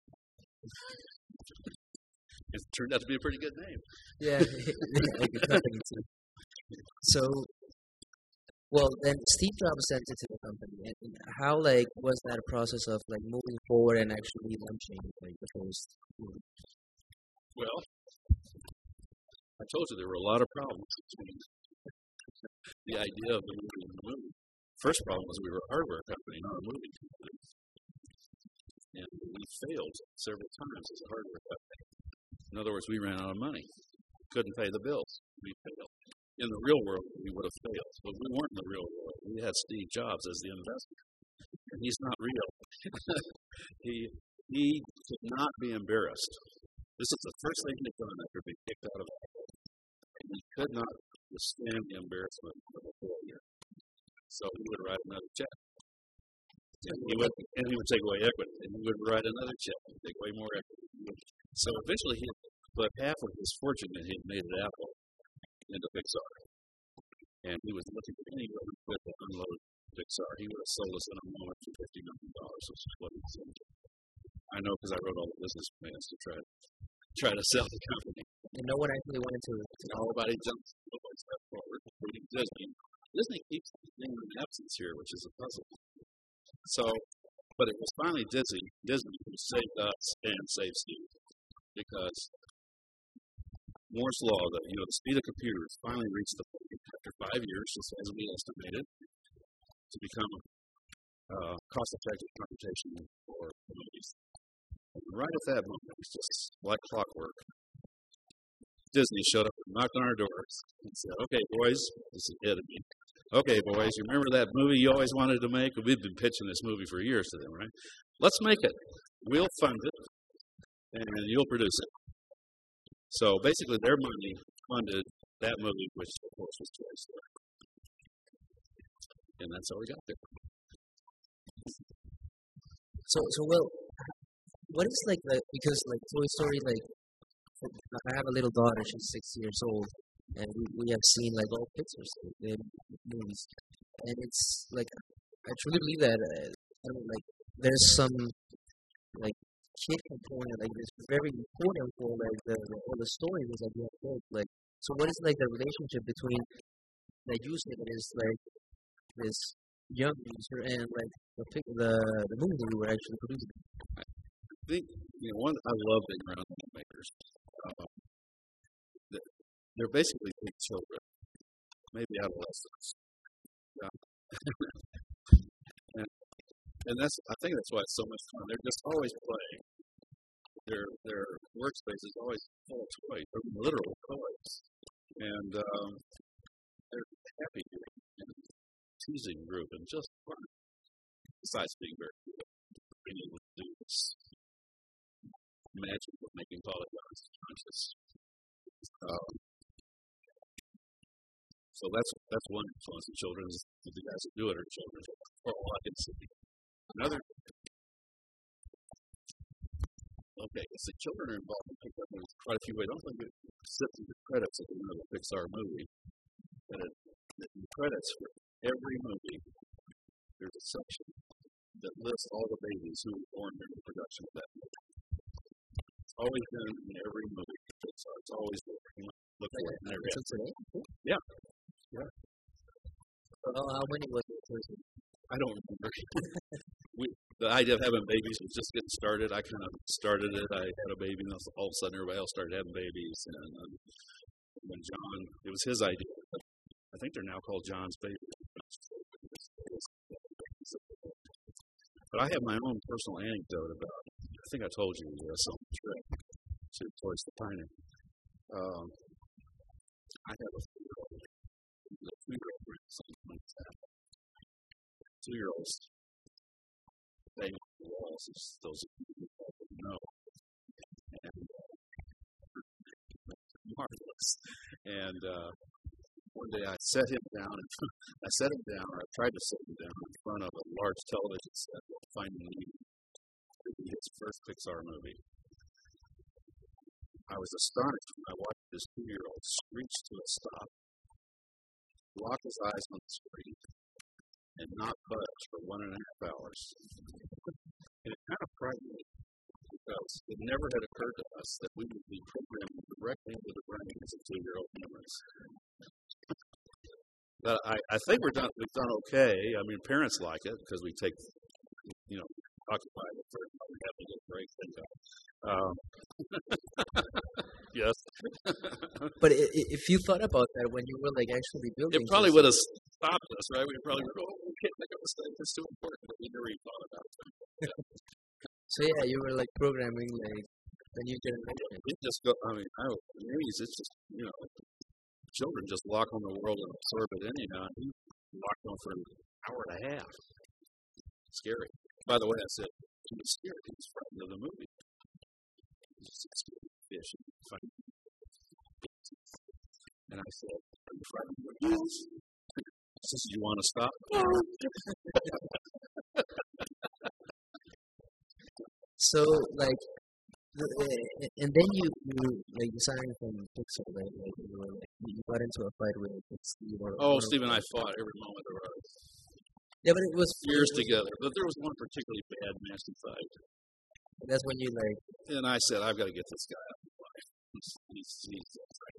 It turned out to be a pretty good name. Yeah, like a company too. So, well, then Steve Jobs sent it to the company, and and how like was that process of like moving forward and actually launching like the first? You know, Well, I told you there were a lot of problems between the idea of the movie and the movie. First problem was we were a hardware company, not a movie company. And we failed several times as a hardware company. In other words, we ran out of money. Couldn't pay the bills. We failed. In the real world, we would have failed. But we weren't in the real world. We had Steve Jobs as the investor. And he's not real. he he could not be embarrassed. This is the first thing he'd done after being kicked out of Apple. And he could not withstand the embarrassment of a failure. So he would write another check. And he would, and he would take away equity. And he would write another check and take away more equity. So eventually he put half of his fortune that he had made at Apple into Pixar. And he was looking for any way he could to unload Pixar. He would have sold us in a moment for fifty million dollars, which is what he said. I know because I wrote all the business plans to try to try to sell the company. and no one actually went into it. Nobody jumps, nobody steps forward, including Disney. Disney keeps the thing in absence here, which is a puzzle. So, but it was finally Disney, Disney who saved us and saved Steve, because Moore's law, that you know, the speed of computers finally reached the point after five years, just as we estimated, to become uh, cost-effective computation for movies. Right at that moment, it's just like clockwork. Disney showed up and knocked on our doors and said, "Okay, boys," this is it again. "Okay, boys, you remember that movie you always wanted to make? We've been pitching this movie for years to them, right? Let's make it. We'll fund it, and you'll produce it." So basically, their money funded that movie, which of course was Toy Story, and that's how we got there. So, so well, what is like the because like Toy Story, like I have a little daughter, she's six years old, and we, we have seen like all Pixar uh, movies, and it's like I truly believe that uh, I don't know, like there's some like kid component like it's very important for like the, the all the stories that you have told. Like, so what is like the relationship between like you said it is like this young user and like the pic, the the movie we were actually producing. I think you know one I love being around filmmakers. Um, they're basically big children, maybe adolescents. Yeah. and, and that's I think that's why it's so much fun. They're just always playing. Their their workspace is always full of toys, they're literal toys, and um, they're happy and teasing group and just fun. Besides being very cool, being able to do this magic of making polygons conscious. Um, so that's that's one influence of children. Is the guys who do it are children, for all I can see. Another. Okay, so the children are involved in Pixar movies quite a few ways. I don't think it sits in the credits of another Pixar movie. But it, in the credits for every movie, there's a section that lists all the babies who were born during the production of that movie. It's always been in every movie Pixar. It's always there. You look for it in every episode. Yeah. Yeah. Uh, how many was it? I don't remember. we, the idea of having babies was just getting started. I kind of started it. I had a baby, and all of a sudden everybody else started having babies. And um, when John, it was his idea. I think they're now called John's Babies. But I have my own personal anecdote about, I think I told you this on the trip to Toys to Pioneer. Um, I have a two-year-old, a two-year-old grandson, like that. Two-year-olds, they know the walls, as those of you who probably know. And uh, marvelous. And uh, one day I set him down, and I set him down, or I tried to set him down in front of a large television set, Finding Nemo. It would be his first Pixar movie. I was astonished when I watched this two-year-old screech to a stop, lock his eyes on the screen, and not budge for one and a half hours. And it kind of frightened me, because it never had occurred to us that we would be programming directly into the brains of two-year-old humans. But I, I think we're done. We've done okay. I mean, parents like it because we take, you know, occupy it for we have a little break. Thank God. Um, yes. But i- i- if you thought about that when you were like actually building, It probably this- would have stopped us, right? We probably would go, oh, we can't make a mistake. It's too important. But we never even thought about it. Yeah. So yeah, you were like programming like the new generation. We just go. I mean, I, movies. It's just you know, children just lock on the world and absorb it anyhow. And he locked on for an hour and a half. Scary. By the way, I said he was scared. He was frightened of the movie. He was just scared of fish and fighting. And I said, "Are you frightened of bats?" He says, "Do you want to stop?" So like, the, uh, and then you you like deciding from Pixar, right? Like you were like you got into a fight with Steve. Or, Oh, or, Steve and I fought every moment of our Yeah, but it was years it was, together. But there was one particularly bad, nasty fight. That's when you like. And I said, I've got to get this guy out of my life. He's, he's, he's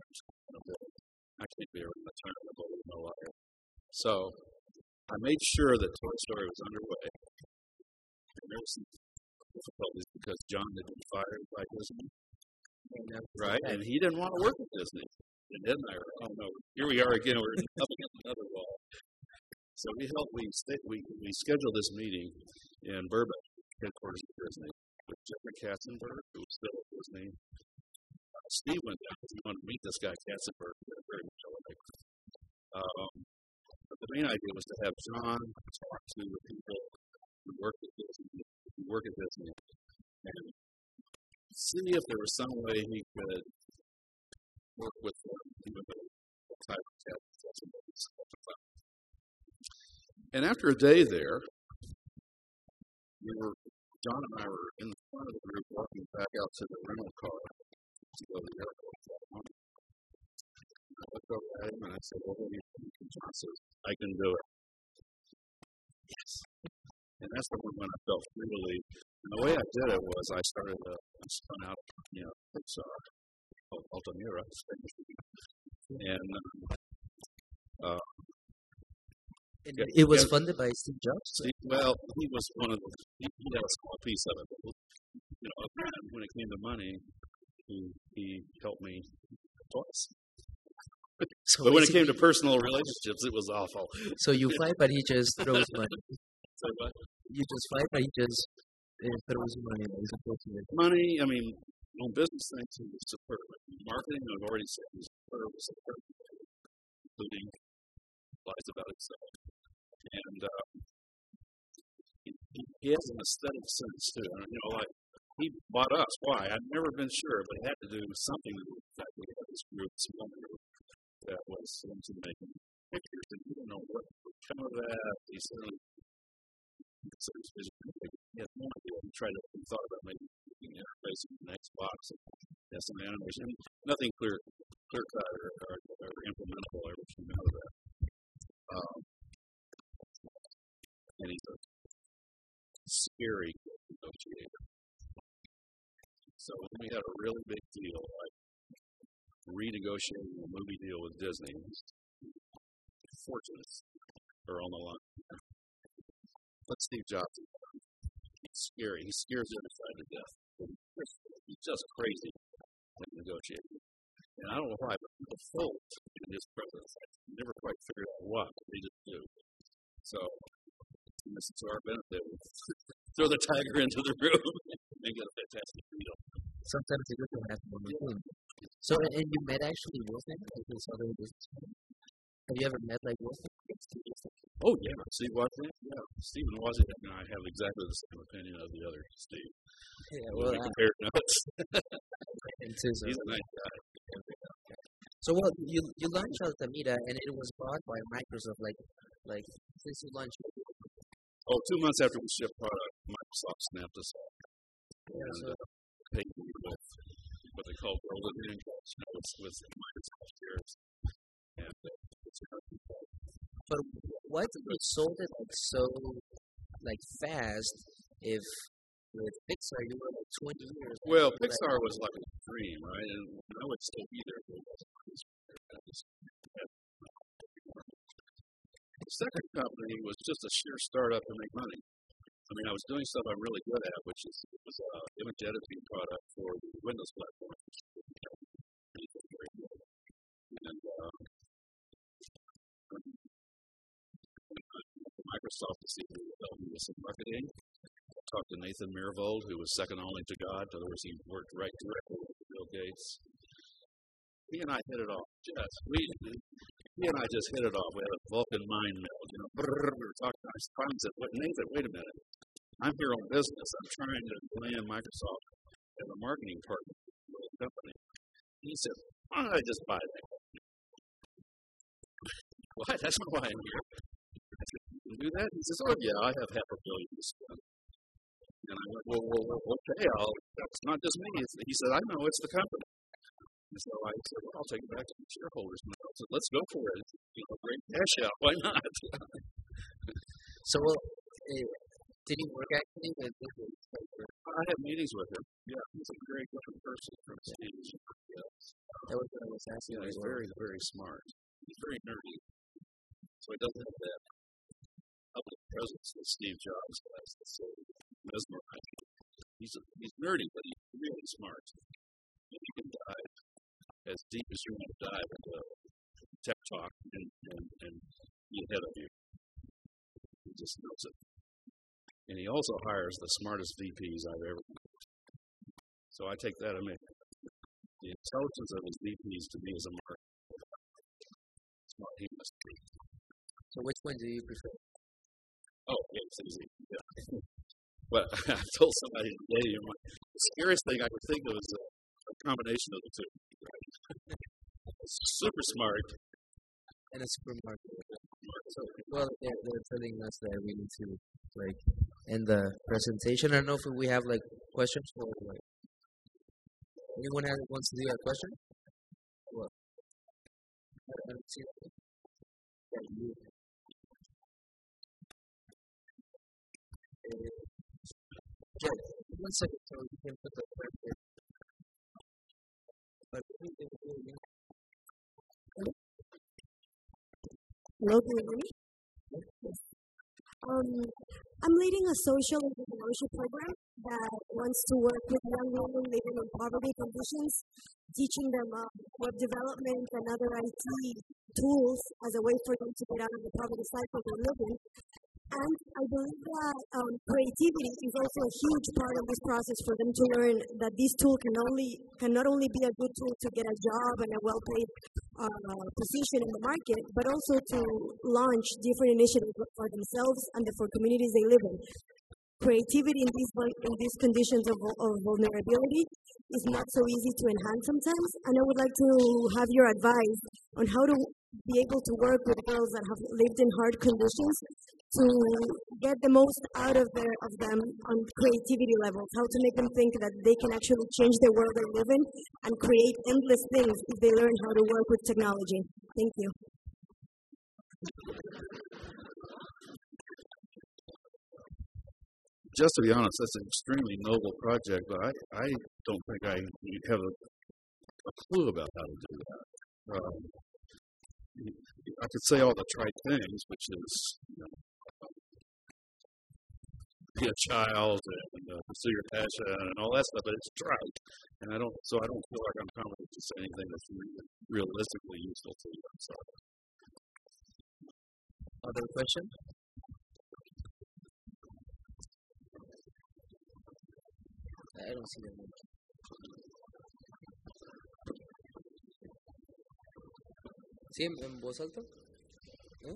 I can't be around the turn of the no liar. So I made sure that Toy Story was underway. And there was some difficulties because John had been fired by Disney. Right? And he didn't want to work with Disney. And didn't I? Oh, no. Here we are again. We're up against another wall. So we held, we, stayed, we, we scheduled this meeting in Burbank, headquarters of Disney. with Jeffrey Katzenberg, who was still at Disney. Uh, Steve went down because he wanted to meet this guy Katzenberg, very much alike. Um, but the main idea was to have John talk to the people who work at Disney, who work at Disney, and see if there was some way he could work with them, even though the type of cat was. And after a day there, we were, John and I were in the front of the group walking back out to the rental car to go to the airport. I looked over at him and I said, well, what do you think? And John says, I can do it. Yes. And that's the one when I felt free to leave. And the way I did it was I started to I spun out, you know, Pixar, Altamira, Spanish. And uh, And it was funded by Steve Jobs? Steve, well, he was one of the, he, he had a small piece of it. But, you know, when it came to money, he, he helped me twice. So but when it came to personal relationships, it was awful. So you fight, but he just throws money. So what? You just fight, but he just uh, throws money. Money, I mean, on business things, he was superb. Marketing, I've already said, he's superb, superb, including lies about himself. And uh, he, he, he has an aesthetic sense, too. And, you know, like, he bought us. Why? I've never been sure, but it had to do something to do with the fact that we had this group, this one group, that was into making pictures. And he didn't know what would come of that. He certainly so his vision. He had no idea. He tried to, he thought about maybe making an interface with the Xbox and have some animation. Nothing clear, clear cut or, or, or implementable ever came out of that. Um, and he's a scary negotiator. So when we had a really big deal, like renegotiating a movie deal with Disney, fortunes are on the line. Let Steve Jobs do that. He's scary. He scares everybody to death. He's just crazy when negotiating. And I don't know why, but people fold in his presence. I never quite figured out why, but they just do. So, this is to our benefit. Throw the tiger into the room and get a fantastic deal. Sometimes it doesn't happen on the team. So, and, and you met actually Wolfman, like this other businessman? Have you ever met like Wolfman? Oh, yeah. Steve Wozniak? Yeah. Stephen Wozniak and I have exactly the same opinion of the other Steve. Yeah, well, we compared notes. He's a nice guy. So, well, you you launched Altamira, and it was bought by Microsoft, like, like since you launched it. Oh, two months after we shipped product, Microsoft snapped us up. Yeah, and so, uh, paid me with what they call golden handcuffs, you know, with, with Microsoft shares. And uh, it's a but why did you sold it like so, like fast? If with Pixar you were like twenty years. Well, Pixar was like a dream, right? And I would still be there if it wasn't. The second company was just a sheer startup to make money. I mean, I was doing stuff I'm really good at, which is was an uh, image editing product for the Windows platform. And uh, Microsoft to see if they would help me with some marketing. I talked to Nathan Myhrvold, who was second only to God. In other words, he worked right directly with Bill Gates. He and I hit it off. Just we, he and I just hit it off. We had a Vulcan mind meld. You know, brrr, we were talking. I finally said, "Wait, Nathan, wait a minute. I'm here on business. I'm trying to land Microsoft as a marketing partner for the company." He said, "Why don't I just buy that company?" What? That's not why I'm here. I said, "You can do that?" He says, "Oh yeah, I have half a billion to spend." And I went, "Well, well, well okay. I'll, that's not just me." It's, he said, "I know. It's the company." And so I said, "Well, I'll take it back to the shareholders." And I said, "Let's go for it. You know, great cash out. Why not?" So, well, uh, did he work actually with Disney? I had meetings with him. Yeah, he's a very different person from Steve. Yeah. That was what I was asking. Yeah, he's very, very smart. He's very nerdy. So he doesn't have that public presence that Steve Jobs has. That's so mesmerizing. He's, a, he's nerdy, but he's really smart. And he can dive as deep as you want to dive into tech talk and, and, and be ahead of you. He just knows it. And he also hires the smartest V Ps I've ever met. So I take that. I mean, the intelligence of his V Ps to me is a mark. Smart he must be. So which one do you prefer? Oh, yeah, it's easy. Yeah. But I told somebody today, you know, the scariest thing I could think of is a, a combination of the two. Right? Super smart. And a supermarket. So, well, they're, they're telling us that we need to, like, end the presentation. I don't know if we have, like, questions for, like, anyone has, wants to do a question? What? I don't see that. Yeah, you. Uh, yeah, one second, so you can put the right there. But, hello, can you hear me? Yes. Um, I'm leading a social entrepreneurship program that wants to work with young women living in poverty conditions, teaching them uh, web development and other I T tools as a way for them to get out of the poverty cycle they live in. And I believe that um, creativity is also a huge part of this process for them to learn that this tool can only can not only be a good tool to get a job and a well-paid uh, position in the market, but also to launch different initiatives for themselves and for communities they live in. Creativity in these in these conditions of, of vulnerability is not so easy to enhance sometimes, and I would like to have your advice on how to be able to work with girls that have lived in hard conditions to get the most out of their of them on creativity levels, how to make them think that they can actually change the world they live in and create endless things if they learn how to work with technology. Thank you. Just to be honest, that's an extremely noble project, but I, I don't think I have a, a clue about how to do that. Um, I could say all the trite things, which is, you know, be a child and uh, pursue your passion and all that stuff, but it's trite, and I don't. So I don't feel like I'm competent to say anything that's really realistically useful to you. I'm sorry. Other question? I don't see them. ¿Sí en, en voz alta? ¿No?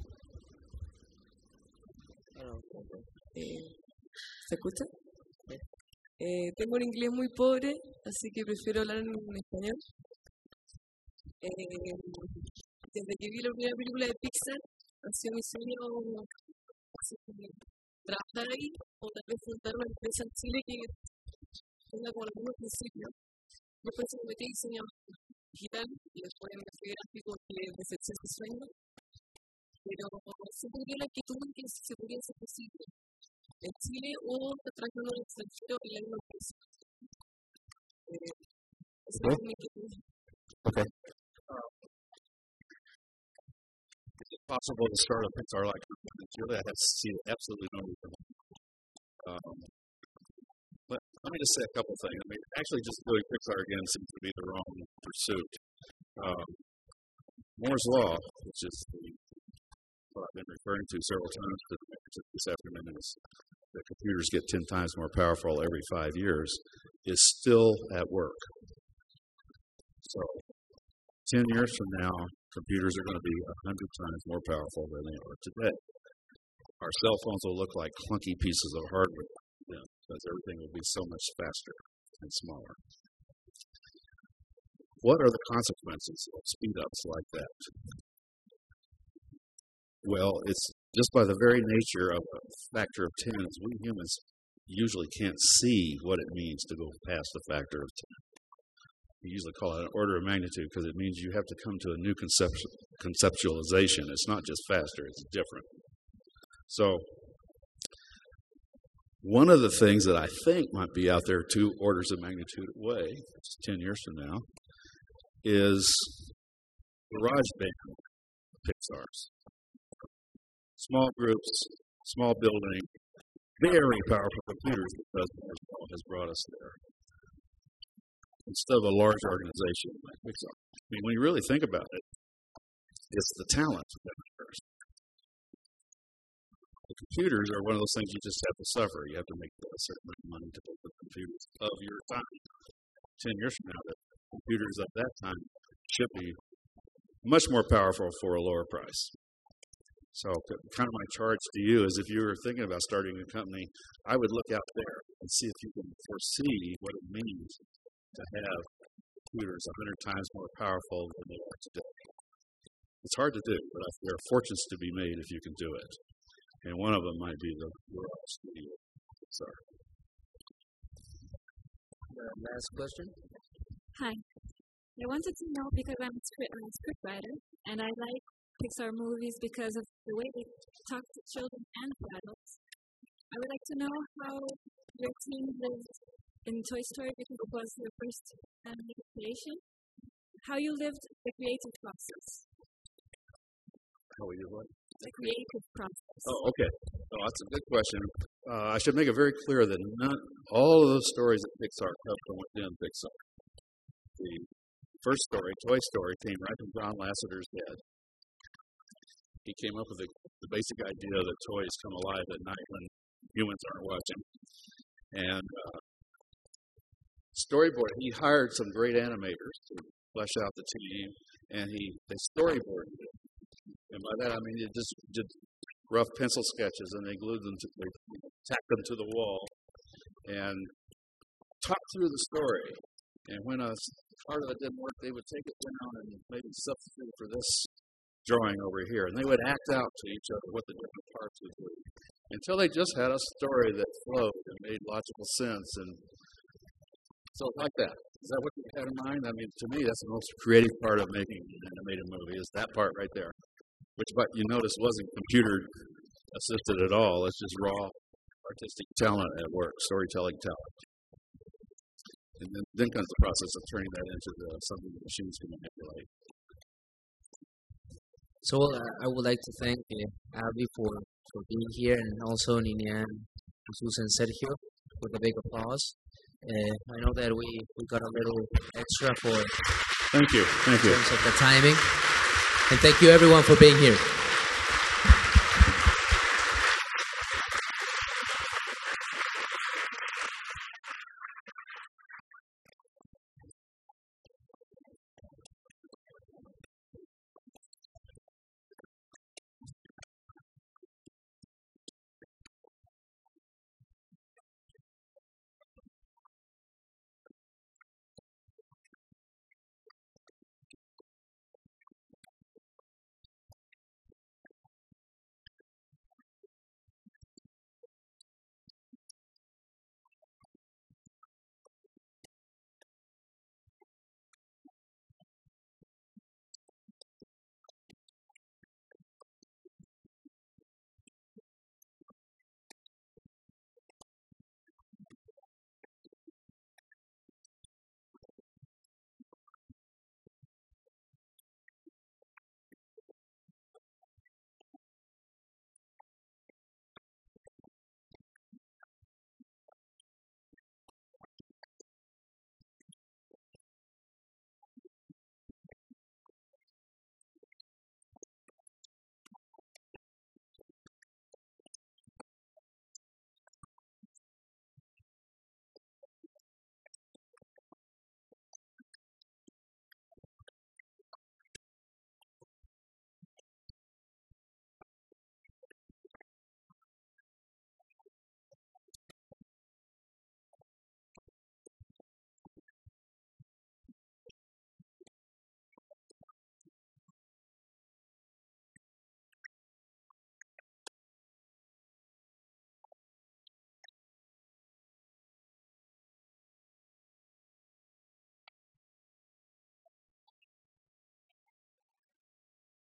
Ah, no. Eh, ¿Se escucha? Eh, tengo un inglés muy pobre, así que prefiero hablar en, en español. Eh, desde que vi la primera película de Pixar, ha sido mi sueño así, trabajar ahí o tal vez fundar una empresa en Chile que tenga como los mismos principios. Yo por eso me metí en diseño digital y después en arte gráfico que desechó ese sueño, pero siempre tuve la inquietud de que se podía hacer posible en Chile o trabajando en el extranjero en la misma empresa. Eh, esa es mi inquietud. Okay. Uh, is it possible to start a Pixar like Julia has seen absolutely no reason. Um, but let me just say a couple things. I mean, actually, just doing Pixar again seems to be the wrong pursuit. Um, Moore's Law, which is the, what I've been referring to several times this afternoon, is that computers get ten times more powerful every five years, is still at work. So, ten years from now, computers are going to be one hundred times more powerful than they are today. Our cell phones will look like clunky pieces of hardware, you know, because everything will be so much faster and smaller. What are the consequences of speed-ups like that? Well, it's just by the very nature of a factor of ten, is we humans usually can't see what it means to go past a factor of ten. We usually call it an order of magnitude because it means you have to come to a new conceptu conceptualization. It's not just faster, it's different. So, one of the things that I think might be out there two orders of magnitude away, which is ten years from now, is GarageBand Pixars. Small groups, small building, very powerful computers because has brought us there. Instead of a large organization like Pixar. I mean, when you really think about it, it's the talent that matters. The computers are one of those things you just have to suffer. You have to make a certain amount of money to put the computers of your time. ten years from now that computers at that time should be much more powerful for a lower price. So kind of my charge to you is if you were thinking about starting a company, I would look out there and see if you can foresee what it means to have computers a hundred times more powerful than they are today. It's hard to do, but there are fortunes to be made if you can do it. And one of them might be the Rural Studio. Sorry. Uh, last question. Hi. I wanted to know because I'm a script, I'm a scriptwriter, and I like Pixar movies because of the way they talk to children and to adults. I would like to know how your team lived in Toy Story because it was your first animated creation. How you lived the creative process. How we did what? The creative process. Oh, okay. Oh, that's a good question. Uh, I should make it very clear that not all of those stories at Pixar come from within Pixar. The first story, Toy Story, came right from John Lasseter's head. He came up with the, the basic idea that toys come alive at night when humans aren't watching. And uh, storyboard, he hired some great animators to flesh out the team, and he they storyboarded it. And by that I mean they just did rough pencil sketches, and they glued them to, they tacked them to the wall, and talked through the story. And when a part of it didn't work, they would take it down and maybe substitute for this drawing over here, and they would act out to each other what the different parts would do until they just had a story that flowed and made logical sense. And so like that. Is that what you had in mind? I mean, to me, that's the most creative part of making an animated movie is that part right there, which, but you notice, wasn't computer assisted at all. It's just raw artistic talent at work, storytelling talent. And then, then comes the process of turning that into the, something the machines can manipulate. So uh, I would like to thank uh, Abby for, for being here, and also Ninian, Jesus, and Sergio with a big applause. Uh, I know that we, we got a little extra for thank you, thank you. in terms of the timing, and thank you everyone for being here.